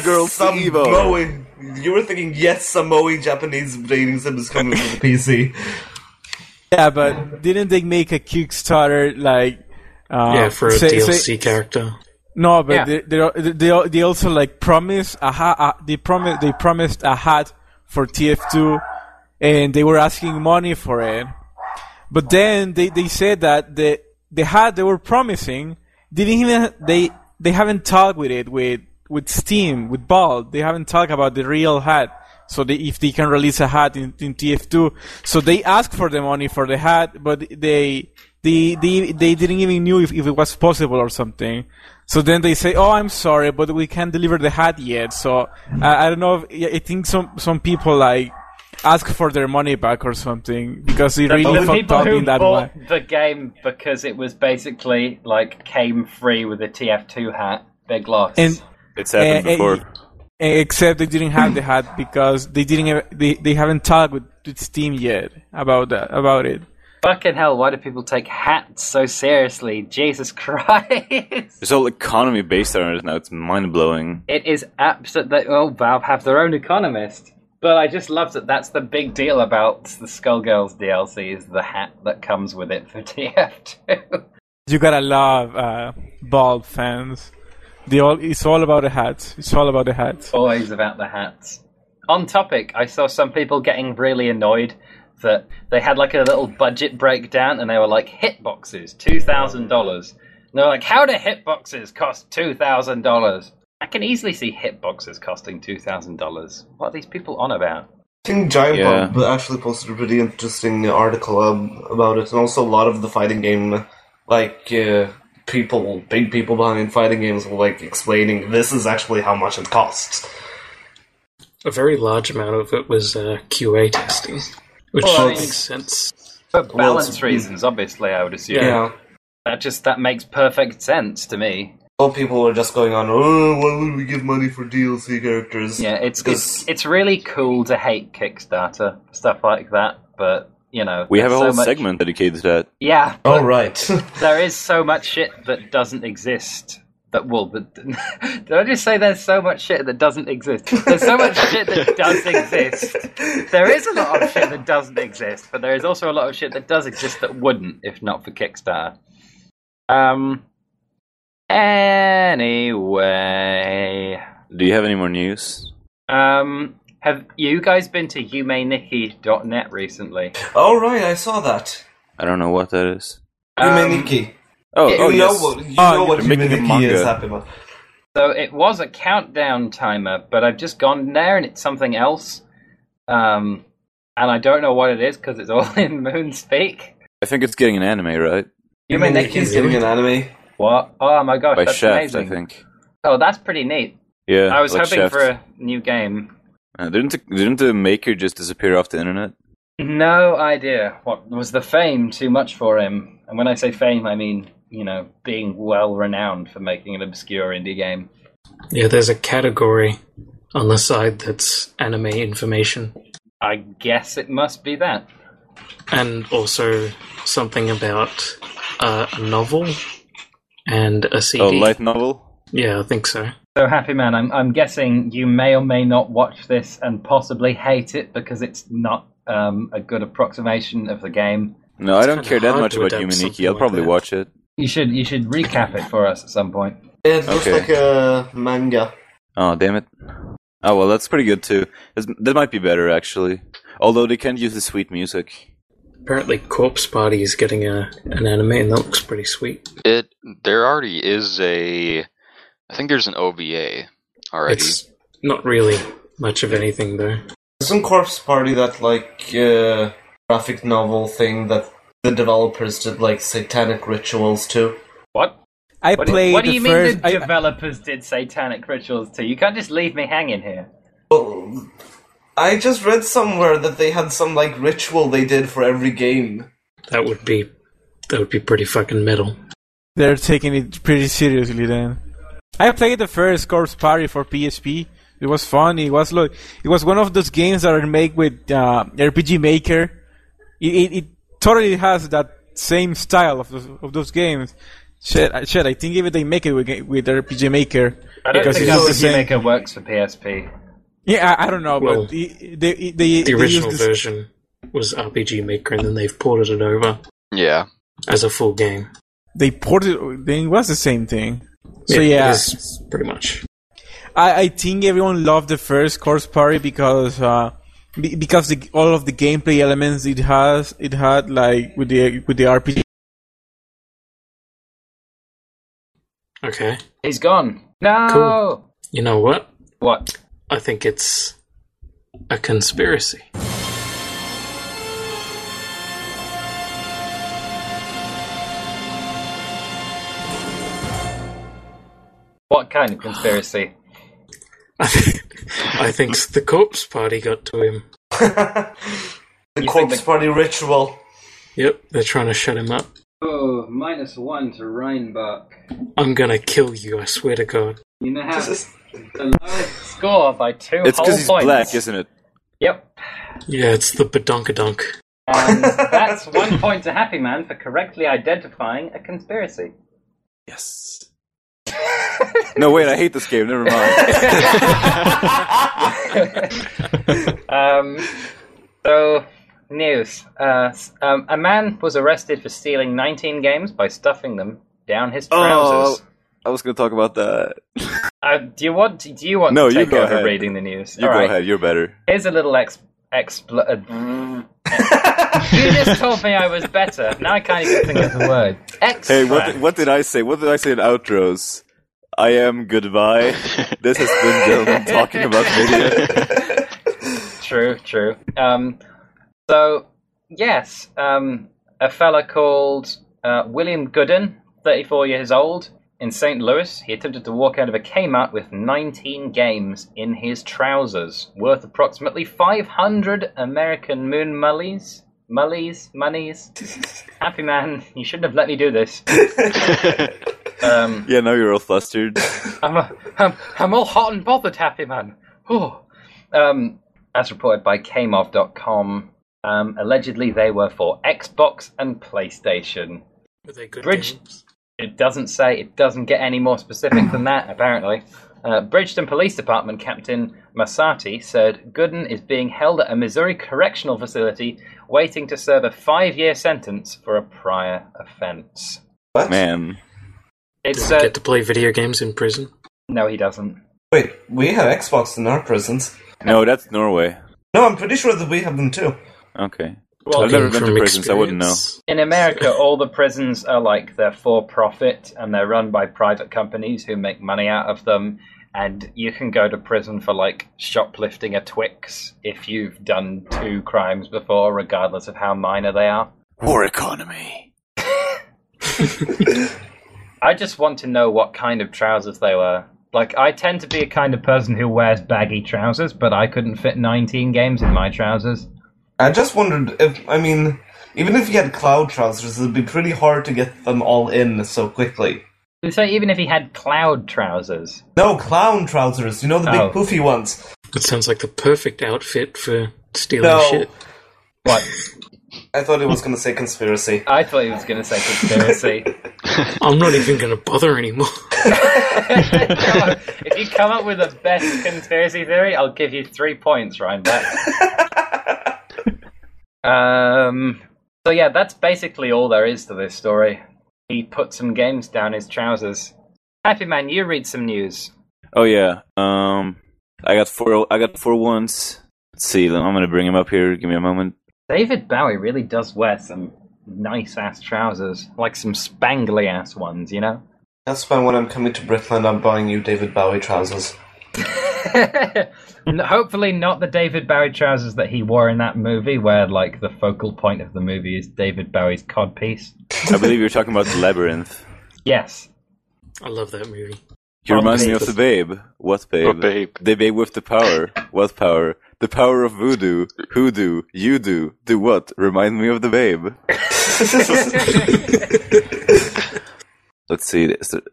[SPEAKER 3] some moe Japanese dating sim is coming to the PC.
[SPEAKER 9] Yeah, but didn't they make a Kickstarter like
[SPEAKER 8] for a DLC character?
[SPEAKER 9] No, but they also like promised they promised a hat for TF2, and they were asking money for it. But then they said that the hat they were promising they haven't talked with it with Steam, with Valve. They haven't talked about the real hat. So if they can release a hat in TF2, so they asked for the money for the hat, but they didn't even knew if it was possible or something. So then they say, "Oh, I'm sorry, but we can't deliver the hat yet." So I don't know. I think some people like ask for their money back or something because they really fucked up in that way.
[SPEAKER 2] The game because it was basically like came free with a TF2 hat. Big loss.
[SPEAKER 9] And
[SPEAKER 5] it's happened before.
[SPEAKER 9] Except they didn't have the hat because they haven't talked with Steam yet about it.
[SPEAKER 2] Fucking hell, why do people take hats so seriously? Jesus Christ.
[SPEAKER 5] This whole economy based on it now, it's mind-blowing.
[SPEAKER 2] It is absolutely... Well, Valve have their own economist. But I just love that that's the big deal about the Skullgirls DLC, is the hat that comes with it for TF2.
[SPEAKER 9] You gotta love Valve fans. It's all about the hats. It's all about the hats.
[SPEAKER 2] Always about the hats. On topic, I saw some people getting really annoyed that they had like a little budget breakdown and they were like, hitboxes, $2,000. And they were like, how do hitboxes cost $2,000? I can easily see hitboxes costing $2,000. What are these people on about?
[SPEAKER 3] I think Giant Bomb actually posted a pretty interesting article about it, and also a lot of the fighting game, big people behind fighting games were like explaining this is actually how much it costs.
[SPEAKER 4] A very large amount of it was QA testing, which makes sense.
[SPEAKER 2] For balance reasons, obviously, I would assume.
[SPEAKER 3] Yeah.
[SPEAKER 2] That makes perfect sense to me.
[SPEAKER 3] Well, people are just going on, why would we give money for DLC characters?
[SPEAKER 2] Yeah, it's really cool to hate Kickstarter, stuff like that, but, you know...
[SPEAKER 5] We have a whole segment dedicated to that.
[SPEAKER 2] Yeah.
[SPEAKER 3] Oh, right.
[SPEAKER 2] There is so much shit that doesn't exist. Did I just say there's so much shit that doesn't exist? There's so much shit that does exist. There is a lot of shit that doesn't exist, but there is also a lot of shit that does exist that wouldn't if not for Kickstarter. Anyway...
[SPEAKER 5] Do you have any more news?
[SPEAKER 2] Have you guys been to yumeniki.net recently?
[SPEAKER 3] Oh, right, I saw that.
[SPEAKER 5] I don't know what that is.
[SPEAKER 3] Yumeniki.
[SPEAKER 5] You know
[SPEAKER 3] what Yumeniki is, Happy Man.
[SPEAKER 2] So it was a countdown timer, but I've just gone there and it's something else. And I don't know what it is because it's all in Moonspeak.
[SPEAKER 5] I think it's getting an anime, right?
[SPEAKER 3] Yumeniki is getting an anime.
[SPEAKER 2] What? Oh my gosh,
[SPEAKER 5] By
[SPEAKER 2] that's
[SPEAKER 5] Shaft,
[SPEAKER 2] amazing.
[SPEAKER 5] I think.
[SPEAKER 2] Oh, that's pretty neat.
[SPEAKER 5] Yeah,
[SPEAKER 2] I was
[SPEAKER 5] like
[SPEAKER 2] hoping
[SPEAKER 5] Shaft.
[SPEAKER 2] for a new game.
[SPEAKER 5] Didn't the maker just disappear off the internet?
[SPEAKER 2] No idea. What was the fame too much for him? And when I say fame, I mean, being well renowned for making an obscure indie game.
[SPEAKER 4] Yeah, there's a category on the side that's anime information.
[SPEAKER 2] I guess it must be that.
[SPEAKER 4] And also something about a novel and a CD.
[SPEAKER 5] Oh, light novel?
[SPEAKER 4] Yeah, I think so.
[SPEAKER 2] So, Happy Man, I'm guessing you may or may not watch this and possibly hate it because it's not a good approximation of the game.
[SPEAKER 5] No, I don't care that much about Yumeniki. I'll probably watch it.
[SPEAKER 2] You should recap it for us at some point.
[SPEAKER 3] It looks like a manga.
[SPEAKER 5] Oh, damn it. Oh, well, that's pretty good, too. That might be better, actually. Although they can't use the sweet music.
[SPEAKER 4] Apparently Corpse Party is getting an anime, and that looks pretty sweet.
[SPEAKER 7] There already is I think there's an OVA already.
[SPEAKER 4] It's not really much of anything, though.
[SPEAKER 3] Isn't Corpse Party that, graphic novel thing that the developers did, satanic rituals to?
[SPEAKER 2] What?
[SPEAKER 3] What do
[SPEAKER 2] you mean the developers did satanic rituals to? You can't just leave me hanging here.
[SPEAKER 3] Well, I just read somewhere that they had some, ritual they did for every game.
[SPEAKER 4] That would be pretty fucking metal.
[SPEAKER 9] They're taking it pretty seriously then. I played the first Corpse Party for PSP. It was fun. It was one of those games that are made with RPG Maker. It totally has that same style of those games. Shit, I think even they make it with RPG Maker.
[SPEAKER 2] I don't think RPG Maker works for PSP.
[SPEAKER 9] Yeah, I don't know,
[SPEAKER 4] Well,
[SPEAKER 9] but the
[SPEAKER 4] original version was RPG Maker, and then they've ported it over.
[SPEAKER 7] Yeah.
[SPEAKER 4] As a full game.
[SPEAKER 9] They ported. Then it was the same thing. So
[SPEAKER 4] It
[SPEAKER 9] yeah,
[SPEAKER 4] is pretty much.
[SPEAKER 9] I think everyone loved the first Corpse Party because because all of the gameplay elements it had like with the RPG.
[SPEAKER 4] Okay.
[SPEAKER 2] He's gone. No.
[SPEAKER 4] Cool. You know what?
[SPEAKER 2] What?
[SPEAKER 4] I think it's a conspiracy.
[SPEAKER 2] What kind of conspiracy?
[SPEAKER 4] I think the Corpse Party got to him.
[SPEAKER 3] The Corpse Party ritual.
[SPEAKER 4] Yep, they're trying to shut him up.
[SPEAKER 2] Oh, -1 to Reinbach.
[SPEAKER 4] I'm gonna kill you, I swear to God.
[SPEAKER 2] You now have the lowest score by 2 whole points.
[SPEAKER 5] It's because he's black, isn't it?
[SPEAKER 2] Yep.
[SPEAKER 4] Yeah, it's the badonkadonk.
[SPEAKER 2] And that's 1 point to Happy Man for correctly identifying a conspiracy.
[SPEAKER 5] Yes. No, wait, I hate this game. Never mind.
[SPEAKER 2] So, news. A man was arrested for stealing 19 games by stuffing them down his trousers.
[SPEAKER 5] I was going to talk about that.
[SPEAKER 2] Do you want
[SPEAKER 5] No,
[SPEAKER 2] to
[SPEAKER 5] you
[SPEAKER 2] take
[SPEAKER 5] go
[SPEAKER 2] over
[SPEAKER 5] ahead.
[SPEAKER 2] reading the news?
[SPEAKER 5] You go ahead. You're better.
[SPEAKER 2] Here's a little You just told me I was better. Now I can't even think of the word.
[SPEAKER 5] Hey, what did I say? What did I say in outros? I am goodbye. This has been Gentlemen talking about video.
[SPEAKER 2] True. So, yes, a fella called William Gooden, 34 years old, in St. Louis. He attempted to walk out of a Kmart with 19 games in his trousers, worth approximately 500 American moon monies. Happy Man, you shouldn't have let me do this.
[SPEAKER 5] Yeah, now you're all flustered.
[SPEAKER 2] I'm all hot and bothered, Happy Man. As reported by KMOV.com, allegedly they were for Xbox and PlayStation.
[SPEAKER 4] Were they good games?
[SPEAKER 2] It doesn't say. It doesn't get any more specific than that, apparently. Bridgeton Police Department Captain Masati said Gooden is being held at a Missouri correctional facility waiting to serve a 5-year sentence for a prior offense.
[SPEAKER 3] What?
[SPEAKER 5] Man.
[SPEAKER 2] Does
[SPEAKER 4] he get to play video games in prison?
[SPEAKER 2] No, he doesn't.
[SPEAKER 3] Wait, we have Xbox in our prisons.
[SPEAKER 5] No, that's Norway.
[SPEAKER 3] No, I'm pretty sure that we have them too.
[SPEAKER 5] Okay.
[SPEAKER 2] Well,
[SPEAKER 5] I've never been to prisons, I wouldn't know.
[SPEAKER 2] In America, all the prisons are like they're for profit and they're run by private companies who make money out of them. And you can go to prison for like shoplifting a Twix if you've done 2 crimes before, regardless of how minor they are.
[SPEAKER 5] War economy.
[SPEAKER 2] I just want to know what kind of trousers they were. Like, I tend to be a kind of person who wears baggy trousers, but I couldn't fit 19 games in my trousers.
[SPEAKER 3] I just wondered if, even if you had cloud trousers, it'd be pretty hard to get them all in so quickly.
[SPEAKER 2] So even if he had cloud trousers?
[SPEAKER 3] No, clown trousers. You know, the big poofy ones.
[SPEAKER 4] That sounds like the perfect outfit for stealing shit.
[SPEAKER 2] What?
[SPEAKER 3] I thought he was going to say conspiracy.
[SPEAKER 2] I thought he was going to say conspiracy.
[SPEAKER 4] I'm not even going to bother anymore.
[SPEAKER 2] If you come up with the best conspiracy theory, I'll give you 3 points, Reinbach. So yeah, that's basically all there is to this story. He put some games down his trousers. Happy Man, you read some news.
[SPEAKER 5] Oh yeah. I got four ones. Let's see. I'm gonna bring him up here. Give me a moment.
[SPEAKER 2] David Bowie really does wear some nice-ass trousers. Like some spangly-ass ones, you know?
[SPEAKER 3] That's why when I'm coming to Britland, I'm buying you David Bowie trousers.
[SPEAKER 2] Hopefully not the David Bowie trousers that he wore in that movie, where, like, the focal point of the movie is David Bowie's codpiece.
[SPEAKER 5] I believe you're talking about The Labyrinth.
[SPEAKER 2] Yes.
[SPEAKER 4] I love that movie.
[SPEAKER 5] He reminds me of the Babe. What Babe?
[SPEAKER 7] What Babe?
[SPEAKER 5] The Babe with the power. What power? The power of voodoo. Hoodoo. You do. Do what? Remind me of the Babe. Let's see.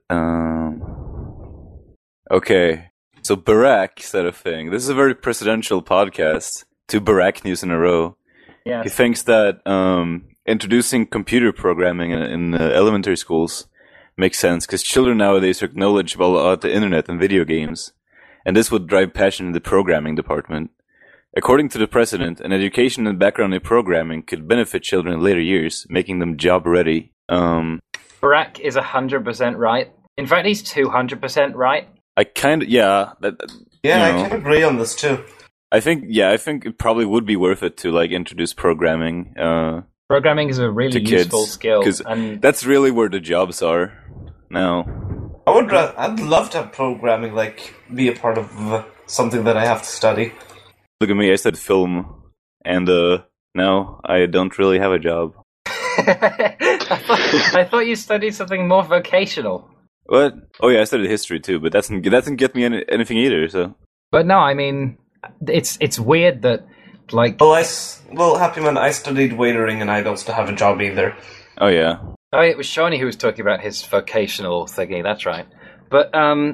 [SPEAKER 5] Okay. So Barack said a thing. This is a very presidential podcast. 2 Barack news in a row.
[SPEAKER 2] Yes.
[SPEAKER 5] He thinks that introducing computer programming in elementary schools makes sense because children nowadays are knowledgeable about the internet and video games, and this would drive passion in the programming department. According to the president, an education and background in programming could benefit children in later years, making them job ready.
[SPEAKER 2] Barack is 100% right. In fact, he's 200% right.
[SPEAKER 5] I kind of, yeah.
[SPEAKER 3] I can agree on this too.
[SPEAKER 5] I think it probably would be worth it to like introduce programming.
[SPEAKER 2] Programming is a really useful skill,
[SPEAKER 5] because that's really where the jobs are now.
[SPEAKER 3] I'd love to have programming like be a part of something that I have to study.
[SPEAKER 5] Look at me, I studied film, and now I don't really have a job.
[SPEAKER 2] I thought you studied something more vocational.
[SPEAKER 5] What? Oh yeah, I studied history too, but that doesn't get me anything either. So.
[SPEAKER 2] But no, I mean, it's weird that like.
[SPEAKER 3] Well, Happy Man, I studied waitering, and I don't still have a job either.
[SPEAKER 5] Oh yeah.
[SPEAKER 2] Oh, it was Shawnee who was talking about his vocational thingy. That's right. But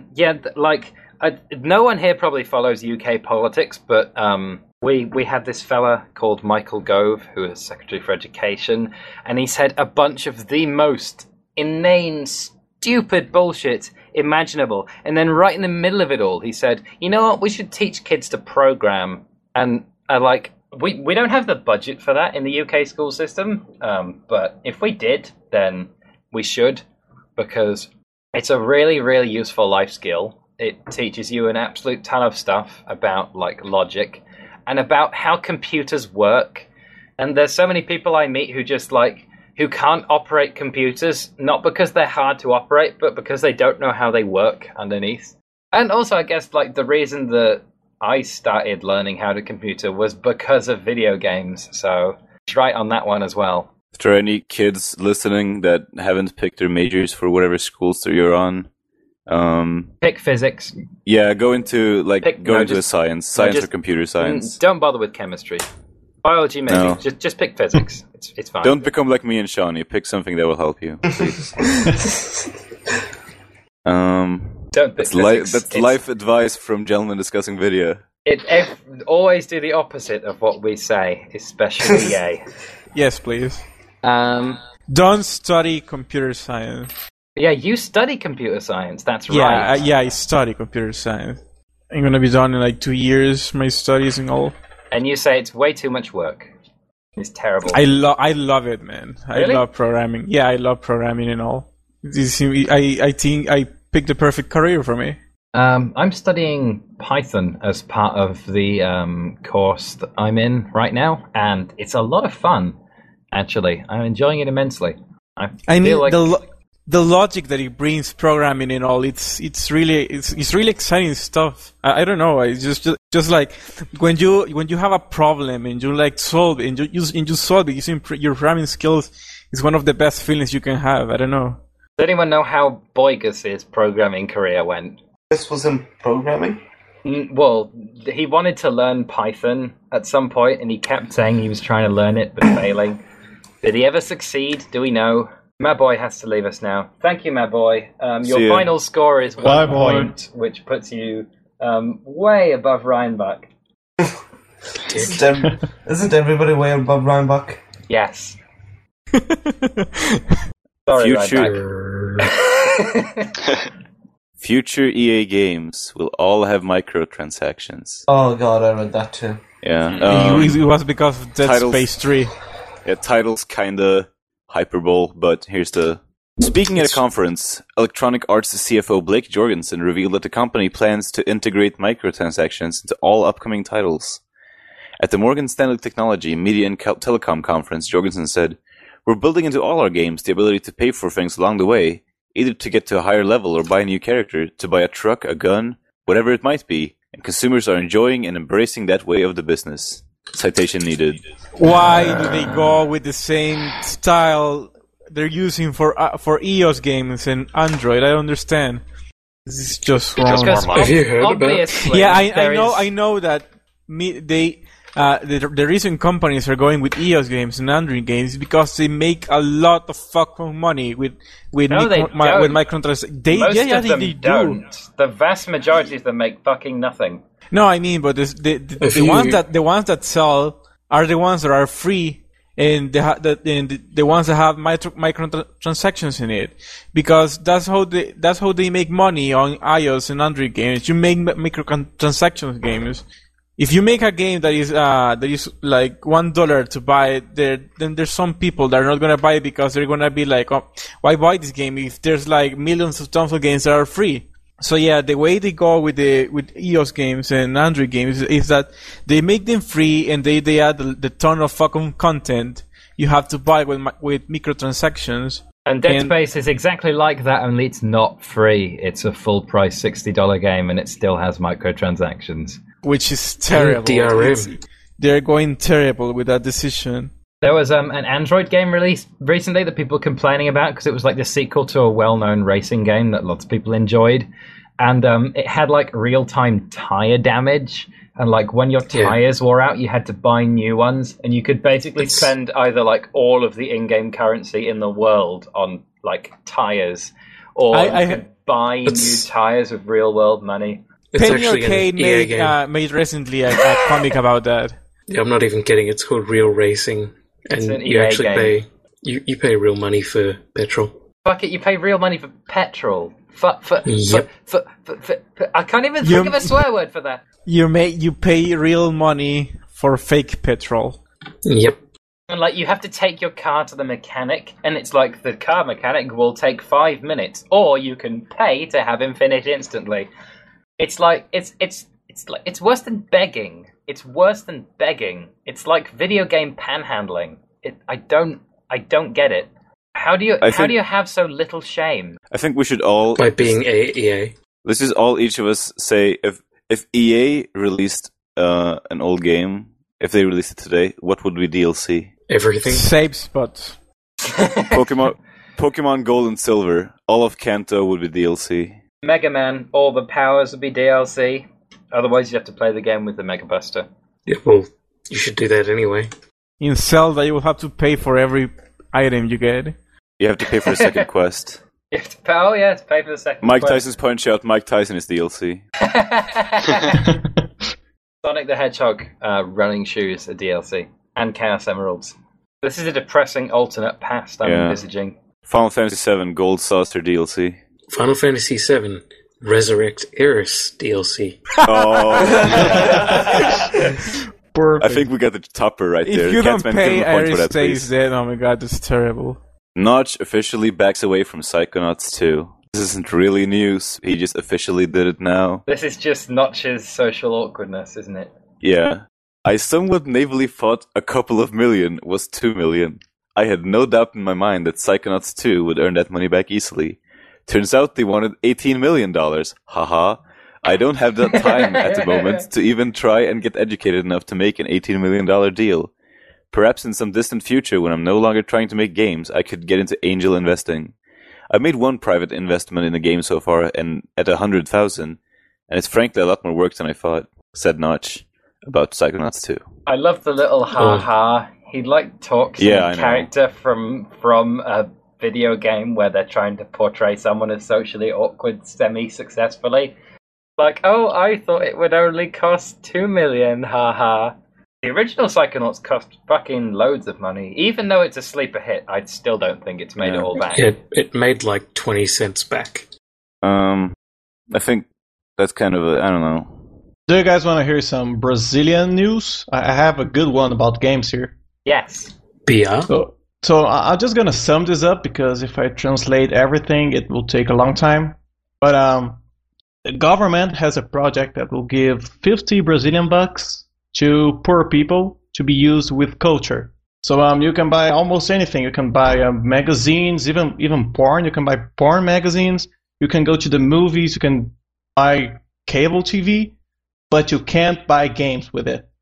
[SPEAKER 2] no one here probably follows UK politics, but we had this fella called Michael Gove, who was Secretary for Education, and he said a bunch of the most inane, stupid bullshit imaginable. And then right in the middle of it all, he said, you know what, we should teach kids to program. And we don't have the budget for that in the UK school system, but if we did, then we should, because it's a really, really useful life skill. It teaches you an absolute ton of stuff about like logic and about how computers work. And there's so many people I meet who just who can't operate computers, not because they're hard to operate, but because they don't know how they work underneath. And also, I guess the reason that I started learning how to computer was because of video games. So it's right on that one as well.
[SPEAKER 5] If there are any kids listening that haven't picked their majors for whatever schools that you're on,
[SPEAKER 2] pick physics.
[SPEAKER 5] Yeah, go into a science or computer science.
[SPEAKER 2] Don't bother with chemistry. Biology, maybe.
[SPEAKER 5] No.
[SPEAKER 2] Just pick physics. It's fine.
[SPEAKER 5] Don't become like me and Shawnee. Pick something that will help you, please.
[SPEAKER 2] Don't pick physics.
[SPEAKER 5] That's life advice from Gentlemen Discussing Video.
[SPEAKER 2] Always do the opposite of what we say, especially gay.
[SPEAKER 9] Yes, please.
[SPEAKER 2] Don't
[SPEAKER 9] study computer science.
[SPEAKER 2] Yeah, you study computer science. That's right.
[SPEAKER 9] Yeah, I study computer science. I'm gonna be done in 2 years. My studies and all.
[SPEAKER 2] And you say it's way too much work. It's terrible.
[SPEAKER 9] I love it, man.
[SPEAKER 2] Really?
[SPEAKER 9] I love programming. Yeah, I love programming and all. I think I picked the perfect career for me.
[SPEAKER 2] I'm studying Python as part of the course that I'm in right now, and it's a lot of fun. Actually, I'm enjoying it immensely. I feel like
[SPEAKER 9] the logic that it brings programming and all, it's really exciting stuff. I don't know. It's just like when you have a problem and you solve it and you solve it using your programming skills is one of the best feelings you can have. I don't know.
[SPEAKER 2] Does anyone know how Boygus's programming career went?
[SPEAKER 3] This was in programming?
[SPEAKER 2] Well, he wanted to learn Python at some point, and he kept saying he was trying to learn it but failing. Did he ever succeed? Do we know? My boy has to leave us now. Thank you, my boy. Your final score is 1 point, which puts you way above Reinbach.
[SPEAKER 3] Isn't everybody way above Reinbach?
[SPEAKER 2] Yes. Sorry,
[SPEAKER 5] Future EA games will all have microtransactions.
[SPEAKER 3] Oh god, I read that too.
[SPEAKER 5] Yeah.
[SPEAKER 9] It was because of Dead Space 3.
[SPEAKER 5] Yeah, title's kinda hyperbole, but here's the... Speaking at a conference, Electronic Arts CFO Blake Jorgensen revealed that the company plans to integrate microtransactions into all upcoming titles. At the Morgan Stanley Technology, Media and Telecom Conference, Jorgensen said, "We're building into all our games the ability to pay for things along the way, either to get to a higher level or buy a new character, to buy a truck, a gun, whatever it might be, and consumers are enjoying and embracing that way of the business." Citation needed.
[SPEAKER 9] Why do they go with the same style they're using for EOS games and Android? I don't understand. This is just wrong.
[SPEAKER 2] Have you heard about it?
[SPEAKER 9] Yeah, I know that the reason companies are going with EOS games and Android games is because they make a lot of fucking money with microtransactions. They
[SPEAKER 2] don't. The vast majority of them make fucking nothing.
[SPEAKER 9] No, I mean, but the ones that sell are the ones that are free, and the ones that have microtransactions in it, because that's how they make money on iOS and Android games. You make microtransactions games. If you make a game that is like $1 to buy it, then there's some people that are not gonna buy it because they're gonna be like, oh, why buy this game if there's like millions of tons of games that are free? So yeah, the way they go with iOS games and Android games is that they make them free and they add the ton of fucking content you have to buy with microtransactions.
[SPEAKER 2] And Dead Space is exactly like that, only it's not free. It's a full price $60 game and it still has microtransactions.
[SPEAKER 9] Which is terrible.
[SPEAKER 4] DRM.
[SPEAKER 9] They're going terrible with that decision.
[SPEAKER 2] There was an Android game released recently that people were complaining about because it was like the sequel to a well-known racing game that lots of people enjoyed. And it had like real-time tire damage. And like when your tires wore out, you had to buy new ones. And you could basically spend either like all of the in-game currency in the world on like tires. Or you could buy new tires with real-world money.
[SPEAKER 4] It's
[SPEAKER 9] Penny
[SPEAKER 4] actually
[SPEAKER 9] Arcade
[SPEAKER 4] an EA game.
[SPEAKER 9] made recently a comic about that.
[SPEAKER 4] Yeah, I'm not even kidding. It's called Real Racing.
[SPEAKER 2] It's
[SPEAKER 4] And
[SPEAKER 2] an
[SPEAKER 4] you
[SPEAKER 2] EA
[SPEAKER 4] actually
[SPEAKER 2] game.
[SPEAKER 4] you pay real money for petrol.
[SPEAKER 2] Fuck it, you pay real money for petrol.
[SPEAKER 4] Yep.
[SPEAKER 2] I can't even think of a swear word for that.
[SPEAKER 9] You pay real money for fake petrol.
[SPEAKER 4] Yep.
[SPEAKER 2] And like you have to take your car to the mechanic, and it's like the car mechanic will take 5 minutes, or you can pay to have him finish instantly. It's like it's worse than begging. It's worse than begging. It's like video game panhandling. I don't get it. How do you have so little shame?
[SPEAKER 5] I think we should all
[SPEAKER 4] By being EA.
[SPEAKER 5] Let's just all each of us say if EA released an old game, if they released it today, what would be DLC?
[SPEAKER 4] Everything.
[SPEAKER 9] Save spots.
[SPEAKER 5] Pokemon Gold and Silver, all of Kanto would be DLC.
[SPEAKER 2] Mega Man, all the powers would be DLC. Otherwise, you have to play the game with the Mega Buster.
[SPEAKER 4] Yeah, well, you should do that anyway.
[SPEAKER 9] In Zelda, you will have to pay for every item you get.
[SPEAKER 5] You have to pay for the second quest.
[SPEAKER 2] You have to pay for the second
[SPEAKER 5] Mike
[SPEAKER 2] quest.
[SPEAKER 5] Tyson's Punch Out, Mike Tyson is DLC.
[SPEAKER 2] Sonic the Hedgehog running shoes are DLC. And Chaos Emeralds. This is a depressing alternate past I'm envisaging.
[SPEAKER 5] Final Fantasy VII Gold Saucer DLC.
[SPEAKER 4] Final Fantasy VII Resurrect Eris DLC.
[SPEAKER 5] Oh,
[SPEAKER 9] Perfect.
[SPEAKER 5] I think we got the topper right there.
[SPEAKER 9] If you don't
[SPEAKER 5] Catsman,
[SPEAKER 9] pay,
[SPEAKER 5] give him a point for
[SPEAKER 9] Iris
[SPEAKER 5] that,
[SPEAKER 9] stays
[SPEAKER 5] please.
[SPEAKER 9] dead. Oh my god, that's terrible.
[SPEAKER 5] Notch officially backs away from Psychonauts 2. This isn't really news. He just officially did it now.
[SPEAKER 2] This is just Notch's social awkwardness, isn't it?
[SPEAKER 5] Yeah. I somewhat naively thought a couple of million was 2 million. I had no doubt in my mind that Psychonauts 2 would earn that money back easily. Turns out they wanted $18 million. Haha. I don't have that time at the moment to even try and get educated enough to make an $18 million deal. Perhaps in some distant future, when I'm no longer trying to make games, I could get into angel investing. I've made one private investment in a game so far, and at 100,000, and it's frankly a lot more work than I thought, said Notch about Psychonauts 2.
[SPEAKER 2] I love the little ha-ha. He talks in a character from a video game where they're trying to portray someone as socially awkward semi-successfully. Like, oh, I thought it would only cost 2 million, haha. The original Psychonauts cost fucking loads of money. Even though it's a sleeper hit, I still don't think it's made it all back.
[SPEAKER 4] It made like 20 cents back.
[SPEAKER 5] I think that's kind of I don't know.
[SPEAKER 6] Do you guys want to hear some Brazilian news? I have a good one about games here.
[SPEAKER 2] Yes.
[SPEAKER 4] BR?
[SPEAKER 6] So I'm just gonna sum this up because if I translate everything, it will take a long time. But the government has a project that will give 50 Brazilian bucks to poor people to be used with culture. So you can buy almost anything. You can buy magazines, even porn. You can buy porn magazines. You can go to the movies. You can buy cable TV, but you can't buy games with it.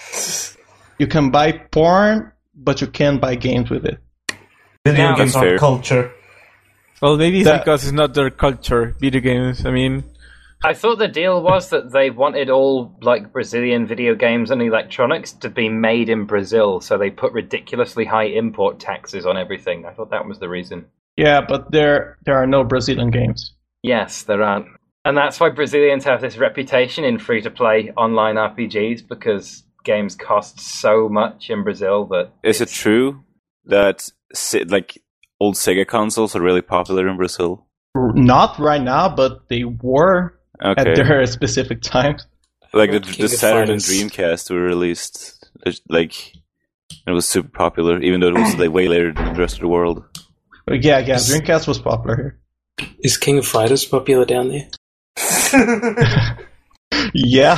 [SPEAKER 6] You can buy porn, but you can't buy games with it.
[SPEAKER 3] Video games
[SPEAKER 5] fair.
[SPEAKER 3] are culture.
[SPEAKER 9] Well, maybe it's because it's not their culture, video games. I mean,
[SPEAKER 2] I thought the deal was that they wanted all like Brazilian video games and electronics to be made in Brazil, so they put ridiculously high import taxes on everything. I thought that was the reason.
[SPEAKER 6] Yeah, but there are no Brazilian games.
[SPEAKER 2] Yes, there aren't. And that's why Brazilians have this reputation in free-to-play online RPGs, because games cost so much in Brazil that...
[SPEAKER 5] Is it true that like old Sega consoles are really popular in Brazil?
[SPEAKER 6] Not right now, but they were at their specific times.
[SPEAKER 5] Like the Saturn and Dreamcast were released, like it was super popular, even though it was like way later than the rest of the world.
[SPEAKER 6] Yeah, Dreamcast was popular here.
[SPEAKER 4] Is King of Fighters popular down there?
[SPEAKER 6] Yeah.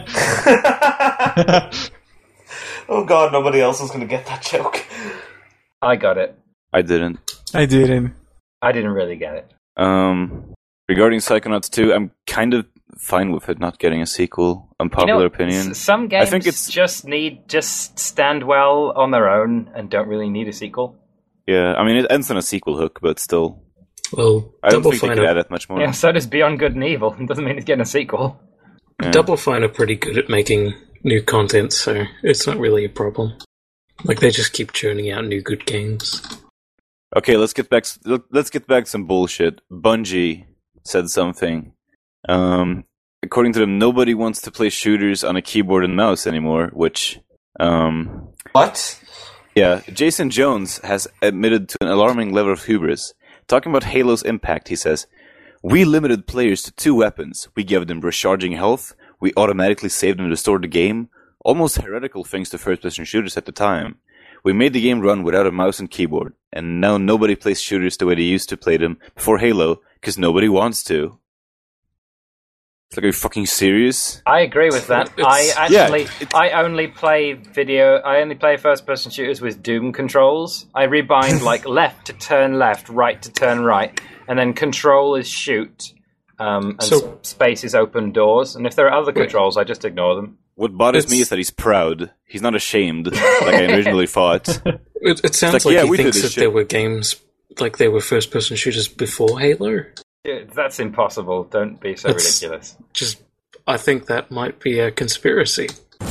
[SPEAKER 3] Oh god, nobody else is gonna get that joke.
[SPEAKER 2] I got it.
[SPEAKER 5] I didn't.
[SPEAKER 9] I didn't.
[SPEAKER 2] I didn't really get it.
[SPEAKER 5] Regarding Psychonauts 2, I'm kind of fine with it not getting a sequel. Unpopular opinion.
[SPEAKER 2] Some games
[SPEAKER 5] I think it's
[SPEAKER 2] just stand well on their own and don't really need a sequel.
[SPEAKER 5] Yeah, I mean it ends on a sequel hook, but still,
[SPEAKER 4] Well,
[SPEAKER 5] I don't
[SPEAKER 4] Double
[SPEAKER 5] think they
[SPEAKER 4] Fine
[SPEAKER 5] could
[SPEAKER 4] are,
[SPEAKER 5] add that much more.
[SPEAKER 2] Yeah, so does Beyond Good and Evil. It doesn't mean it's getting a sequel.
[SPEAKER 5] Yeah.
[SPEAKER 4] Double Fine are pretty good at making new content, so it's not really a problem. Like, they just keep churning out new good games.
[SPEAKER 5] Okay, let's get back to some bullshit. Bungie said something. According to them, nobody wants to play shooters on a keyboard and mouse anymore, which...
[SPEAKER 3] What?
[SPEAKER 5] Yeah, Jason Jones has admitted to an alarming level of hubris. Talking about Halo's impact, he says, "We limited players to 2 weapons. We gave them recharging health. We automatically saved them to restore the game. Almost heretical things to first-person shooters at the time. We made the game run without a mouse and keyboard. And now nobody plays shooters the way they used to play them before Halo, because nobody wants to." It's like, are you fucking serious?
[SPEAKER 2] I agree with that. I only play first-person shooters with Doom controls. I rebind like left to turn left, right to turn right, and then control is shoot, and space is open doors. And if there are other controls, I just ignore them.
[SPEAKER 5] What bothers me is that he's proud. He's not ashamed, like I originally thought.
[SPEAKER 4] It sounds like he thinks that there were games, like there were first-person shooters before Halo.
[SPEAKER 2] Yeah, that's impossible. Don't be so ridiculous.
[SPEAKER 4] I think that might be a conspiracy.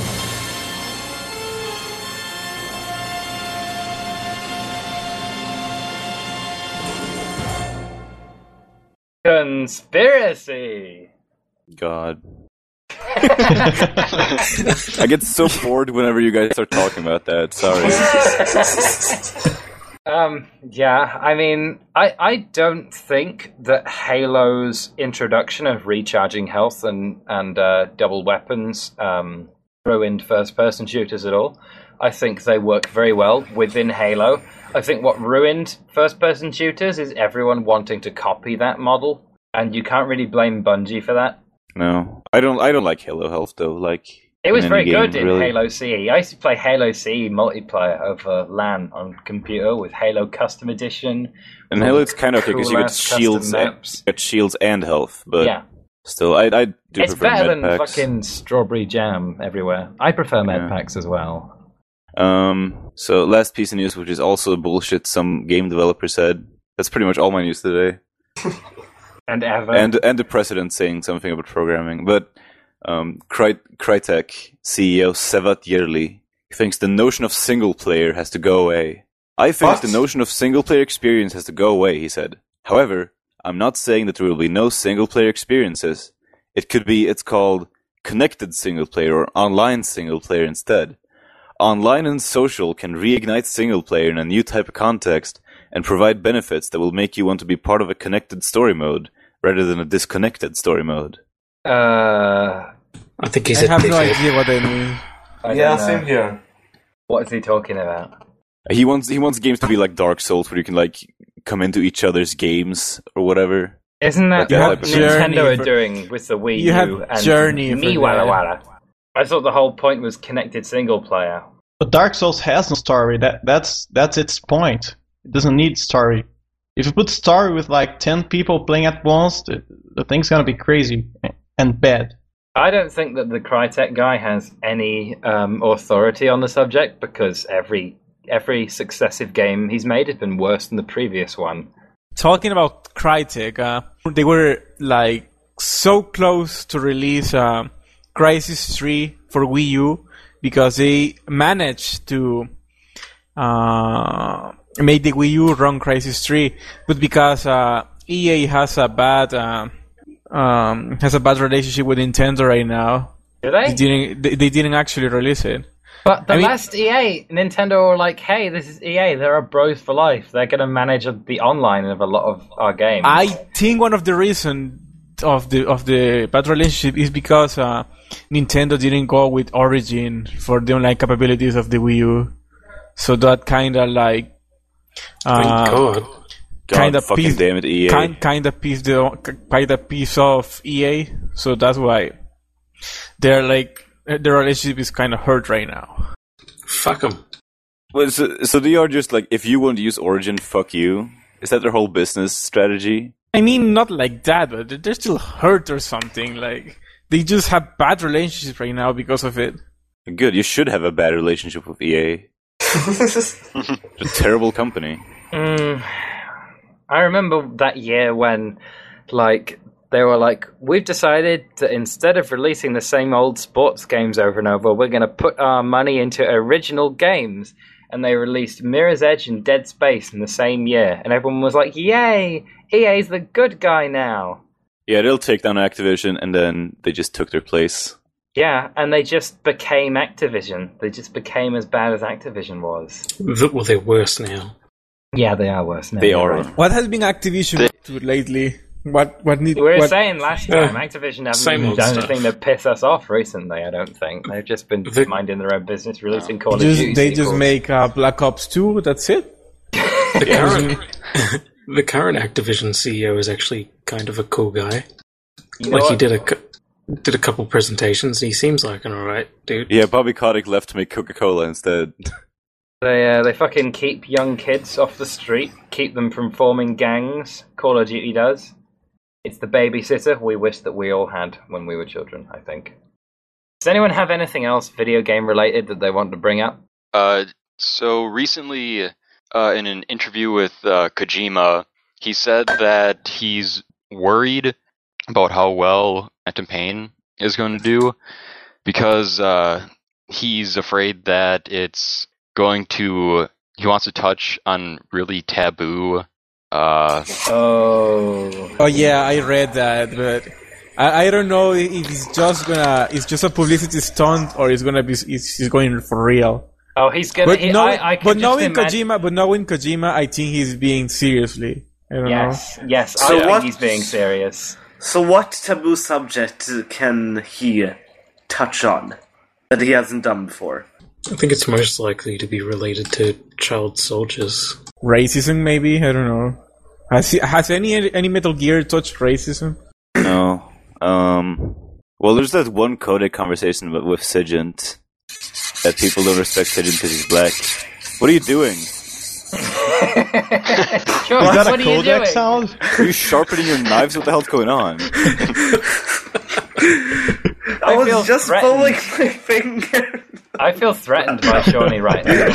[SPEAKER 2] Conspiracy!
[SPEAKER 5] God. I get so bored whenever you guys start talking about that. Sorry.
[SPEAKER 2] Yeah, I mean, I don't think that Halo's introduction of recharging health and double weapons ruined first-person shooters at all. I think they work very well within Halo. I think what ruined first-person shooters is everyone wanting to copy that model, and you can't really blame Bungie for that.
[SPEAKER 5] No, I don't like Halo Health though. Like,
[SPEAKER 2] it was very good in
[SPEAKER 5] really.
[SPEAKER 2] Halo CE. I used to play Halo CE multiplayer over LAN on computer with Halo Custom Edition.
[SPEAKER 5] And Halo, it's kind of okay because you get shields and health, but still, I do
[SPEAKER 2] it's
[SPEAKER 5] prefer
[SPEAKER 2] better
[SPEAKER 5] med
[SPEAKER 2] than
[SPEAKER 5] packs.
[SPEAKER 2] fucking strawberry jam everywhere. I prefer med packs as well.
[SPEAKER 5] So last piece of news, which is also bullshit. Some game developer said. That's pretty much all my news today.
[SPEAKER 2] And ever.
[SPEAKER 5] And the president saying something about programming, but. Crytek CEO Sevat Yerli thinks the notion of single player has to go away. I think the notion of single player experience has to go away, he said. However, I'm not saying that there will be no single player experiences. It's called connected single player or online single player instead. Online and social can reignite single player in a new type of context and provide benefits that will make you want to be part of a connected story mode rather than a disconnected story mode.
[SPEAKER 4] I think
[SPEAKER 9] I have no idea what they mean.
[SPEAKER 3] Yeah, same here.
[SPEAKER 2] What is he talking about?
[SPEAKER 5] He wants games to be like Dark Souls, where you can like come into each other's games or whatever.
[SPEAKER 2] Isn't that
[SPEAKER 5] Like
[SPEAKER 2] what Nintendo are doing with the Wii U and
[SPEAKER 9] Journey
[SPEAKER 2] Me Walla Walla? I thought the whole point was connected single player.
[SPEAKER 6] But Dark Souls has no story. That's its point. It doesn't need story. If you put story with like 10 people playing at once, the thing's gonna be crazy and bad.
[SPEAKER 2] I don't think that the Crytek guy has any authority on the subject because every successive game he's made has been worse than the previous one.
[SPEAKER 9] Talking about Crytek, they were like so close to release Crysis 3 for Wii U because they managed to make the Wii U run Crysis 3, but because EA has a bad relationship with Nintendo right now.
[SPEAKER 2] Do they?
[SPEAKER 9] They didn't actually release it.
[SPEAKER 2] But last EA, Nintendo were like, hey, this is EA, they're our bros for life. They're going to manage the online of a lot of our games.
[SPEAKER 9] I think one of the reasons of the bad relationship is because Nintendo didn't go with Origin for the online capabilities of the Wii U. So that kind of like...
[SPEAKER 4] Thank God.
[SPEAKER 9] kind of
[SPEAKER 5] fucking
[SPEAKER 9] piece,
[SPEAKER 5] damn it, EA.
[SPEAKER 9] kind of piece of EA. So that's why they're like their relationship is kind of hurt right now.
[SPEAKER 4] Fuck them.
[SPEAKER 5] Well, so they are just like, if you want to use Origin, fuck you. Is that their whole business strategy?
[SPEAKER 9] I mean, not like that, but they're still hurt or something. Like they just have bad relationships right now because of it.
[SPEAKER 5] Good, you should have a bad relationship with EA. It's a terrible company.
[SPEAKER 2] I remember that year when, like, they were like, we've decided that instead of releasing the same old sports games over and over, we're going to put our money into original games. And they released Mirror's Edge and Dead Space in the same year. And everyone was like, yay, EA's the good guy now.
[SPEAKER 5] Yeah, they'll take down Activision, and then they just took their place.
[SPEAKER 2] Yeah, and they just became Activision. They just became as bad as Activision was.
[SPEAKER 4] Well, they're worse now.
[SPEAKER 2] Yeah, they are worse now.
[SPEAKER 5] They are.
[SPEAKER 2] Right.
[SPEAKER 9] What has been Activision up to lately? What
[SPEAKER 2] We were saying last time, Activision haven't
[SPEAKER 4] same
[SPEAKER 2] even
[SPEAKER 4] old
[SPEAKER 2] done
[SPEAKER 4] stuff.
[SPEAKER 2] anything to piss us off recently, I don't think. They've just been minding their own business, releasing Call of Duty
[SPEAKER 9] They just
[SPEAKER 2] sequels.
[SPEAKER 9] make Black Ops 2, that's it?
[SPEAKER 4] The current Activision CEO is actually kind of a cool guy.
[SPEAKER 2] You know
[SPEAKER 4] Like he
[SPEAKER 2] what?
[SPEAKER 4] did a couple presentations, and he seems like an alright dude.
[SPEAKER 5] Yeah, Bobby Kotick left to make Coca-Cola instead.
[SPEAKER 2] They fucking keep young kids off the street, keep them from forming gangs. Call of Duty does. It's the babysitter we wish that we all had when we were children, I think. Does anyone have anything else video game related that they want to bring up?
[SPEAKER 7] So recently, in an interview with Kojima, he said that he's worried about how well Phantom Pain is going to do because he's afraid that it's going to... He wants to touch on really taboo...
[SPEAKER 9] Oh yeah, I read that, but I don't know if it's just a publicity stunt or it's going for real.
[SPEAKER 2] Oh, he's gonna.
[SPEAKER 9] But knowing Kojima, I think he's being seriously. I don't know.
[SPEAKER 2] Yes.
[SPEAKER 3] So
[SPEAKER 2] I think
[SPEAKER 3] what-
[SPEAKER 2] he's being serious.
[SPEAKER 3] So what taboo subject can he touch on that he hasn't done before?
[SPEAKER 4] I think it's most likely to be related to child soldiers.
[SPEAKER 9] Racism, maybe? I don't know. Has any Metal Gear touched racism?
[SPEAKER 5] No. Well, there's that one codec conversation with Sigint that people don't respect Sigint because he's black. What are you doing?
[SPEAKER 2] Sure,
[SPEAKER 6] Is that
[SPEAKER 2] what
[SPEAKER 6] a
[SPEAKER 2] are you doing?
[SPEAKER 6] codec sound?
[SPEAKER 5] Are you sharpening your knives? What the hell's going on?
[SPEAKER 3] I was
[SPEAKER 2] feel
[SPEAKER 3] just
[SPEAKER 2] threatened.
[SPEAKER 3] pulling my finger.
[SPEAKER 2] I feel threatened by Shawnee right now.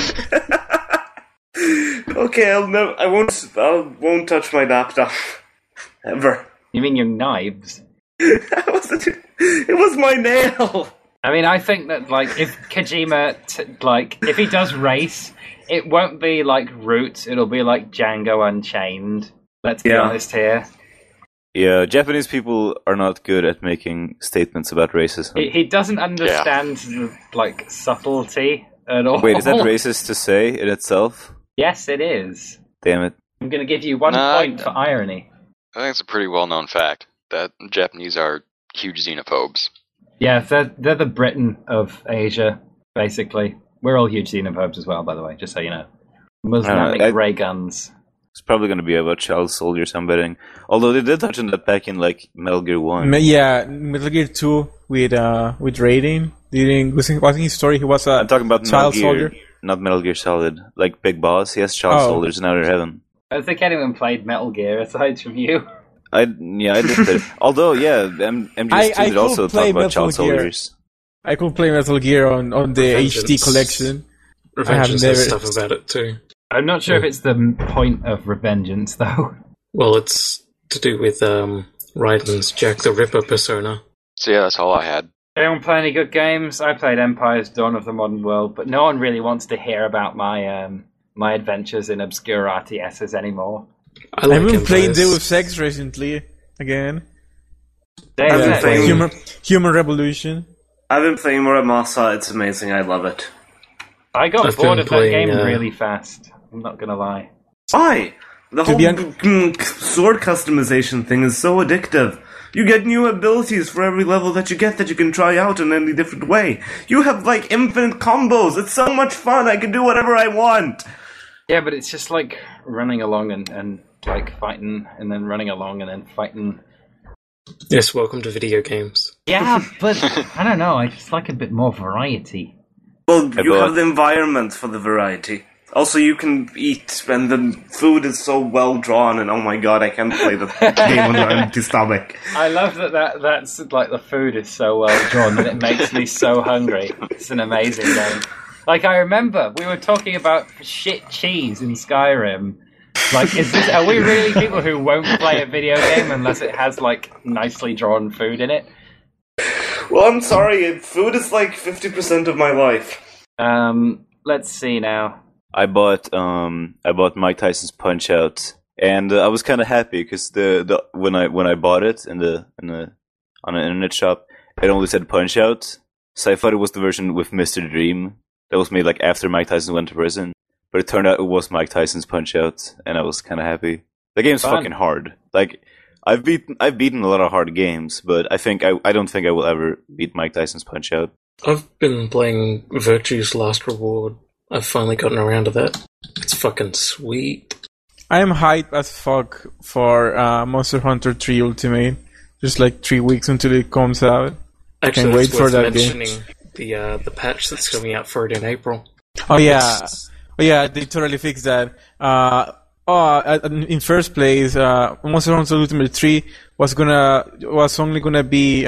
[SPEAKER 3] Okay, I won't touch my laptop ever.
[SPEAKER 2] You mean your knives?
[SPEAKER 3] It was my nail.
[SPEAKER 2] I mean, I think that, like, if Kojima, if he does race, it won't be like Roots, it'll be like Django Unchained. Let's be honest here.
[SPEAKER 5] Yeah, Japanese people are not good at making statements about racism.
[SPEAKER 2] He doesn't understand, like, subtlety at all.
[SPEAKER 5] Wait, is that racist to say in itself?
[SPEAKER 2] Yes, it is.
[SPEAKER 5] Damn it.
[SPEAKER 2] I'm going to give you 1 point for irony.
[SPEAKER 7] I think it's a pretty well-known fact that Japanese are huge xenophobes.
[SPEAKER 2] Yeah, they're the Britain of Asia, basically. We're all huge xenophobes as well, by the way, just so you know. Muslim ray guns.
[SPEAKER 5] It's probably going to be about child soldiers, I'm betting. Although they did touch on that back in, like, Metal Gear 1.
[SPEAKER 9] Yeah, Metal Gear 2 with Raiden. Wasn't his story he was a
[SPEAKER 5] I'm talking about
[SPEAKER 9] child
[SPEAKER 5] Metal Gear,
[SPEAKER 9] soldier?
[SPEAKER 5] not Metal Gear Solid. Like Big Boss, he has child soldiers, and now they're heaven.
[SPEAKER 2] I don't think anyone played Metal Gear aside from you.
[SPEAKER 5] I did. Although, yeah, MGS2 did also talk about child soldiers.
[SPEAKER 9] I could play Metal Gear on the HD collection.
[SPEAKER 4] Revengeance has stuff about it too.
[SPEAKER 2] I'm not sure if it's the point of Revengeance, though.
[SPEAKER 4] Well, it's to do with Raiden's Jack the Ripper persona.
[SPEAKER 7] So yeah, that's all I had.
[SPEAKER 2] Anyone play any good games? I played Empire's Dawn of the Modern World, but no one really wants to hear about my my adventures in obscure RTSs anymore.
[SPEAKER 9] I've been playing Deus Ex recently, again. Human Revolution.
[SPEAKER 3] I've been playing Muramasa, it's amazing, I love it.
[SPEAKER 2] I got bored of that game really fast, I'm not gonna lie.
[SPEAKER 3] Why? The whole sword customization thing is so addictive. You get new abilities for every level that you get that you can try out in any different way. You have, like, infinite combos. It's so much fun. I can do whatever I want.
[SPEAKER 2] Yeah, but it's just like running along and like fighting and then running along and then fighting.
[SPEAKER 4] Yes, welcome to video games.
[SPEAKER 2] Yeah, but I don't know. I just like a bit more variety.
[SPEAKER 3] Well, you have the environment for the variety. Also, you can eat, and the food is so well drawn, and oh my god, I can't play the game on an empty stomach.
[SPEAKER 2] I love that's like the food is so well drawn that it makes me so hungry. It's an amazing game. Like, I remember we were talking about shit cheese in Skyrim. Like, are we really people who won't play a video game unless it has, like, nicely drawn food in it?
[SPEAKER 3] Well, I'm sorry, food is like 50% of my life.
[SPEAKER 2] Let's see now.
[SPEAKER 5] I bought Mike Tyson's Punch Out, and I was kind of happy because when I bought it on an internet shop, it only said Punch Out, so I thought it was the version with Mr. Dream that was made like after Mike Tyson went to prison. But it turned out it was Mike Tyson's Punch Out, and I was kind of happy. The game's fucking hard. Like, I've beaten a lot of hard games, but I don't think I will ever beat Mike Tyson's Punch Out.
[SPEAKER 4] I've been playing Virtue's Last Reward. I've finally gotten around to that. It's fucking sweet.
[SPEAKER 9] I am hyped as fuck for Monster Hunter 3 Ultimate. Just like 3 weeks until it comes out.
[SPEAKER 4] Actually,
[SPEAKER 9] can't wait for that game.
[SPEAKER 4] The patch that's coming out for it in April.
[SPEAKER 9] Oh yeah, they totally fixed that. In first place, Monster Hunter Ultimate 3 was only gonna be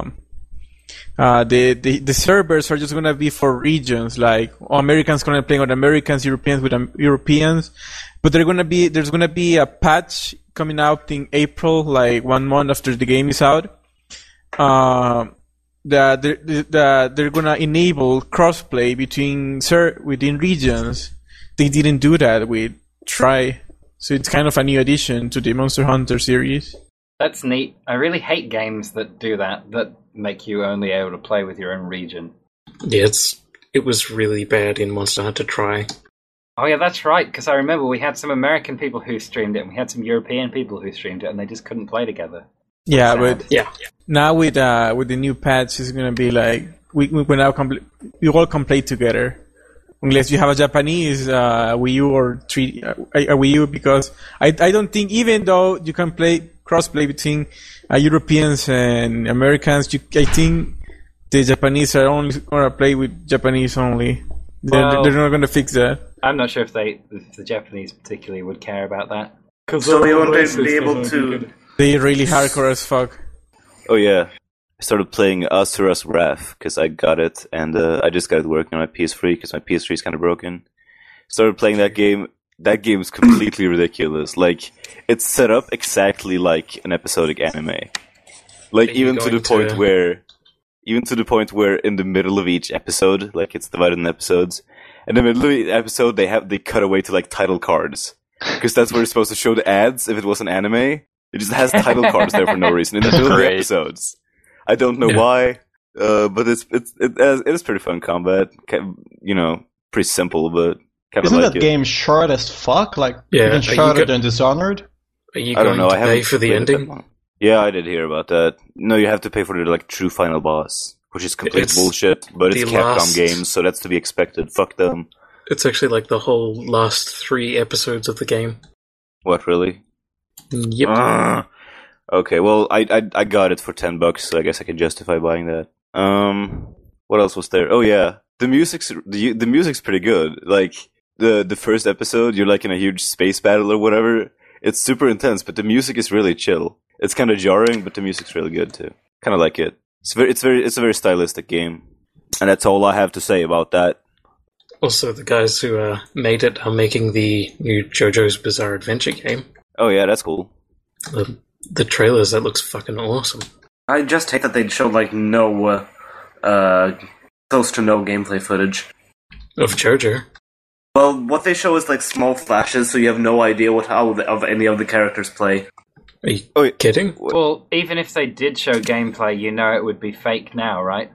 [SPEAKER 9] the servers are just gonna be for regions, like Americans gonna play with Americans, Europeans with Europeans, but there's gonna be a patch coming out in April, like 1 month after the game is out. That they're gonna enable crossplay within regions. They didn't do that with Try, so it's kind of a new addition to the Monster Hunter series.
[SPEAKER 2] That's neat. I really hate games that do that make you only able to play with your own region.
[SPEAKER 4] Yeah, it was really bad in Monster Hunter Try.
[SPEAKER 2] Oh yeah, that's right, because I remember we had some American people who streamed it, and we had some European people who streamed it, and they just couldn't play together.
[SPEAKER 9] Yeah, but now with the new patch, it's gonna be like we all can play together, unless you have a Japanese Wii U or a Wii U, because I don't think, even though you can play crossplay between Europeans and Americans, I think the Japanese are only gonna play with Japanese only. They're not gonna fix that.
[SPEAKER 2] I'm not sure if the Japanese particularly would care about that.
[SPEAKER 3] So they won't be able to.
[SPEAKER 9] They're really hardcore as fuck.
[SPEAKER 5] Oh yeah, I started playing Asura's Wrath because I got it, and I just got it working on my PS3 because my PS3 is kind of broken. Started playing that game. That game is completely ridiculous. Like, it's set up exactly like an episodic anime. Like, even to the point where in the middle of each episode, like, it's divided in episodes, in the middle of the episode they cut away to like title cards, because that's where it's supposed to show the ads. If it was an anime, it just has title cards there for no reason in the middle of the episodes. I don't know why, but it is pretty fun combat. You know, pretty simple, but kind of
[SPEAKER 6] Isn't
[SPEAKER 5] like
[SPEAKER 6] that game short as fuck? Like, even shorter than Dishonored?
[SPEAKER 4] Are you going to pay for the ending?
[SPEAKER 5] Yeah, I did hear about that. No, you have to pay for the like true final boss, which is complete bullshit. But it's Capcom games, so that's to be expected. Fuck them.
[SPEAKER 4] It's actually like the whole last 3 episodes of the game.
[SPEAKER 5] What, really?
[SPEAKER 4] Yep.
[SPEAKER 5] Okay, well, I got it for $10, so I guess I can justify buying that. What else was there? Oh yeah, the music's pretty good. Like the first episode, you're like in a huge space battle or whatever. It's super intense, but the music is really chill. It's kind of jarring, but the music's really good too. Kind of like it. It's a very stylistic game, and that's all I have to say about that.
[SPEAKER 4] Also, the guys who made it are making the new JoJo's Bizarre Adventure game.
[SPEAKER 5] Oh yeah, that's cool.
[SPEAKER 4] The trailers, that looks fucking awesome.
[SPEAKER 3] I just hate that they showed like no, close to no gameplay footage
[SPEAKER 4] of JoJo.
[SPEAKER 3] Well, what they show is like small flashes, so you have no idea how any of the characters play.
[SPEAKER 4] Are you kidding?
[SPEAKER 2] Well, even if they did show gameplay, you know it would be fake now, right?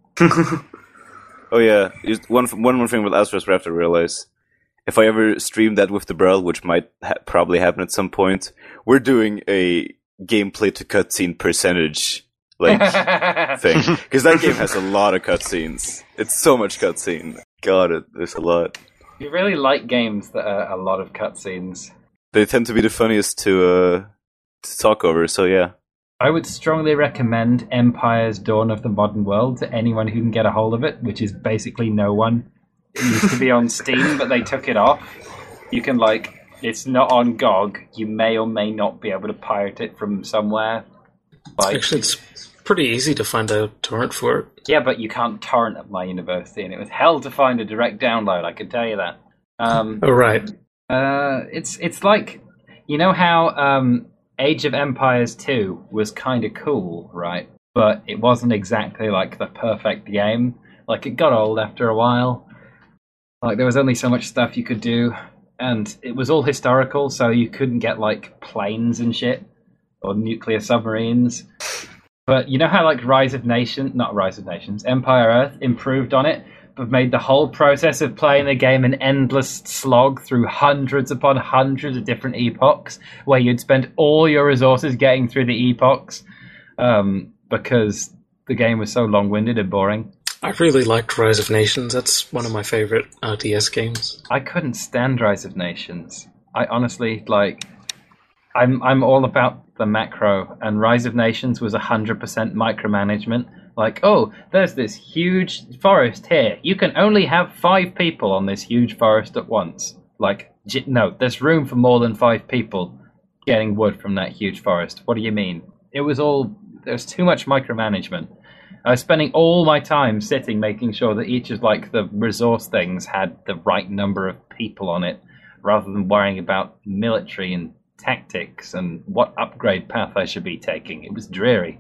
[SPEAKER 5] Oh yeah, one more thing with Asura's Wrath I realize. If I ever stream that with the Brawl, which might probably happen at some point, we're doing a gameplay to cutscene percentage thing, because that game has a lot of cutscenes. It's so much cutscene. God, there's a lot.
[SPEAKER 2] You really like games that are a lot of cutscenes.
[SPEAKER 5] They tend to be the funniest to talk over. So yeah.
[SPEAKER 2] I would strongly recommend Empire's Dawn of the Modern World to anyone who can get a hold of it, which is basically no one. It used to be on Steam, but they took it off. You can, it's not on GOG. You may or may not be able to pirate it from somewhere.
[SPEAKER 4] Actually, it's pretty easy to find a torrent for it.
[SPEAKER 2] Yeah, but you can't torrent at my university, and it was hell to find a direct download, I can tell you that.
[SPEAKER 4] Right.
[SPEAKER 2] It's like, you know how Age of Empires 2 was kind of cool, right? But it wasn't exactly like the perfect game. Like, it got old after a while. Like, there was only so much stuff you could do, and it was all historical, so you couldn't get, planes and shit, or nuclear submarines. But you know how, Empire Earth improved on it, but made the whole process of playing the game an endless slog through hundreds upon hundreds of different epochs, where you'd spend all your resources getting through the epochs, because the game was so long-winded and boring.
[SPEAKER 4] I really liked Rise of Nations. That's one of my favorite RTS games.
[SPEAKER 2] I couldn't stand Rise of Nations. I honestly, I'm all about the macro, and Rise of Nations was 100% micromanagement. There's this huge forest here. You can only have 5 people on this huge forest at once. No, there's room for more than 5 people getting wood from that huge forest. What do you mean? There's too much micromanagement. I was spending all my time sitting making sure that each of the resource things had the right number of people on it, rather than worrying about military and tactics and what upgrade path I should be taking. It was dreary.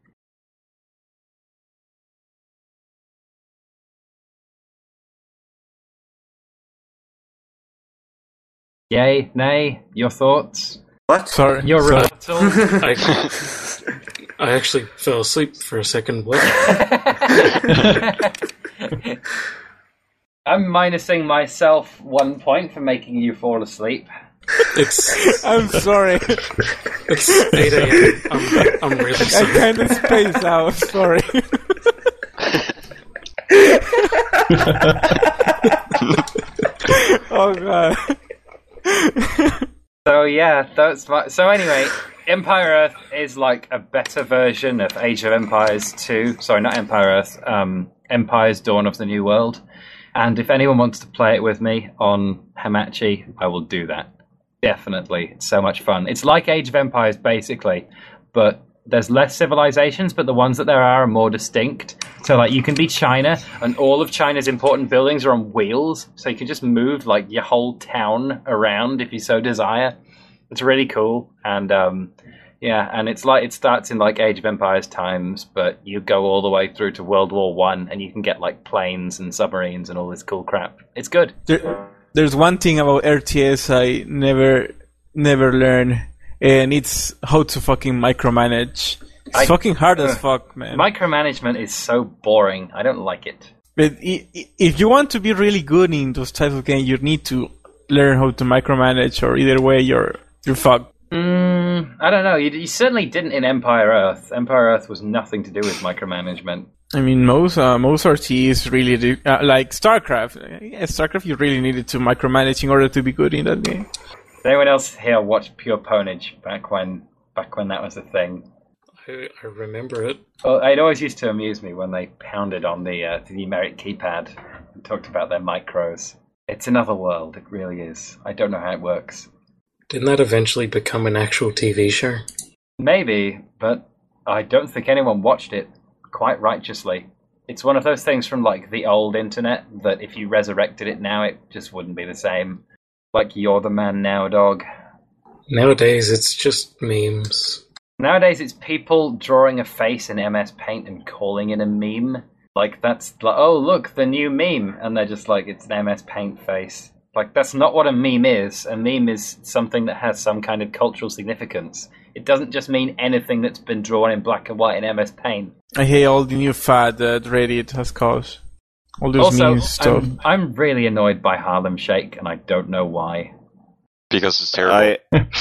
[SPEAKER 2] Yay, nay, your thoughts?
[SPEAKER 3] What?
[SPEAKER 9] Sorry.
[SPEAKER 2] Your rebuttal?
[SPEAKER 4] I actually fell asleep for a second. What?
[SPEAKER 2] I'm minusing myself 1 point for making you fall asleep.
[SPEAKER 9] I'm sorry.
[SPEAKER 4] It's 8 a.m. I'm really sorry.
[SPEAKER 9] I kind of spaced out. Sorry. Oh god.
[SPEAKER 2] So anyway, Empire Earth is like a better version of Age of Empires 2. Sorry, not Empire Earth. Empire's Dawn of the New World. And if anyone wants to play it with me on Hamachi, I will do that. Definitely. It's so much fun. It's like Age of Empires, basically, but there's less civilizations, but the ones that there are more distinct. So, you can be China, and all of China's important buildings are on wheels, so you can just move, your whole town around if you so desire. It's really cool, and, and it starts in, Age of Empires times, but you go all the way through to World War I, and you can get, planes and submarines and all this cool crap. It's good.
[SPEAKER 9] There's one thing about RTS I never learned, and it's how to fucking micromanage. It's fucking hard as fuck, man.
[SPEAKER 2] Micromanagement is so boring. I don't like it.
[SPEAKER 9] But if you want to be really good in those types of games, you need to learn how to micromanage, or either way, you're fucked.
[SPEAKER 2] I don't know. You certainly didn't in Empire Earth. Empire Earth was nothing to do with micromanagement.
[SPEAKER 9] I mean, most RTs really do, like StarCraft. Yeah, StarCraft, you really needed to micromanage in order to be good in that game.
[SPEAKER 2] Did anyone else here watch Pure Ponage back when that was a thing?
[SPEAKER 4] I remember it.
[SPEAKER 2] Well, it always used to amuse me when they pounded on the numeric keypad and talked about their micros. It's another world. It really is. I don't know how it works.
[SPEAKER 4] Didn't that eventually become an actual TV show?
[SPEAKER 2] Maybe, but I don't think anyone watched it quite righteously. It's one of those things from the old internet that if you resurrected it now, it just wouldn't be the same. You're the man now, dog.
[SPEAKER 4] Nowadays, it's just memes.
[SPEAKER 2] Nowadays, it's people drawing a face in MS Paint and calling it a meme. Oh, look, the new meme. And they're just it's an MS Paint face. That's not what a meme is. A meme is something that has some kind of cultural significance. It doesn't just mean anything that's been drawn in black and white in MS Paint.
[SPEAKER 9] I hate all the new fad that Reddit has caused. All those meme stuff.
[SPEAKER 2] I'm really annoyed by Harlem Shake, and I don't know why.
[SPEAKER 7] Because it's terrible.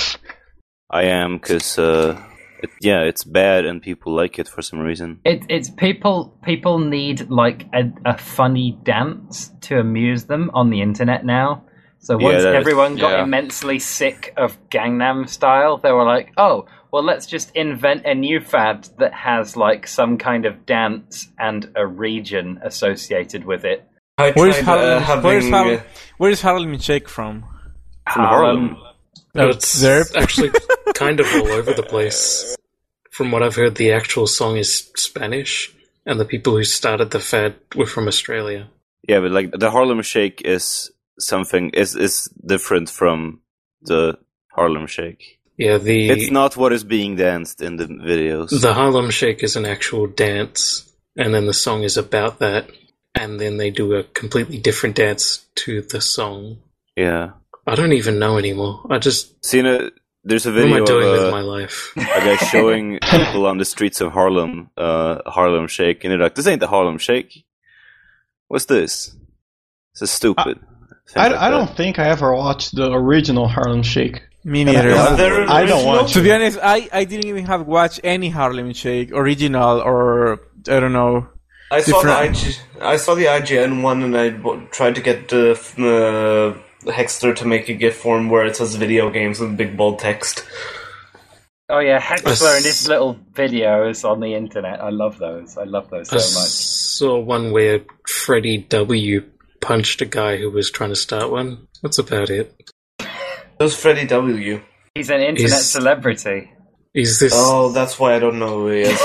[SPEAKER 5] I am, because it's bad and people like it for some reason.
[SPEAKER 2] It's people need a funny dance to amuse them on the internet now. So once
[SPEAKER 5] Yeah,
[SPEAKER 2] everyone got
[SPEAKER 7] yeah.
[SPEAKER 2] immensely sick of Gangnam Style, they were like, oh, well, let's just invent a new fad that has like some kind of dance and a region associated with it.
[SPEAKER 3] I
[SPEAKER 9] Where's
[SPEAKER 3] tried having...
[SPEAKER 9] Where's Harlem Shake from?
[SPEAKER 5] From Harlem.
[SPEAKER 4] No, it's actually kind of all over the place. From what I've heard, the actual song is Spanish, and the people who started the fad were from Australia.
[SPEAKER 5] Yeah, but like the Harlem Shake is something is different from the Harlem Shake.
[SPEAKER 4] Yeah,
[SPEAKER 5] It's not what is being danced in the videos.
[SPEAKER 4] the Harlem Shake is an actual dance, and then the song is about that, and then they do a completely different dance to the song.
[SPEAKER 5] Yeah.
[SPEAKER 4] I don't even know anymore. I just...
[SPEAKER 5] There's a
[SPEAKER 4] What am
[SPEAKER 5] video
[SPEAKER 4] I doing with
[SPEAKER 5] of
[SPEAKER 4] my life?
[SPEAKER 5] a guy showing people on the streets of Harlem, Harlem Shake, and they're like, "This ain't the Harlem Shake. What's this? This is stupid."
[SPEAKER 6] I don't think I ever watched the original Harlem Shake.
[SPEAKER 9] Me neither.
[SPEAKER 6] I don't watch
[SPEAKER 9] To
[SPEAKER 6] it.
[SPEAKER 9] be honest, I didn't even have watched any Harlem Shake, original or I don't know.
[SPEAKER 3] I saw
[SPEAKER 9] different-
[SPEAKER 3] I saw the IGN one, and I tried to get Hexter to make a GIF form where it says video games with big bold text.
[SPEAKER 2] Oh yeah, Hexler and his little videos on the internet. I love those. I love those so
[SPEAKER 4] I
[SPEAKER 2] much.
[SPEAKER 4] saw one where Freddie W. punched a guy who was trying to start one. That's about it.
[SPEAKER 3] There's Freddie W.
[SPEAKER 2] He's an internet
[SPEAKER 4] He's-
[SPEAKER 2] celebrity.
[SPEAKER 4] Is this...
[SPEAKER 3] Oh, that's why I don't know who he is.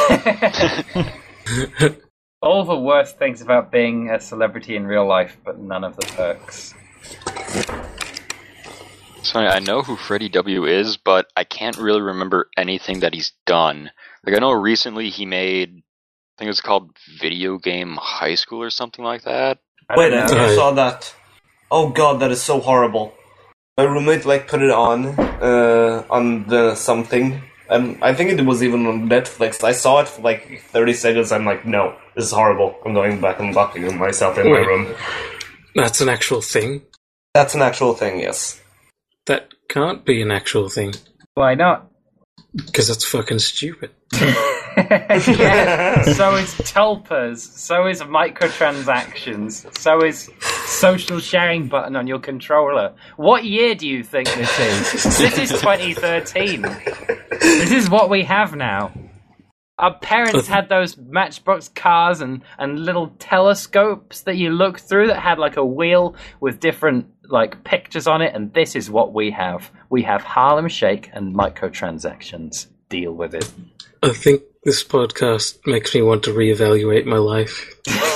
[SPEAKER 2] All the worst things about being a celebrity in real life, but none of the perks.
[SPEAKER 7] So I know who Freddie W. is, but I can't really remember anything that he's done. Like, I know recently he made, I think it was called Video Game High School or something like that.
[SPEAKER 3] Wait,
[SPEAKER 2] don't know.
[SPEAKER 3] I saw that. Oh god, that is so horrible. My roommate put it on the something. I think it was even on Netflix. I saw it for 30 seconds. I'm like, no, this is horrible. I'm going back and locking myself in my
[SPEAKER 4] Wait.
[SPEAKER 3] room.
[SPEAKER 4] That's an actual thing?
[SPEAKER 3] That's an actual thing, yes.
[SPEAKER 4] That can't be an actual thing.
[SPEAKER 2] Why not?
[SPEAKER 4] Because that's fucking stupid.
[SPEAKER 2] Yeah, so is tulpas, so is microtransactions, so is social sharing button on your controller. What year do you think this is? This is 2013. This is what we have now. Our parents had those Matchbox cars and little telescopes that you look through that had a wheel with different pictures on it, and this is what we have. We have Harlem Shake and microtransactions. Deal with it.
[SPEAKER 4] I think this podcast makes me want to reevaluate my life.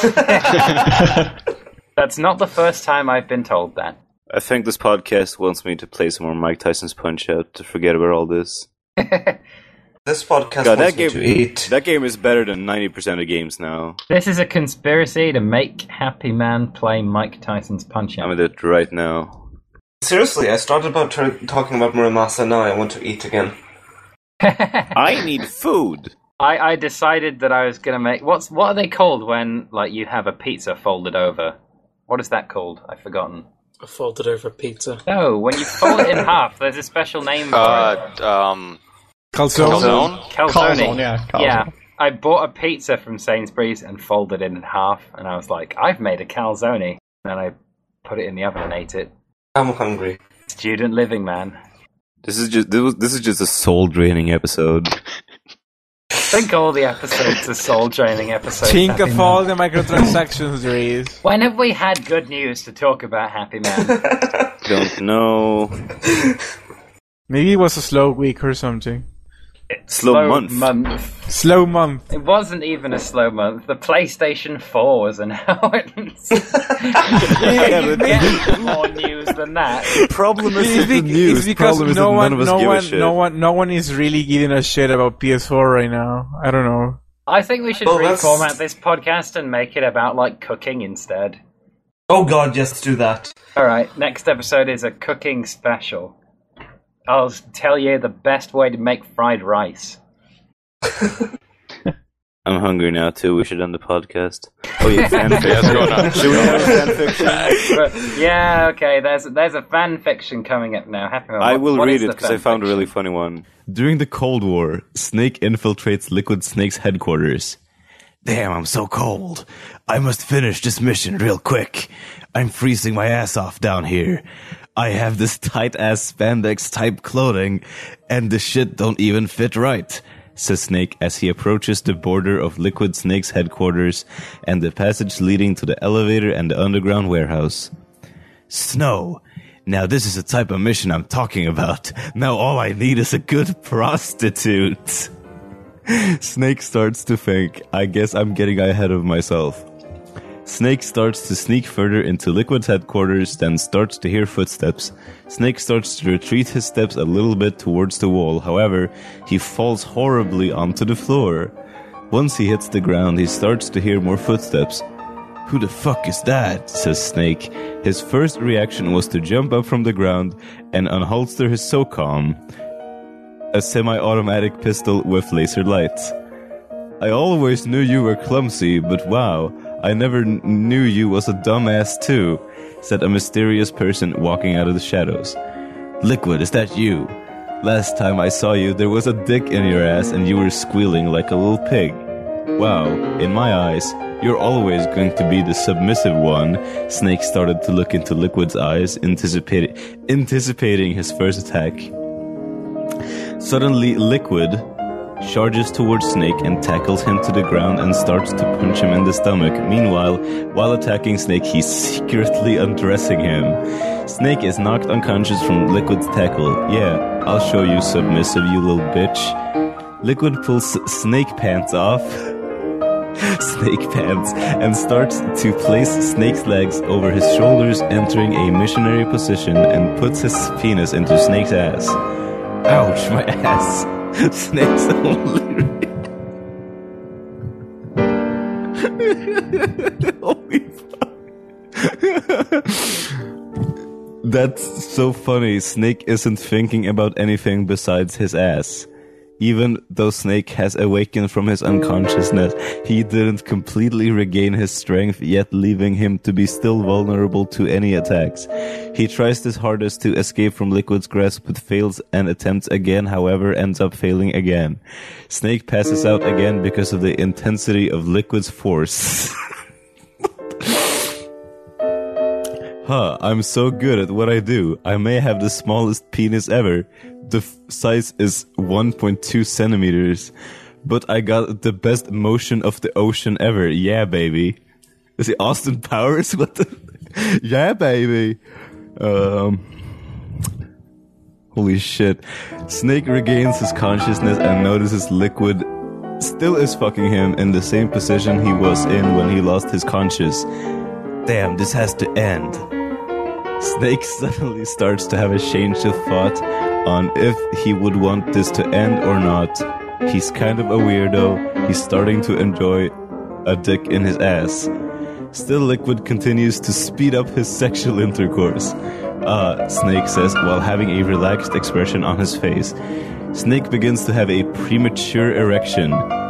[SPEAKER 2] That's not the first time I've been told that.
[SPEAKER 5] I think this podcast wants me to play some more Mike Tyson's Punch-Out to forget about all this.
[SPEAKER 3] This podcast
[SPEAKER 5] God,
[SPEAKER 3] wants me to eat.
[SPEAKER 5] That game is better than 90% of games now.
[SPEAKER 2] This is a conspiracy to make Happy Man play Mike Tyson's Punch-Out.
[SPEAKER 5] I'm at it right now.
[SPEAKER 3] Seriously, I started about talking about Muramasa, now I want to eat again.
[SPEAKER 5] I need food!
[SPEAKER 2] I decided that I was going to make... What are they called when you have a pizza folded over? What is that called? I've forgotten.
[SPEAKER 4] A folded over pizza.
[SPEAKER 2] No, when you fold it in half, there's a special name for it.
[SPEAKER 9] Calzone.
[SPEAKER 2] Calzone.
[SPEAKER 6] Yeah, calzone.
[SPEAKER 2] Yeah, I bought a pizza from Sainsbury's and folded it in half, and I was like, I've made a calzone. And I put it in the oven and ate it.
[SPEAKER 3] I'm hungry.
[SPEAKER 2] Student living, man.
[SPEAKER 5] This is just a soul-draining episode.
[SPEAKER 2] I think all the episodes are soul-draining episodes.
[SPEAKER 9] Think
[SPEAKER 2] Happy
[SPEAKER 9] of
[SPEAKER 2] Man.
[SPEAKER 9] all the microtransactions there is.
[SPEAKER 2] When have we had good news to talk about, Happy Man?
[SPEAKER 5] Don't know.
[SPEAKER 9] Maybe it was a slow week or something.
[SPEAKER 5] Slow month.
[SPEAKER 9] Slow month.
[SPEAKER 2] It wasn't even a slow month. The PlayStation 4 was announced. You get more news than that.
[SPEAKER 5] Problem
[SPEAKER 9] It's because no one is really giving a shit about PS4 right now. I don't know.
[SPEAKER 2] I think we should reformat this podcast and make it about cooking instead.
[SPEAKER 3] Oh god, yes, do that.
[SPEAKER 2] Alright, next episode is a cooking special. I'll tell you the best way to make fried rice.
[SPEAKER 5] I'm hungry now too. We should end the podcast. Oh yeah, fanfiction.
[SPEAKER 7] Yeah, what's going on?
[SPEAKER 5] Should we have a fanfiction?
[SPEAKER 2] But, yeah, okay. There's a fan fiction coming up now. Happy Man,
[SPEAKER 5] I will
[SPEAKER 2] what
[SPEAKER 5] read
[SPEAKER 2] is
[SPEAKER 5] it
[SPEAKER 2] the
[SPEAKER 5] because I found a
[SPEAKER 2] fanfiction?
[SPEAKER 5] really funny one.
[SPEAKER 10] During the Cold War, Snake infiltrates Liquid Snake's headquarters. Damn, I'm so cold. I must finish this mission real quick. I'm freezing my ass off down here. I have this tight-ass spandex-type clothing, and the shit don't even fit right, says Snake as he approaches the border of Liquid Snake's headquarters and the passage leading to the elevator and the underground warehouse. Snow. Now this is the type of mission I'm talking about. Now all I need is a good prostitute. Snake starts to think, I guess I'm getting ahead of myself. Snake starts to sneak further into Liquid's headquarters, then starts to hear footsteps. Snake starts to retreat his steps a little bit towards the wall, however, he falls horribly onto the floor. Once he hits the ground, he starts to hear more footsteps. Who the fuck is that? Says Snake. His first reaction was to jump up from the ground and unholster his SOCOM, a semi-automatic pistol with laser lights. I always knew you were clumsy, but wow, I never knew you was a dumbass too, said a mysterious person walking out of the shadows. Liquid, is that you? Last time I saw you, there was a dick in your ass and you were squealing like a little pig. Wow, in my eyes, you're always going to be the submissive one. Snake started to look into Liquid's eyes, anticipating his first attack. Suddenly, Liquid charges towards Snake and tackles him to the ground and starts to punch him in the stomach. Meanwhile, while attacking Snake, he's secretly undressing him. Snake is knocked unconscious from Liquid's tackle. Yeah, I'll show you submissive, you little bitch. Liquid pulls Snake Pants off. Snake Pants and starts to place Snake's legs over his shoulders, entering a missionary position, and puts his penis into Snake's ass. Ouch, my ass. Snake's only... Holy fuck. That's so funny. Snake isn't thinking about anything besides his ass. Even though Snake has awakened from his unconsciousness, he didn't completely regain his strength, yet leaving him to be still vulnerable to any attacks. He tries his hardest to escape from Liquid's grasp, but fails and attempts again, however, ends up failing again. Snake passes out again because of the intensity of Liquid's force. Huh, I'm so good at what I do. I may have the smallest penis ever. The size is 1.2 centimeters. But I got the best motion of the ocean ever. Yeah, baby. Is it Austin Powers? What the... Yeah, baby. Holy shit. Snake regains his consciousness and notices Liquid still is fucking him in the same position he was in when he lost his conscience. Damn, this has to end. Snake suddenly starts to have a change of thought on if he would want this to end or not. He's kind of a weirdo. He's starting to enjoy a dick in his ass. Still, Liquid continues to speed up his sexual intercourse. Snake says while having a relaxed expression on his face. Snake begins to have a premature erection.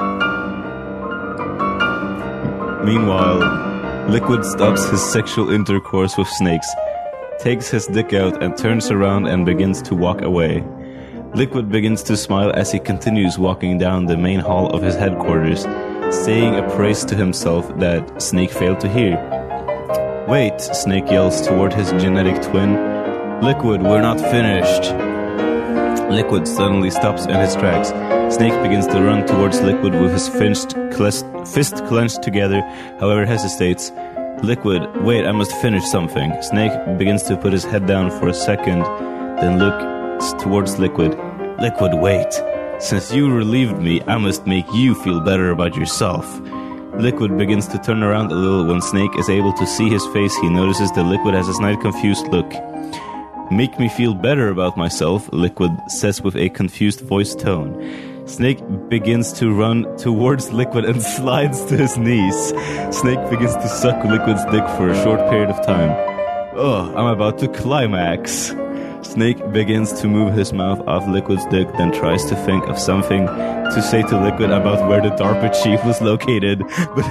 [SPEAKER 10] Meanwhile, Liquid stops his sexual intercourse with Snakes, takes his dick out and turns around and begins to walk away. Liquid begins to smile as he continues walking down the main hall of his headquarters, saying a praise to himself that Snake failed to hear. Wait, Snake yells toward his genetic twin. Liquid, we're not finished. Liquid suddenly stops in his tracks. Snake begins to run towards Liquid with his fist clenched together, however hesitates. Liquid, wait, I must finish something. Snake begins to put his head down for a second, then looks towards Liquid. Liquid, wait. Since you relieved me, I must make you feel better about yourself. Liquid begins to turn around a little. When Snake is able to see his face, he notices that Liquid has a slight confused look. Make me feel better about myself, Liquid says with a confused voice tone. Snake begins to run towards Liquid and slides to his knees. Snake begins to suck Liquid's dick for a short period of time. Oh, I'm about to climax. Snake begins to move his mouth off Liquid's dick, then tries to think of something to say to Liquid about where the DARPA chief was located, but...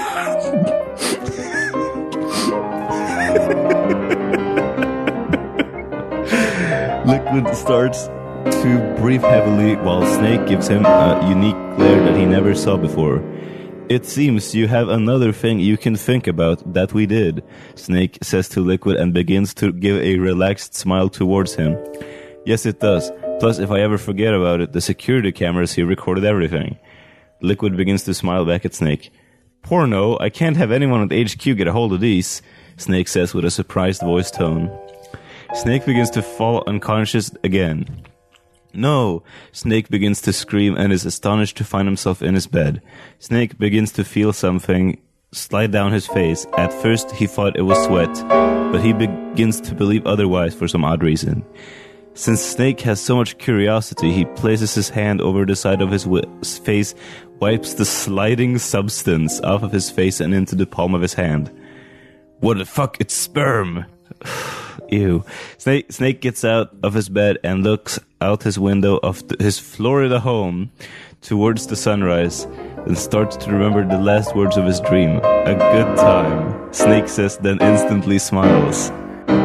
[SPEAKER 10] Liquid starts to breathe heavily while Snake gives him a unique glare that he never saw before. It seems you have another thing you can think about that we did, Snake says to Liquid and begins to give a relaxed smile towards him. Yes, it does. Plus, if I ever forget about it, the security cameras here recorded everything. Liquid begins to smile back at Snake. Porno, I can't have anyone at HQ get a hold of these, Snake says with a surprised voice tone. Snake begins to fall unconscious again. No! Snake begins to scream and is astonished to find himself in his bed. Snake begins to feel something slide down his face. At first he thought it was sweat, but he begins to believe otherwise for some odd reason. Since Snake has so much curiosity, he places his hand over the side of his face, wipes the sliding substance off of his face and into the palm of his hand. What the fuck? It's sperm! Ew. Snake gets out of his bed and looks out his window of his Florida home towards the sunrise and starts to remember the last words of his dream. A good time, Snake says, then instantly smiles.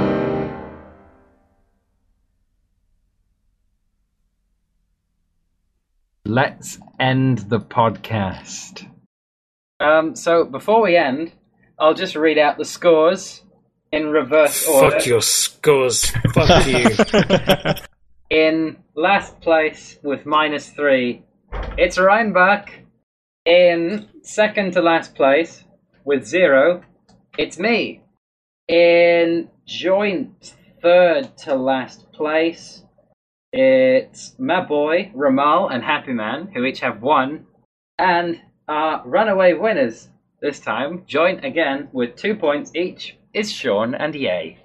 [SPEAKER 2] Let's end the podcast. So before we end, I'll just read out the scores in reverse order.
[SPEAKER 4] Fuck your scores. Fuck you.
[SPEAKER 2] In last place with -3, it's Reinbach. In second to last place with 0, it's me. In joint third to last place, it's my boy, Ramal and Happy Man, who each have 1. And our runaway winners this time, joint again with 2 points each, is Sean and Ye.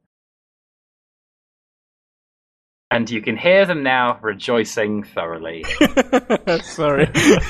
[SPEAKER 2] And you can hear them now rejoicing thoroughly.
[SPEAKER 9] Sorry.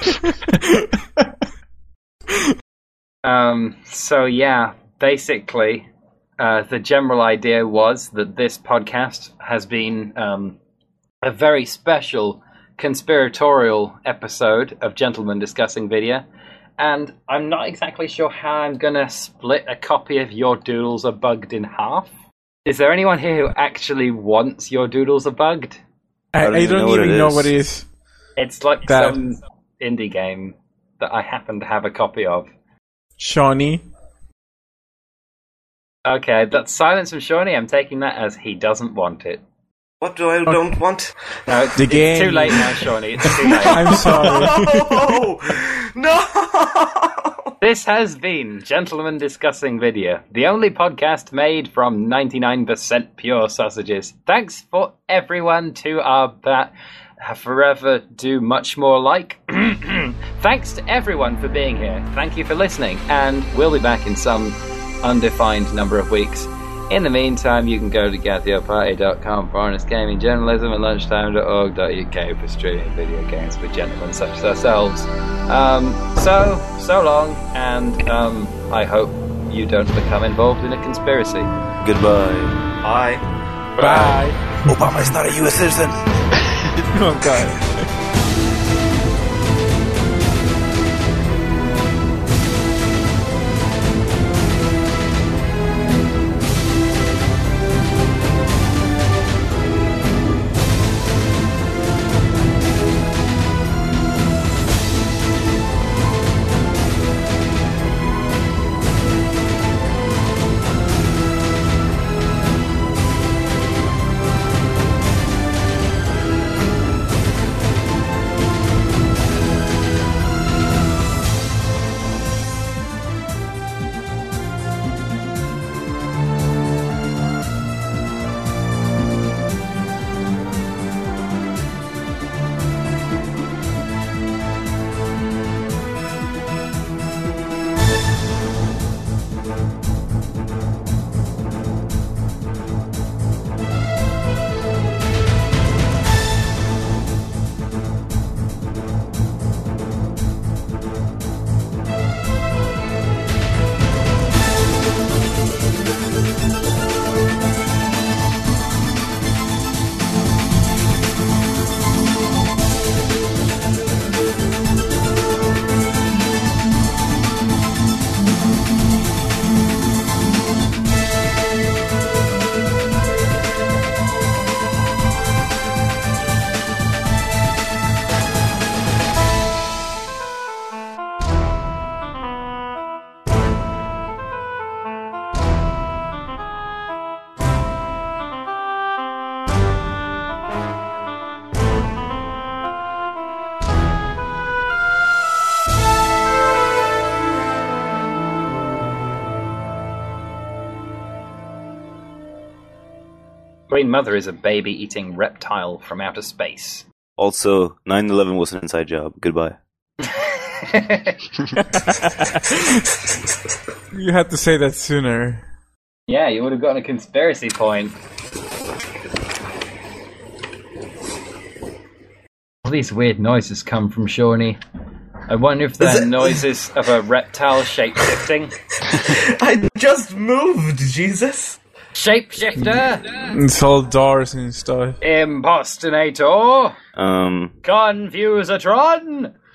[SPEAKER 2] So yeah, basically, the general idea was that this podcast has been a very special conspiratorial episode of Gentlemen Discussing Video, and I'm not exactly sure how I'm gonna split a copy of Your Doodles Are Bugged in half. Is there anyone here who actually wants Your Doodles Are Bugged?
[SPEAKER 9] I don't even know what it is.
[SPEAKER 2] It's like some indie game that I happen to have a copy of.
[SPEAKER 9] Shawnee.
[SPEAKER 2] Okay, that's silence from Shawnee. I'm taking that as he doesn't want it.
[SPEAKER 3] What do I don't want?
[SPEAKER 2] No, it's too late now, Shawnee. It's too late.
[SPEAKER 9] I'm sorry.
[SPEAKER 3] No!
[SPEAKER 2] This has been Gentlemen Discussing Video, the only podcast made from 99% pure sausages. Thanks for everyone to our forever do much more like. Thanks to everyone for being here. Thank you for listening, and we'll be back in some undefined number of weeks. In the meantime, you can go to gettheoparty.com for honest gaming journalism and lunchtime.org.uk for streaming video games with gentlemen such as ourselves. So long, and I hope you don't become involved in a conspiracy.
[SPEAKER 5] Goodbye.
[SPEAKER 3] Bye.
[SPEAKER 9] Bye.
[SPEAKER 10] Obama is not a U.S. citizen.
[SPEAKER 9] Oh, God.
[SPEAKER 2] Queen Mother is a baby-eating reptile from outer space.
[SPEAKER 5] Also, 9/11 was an inside job. Goodbye.
[SPEAKER 9] You had to say that sooner.
[SPEAKER 2] Yeah, you would have gotten a conspiracy point. All these weird noises come from Shawnee. I wonder if they're noises of a reptile shape-shifting.
[SPEAKER 3] I just moved, Jesus!
[SPEAKER 2] Shapeshifter!
[SPEAKER 9] It's all doors and stuff.
[SPEAKER 2] Impostinator! Confusatron!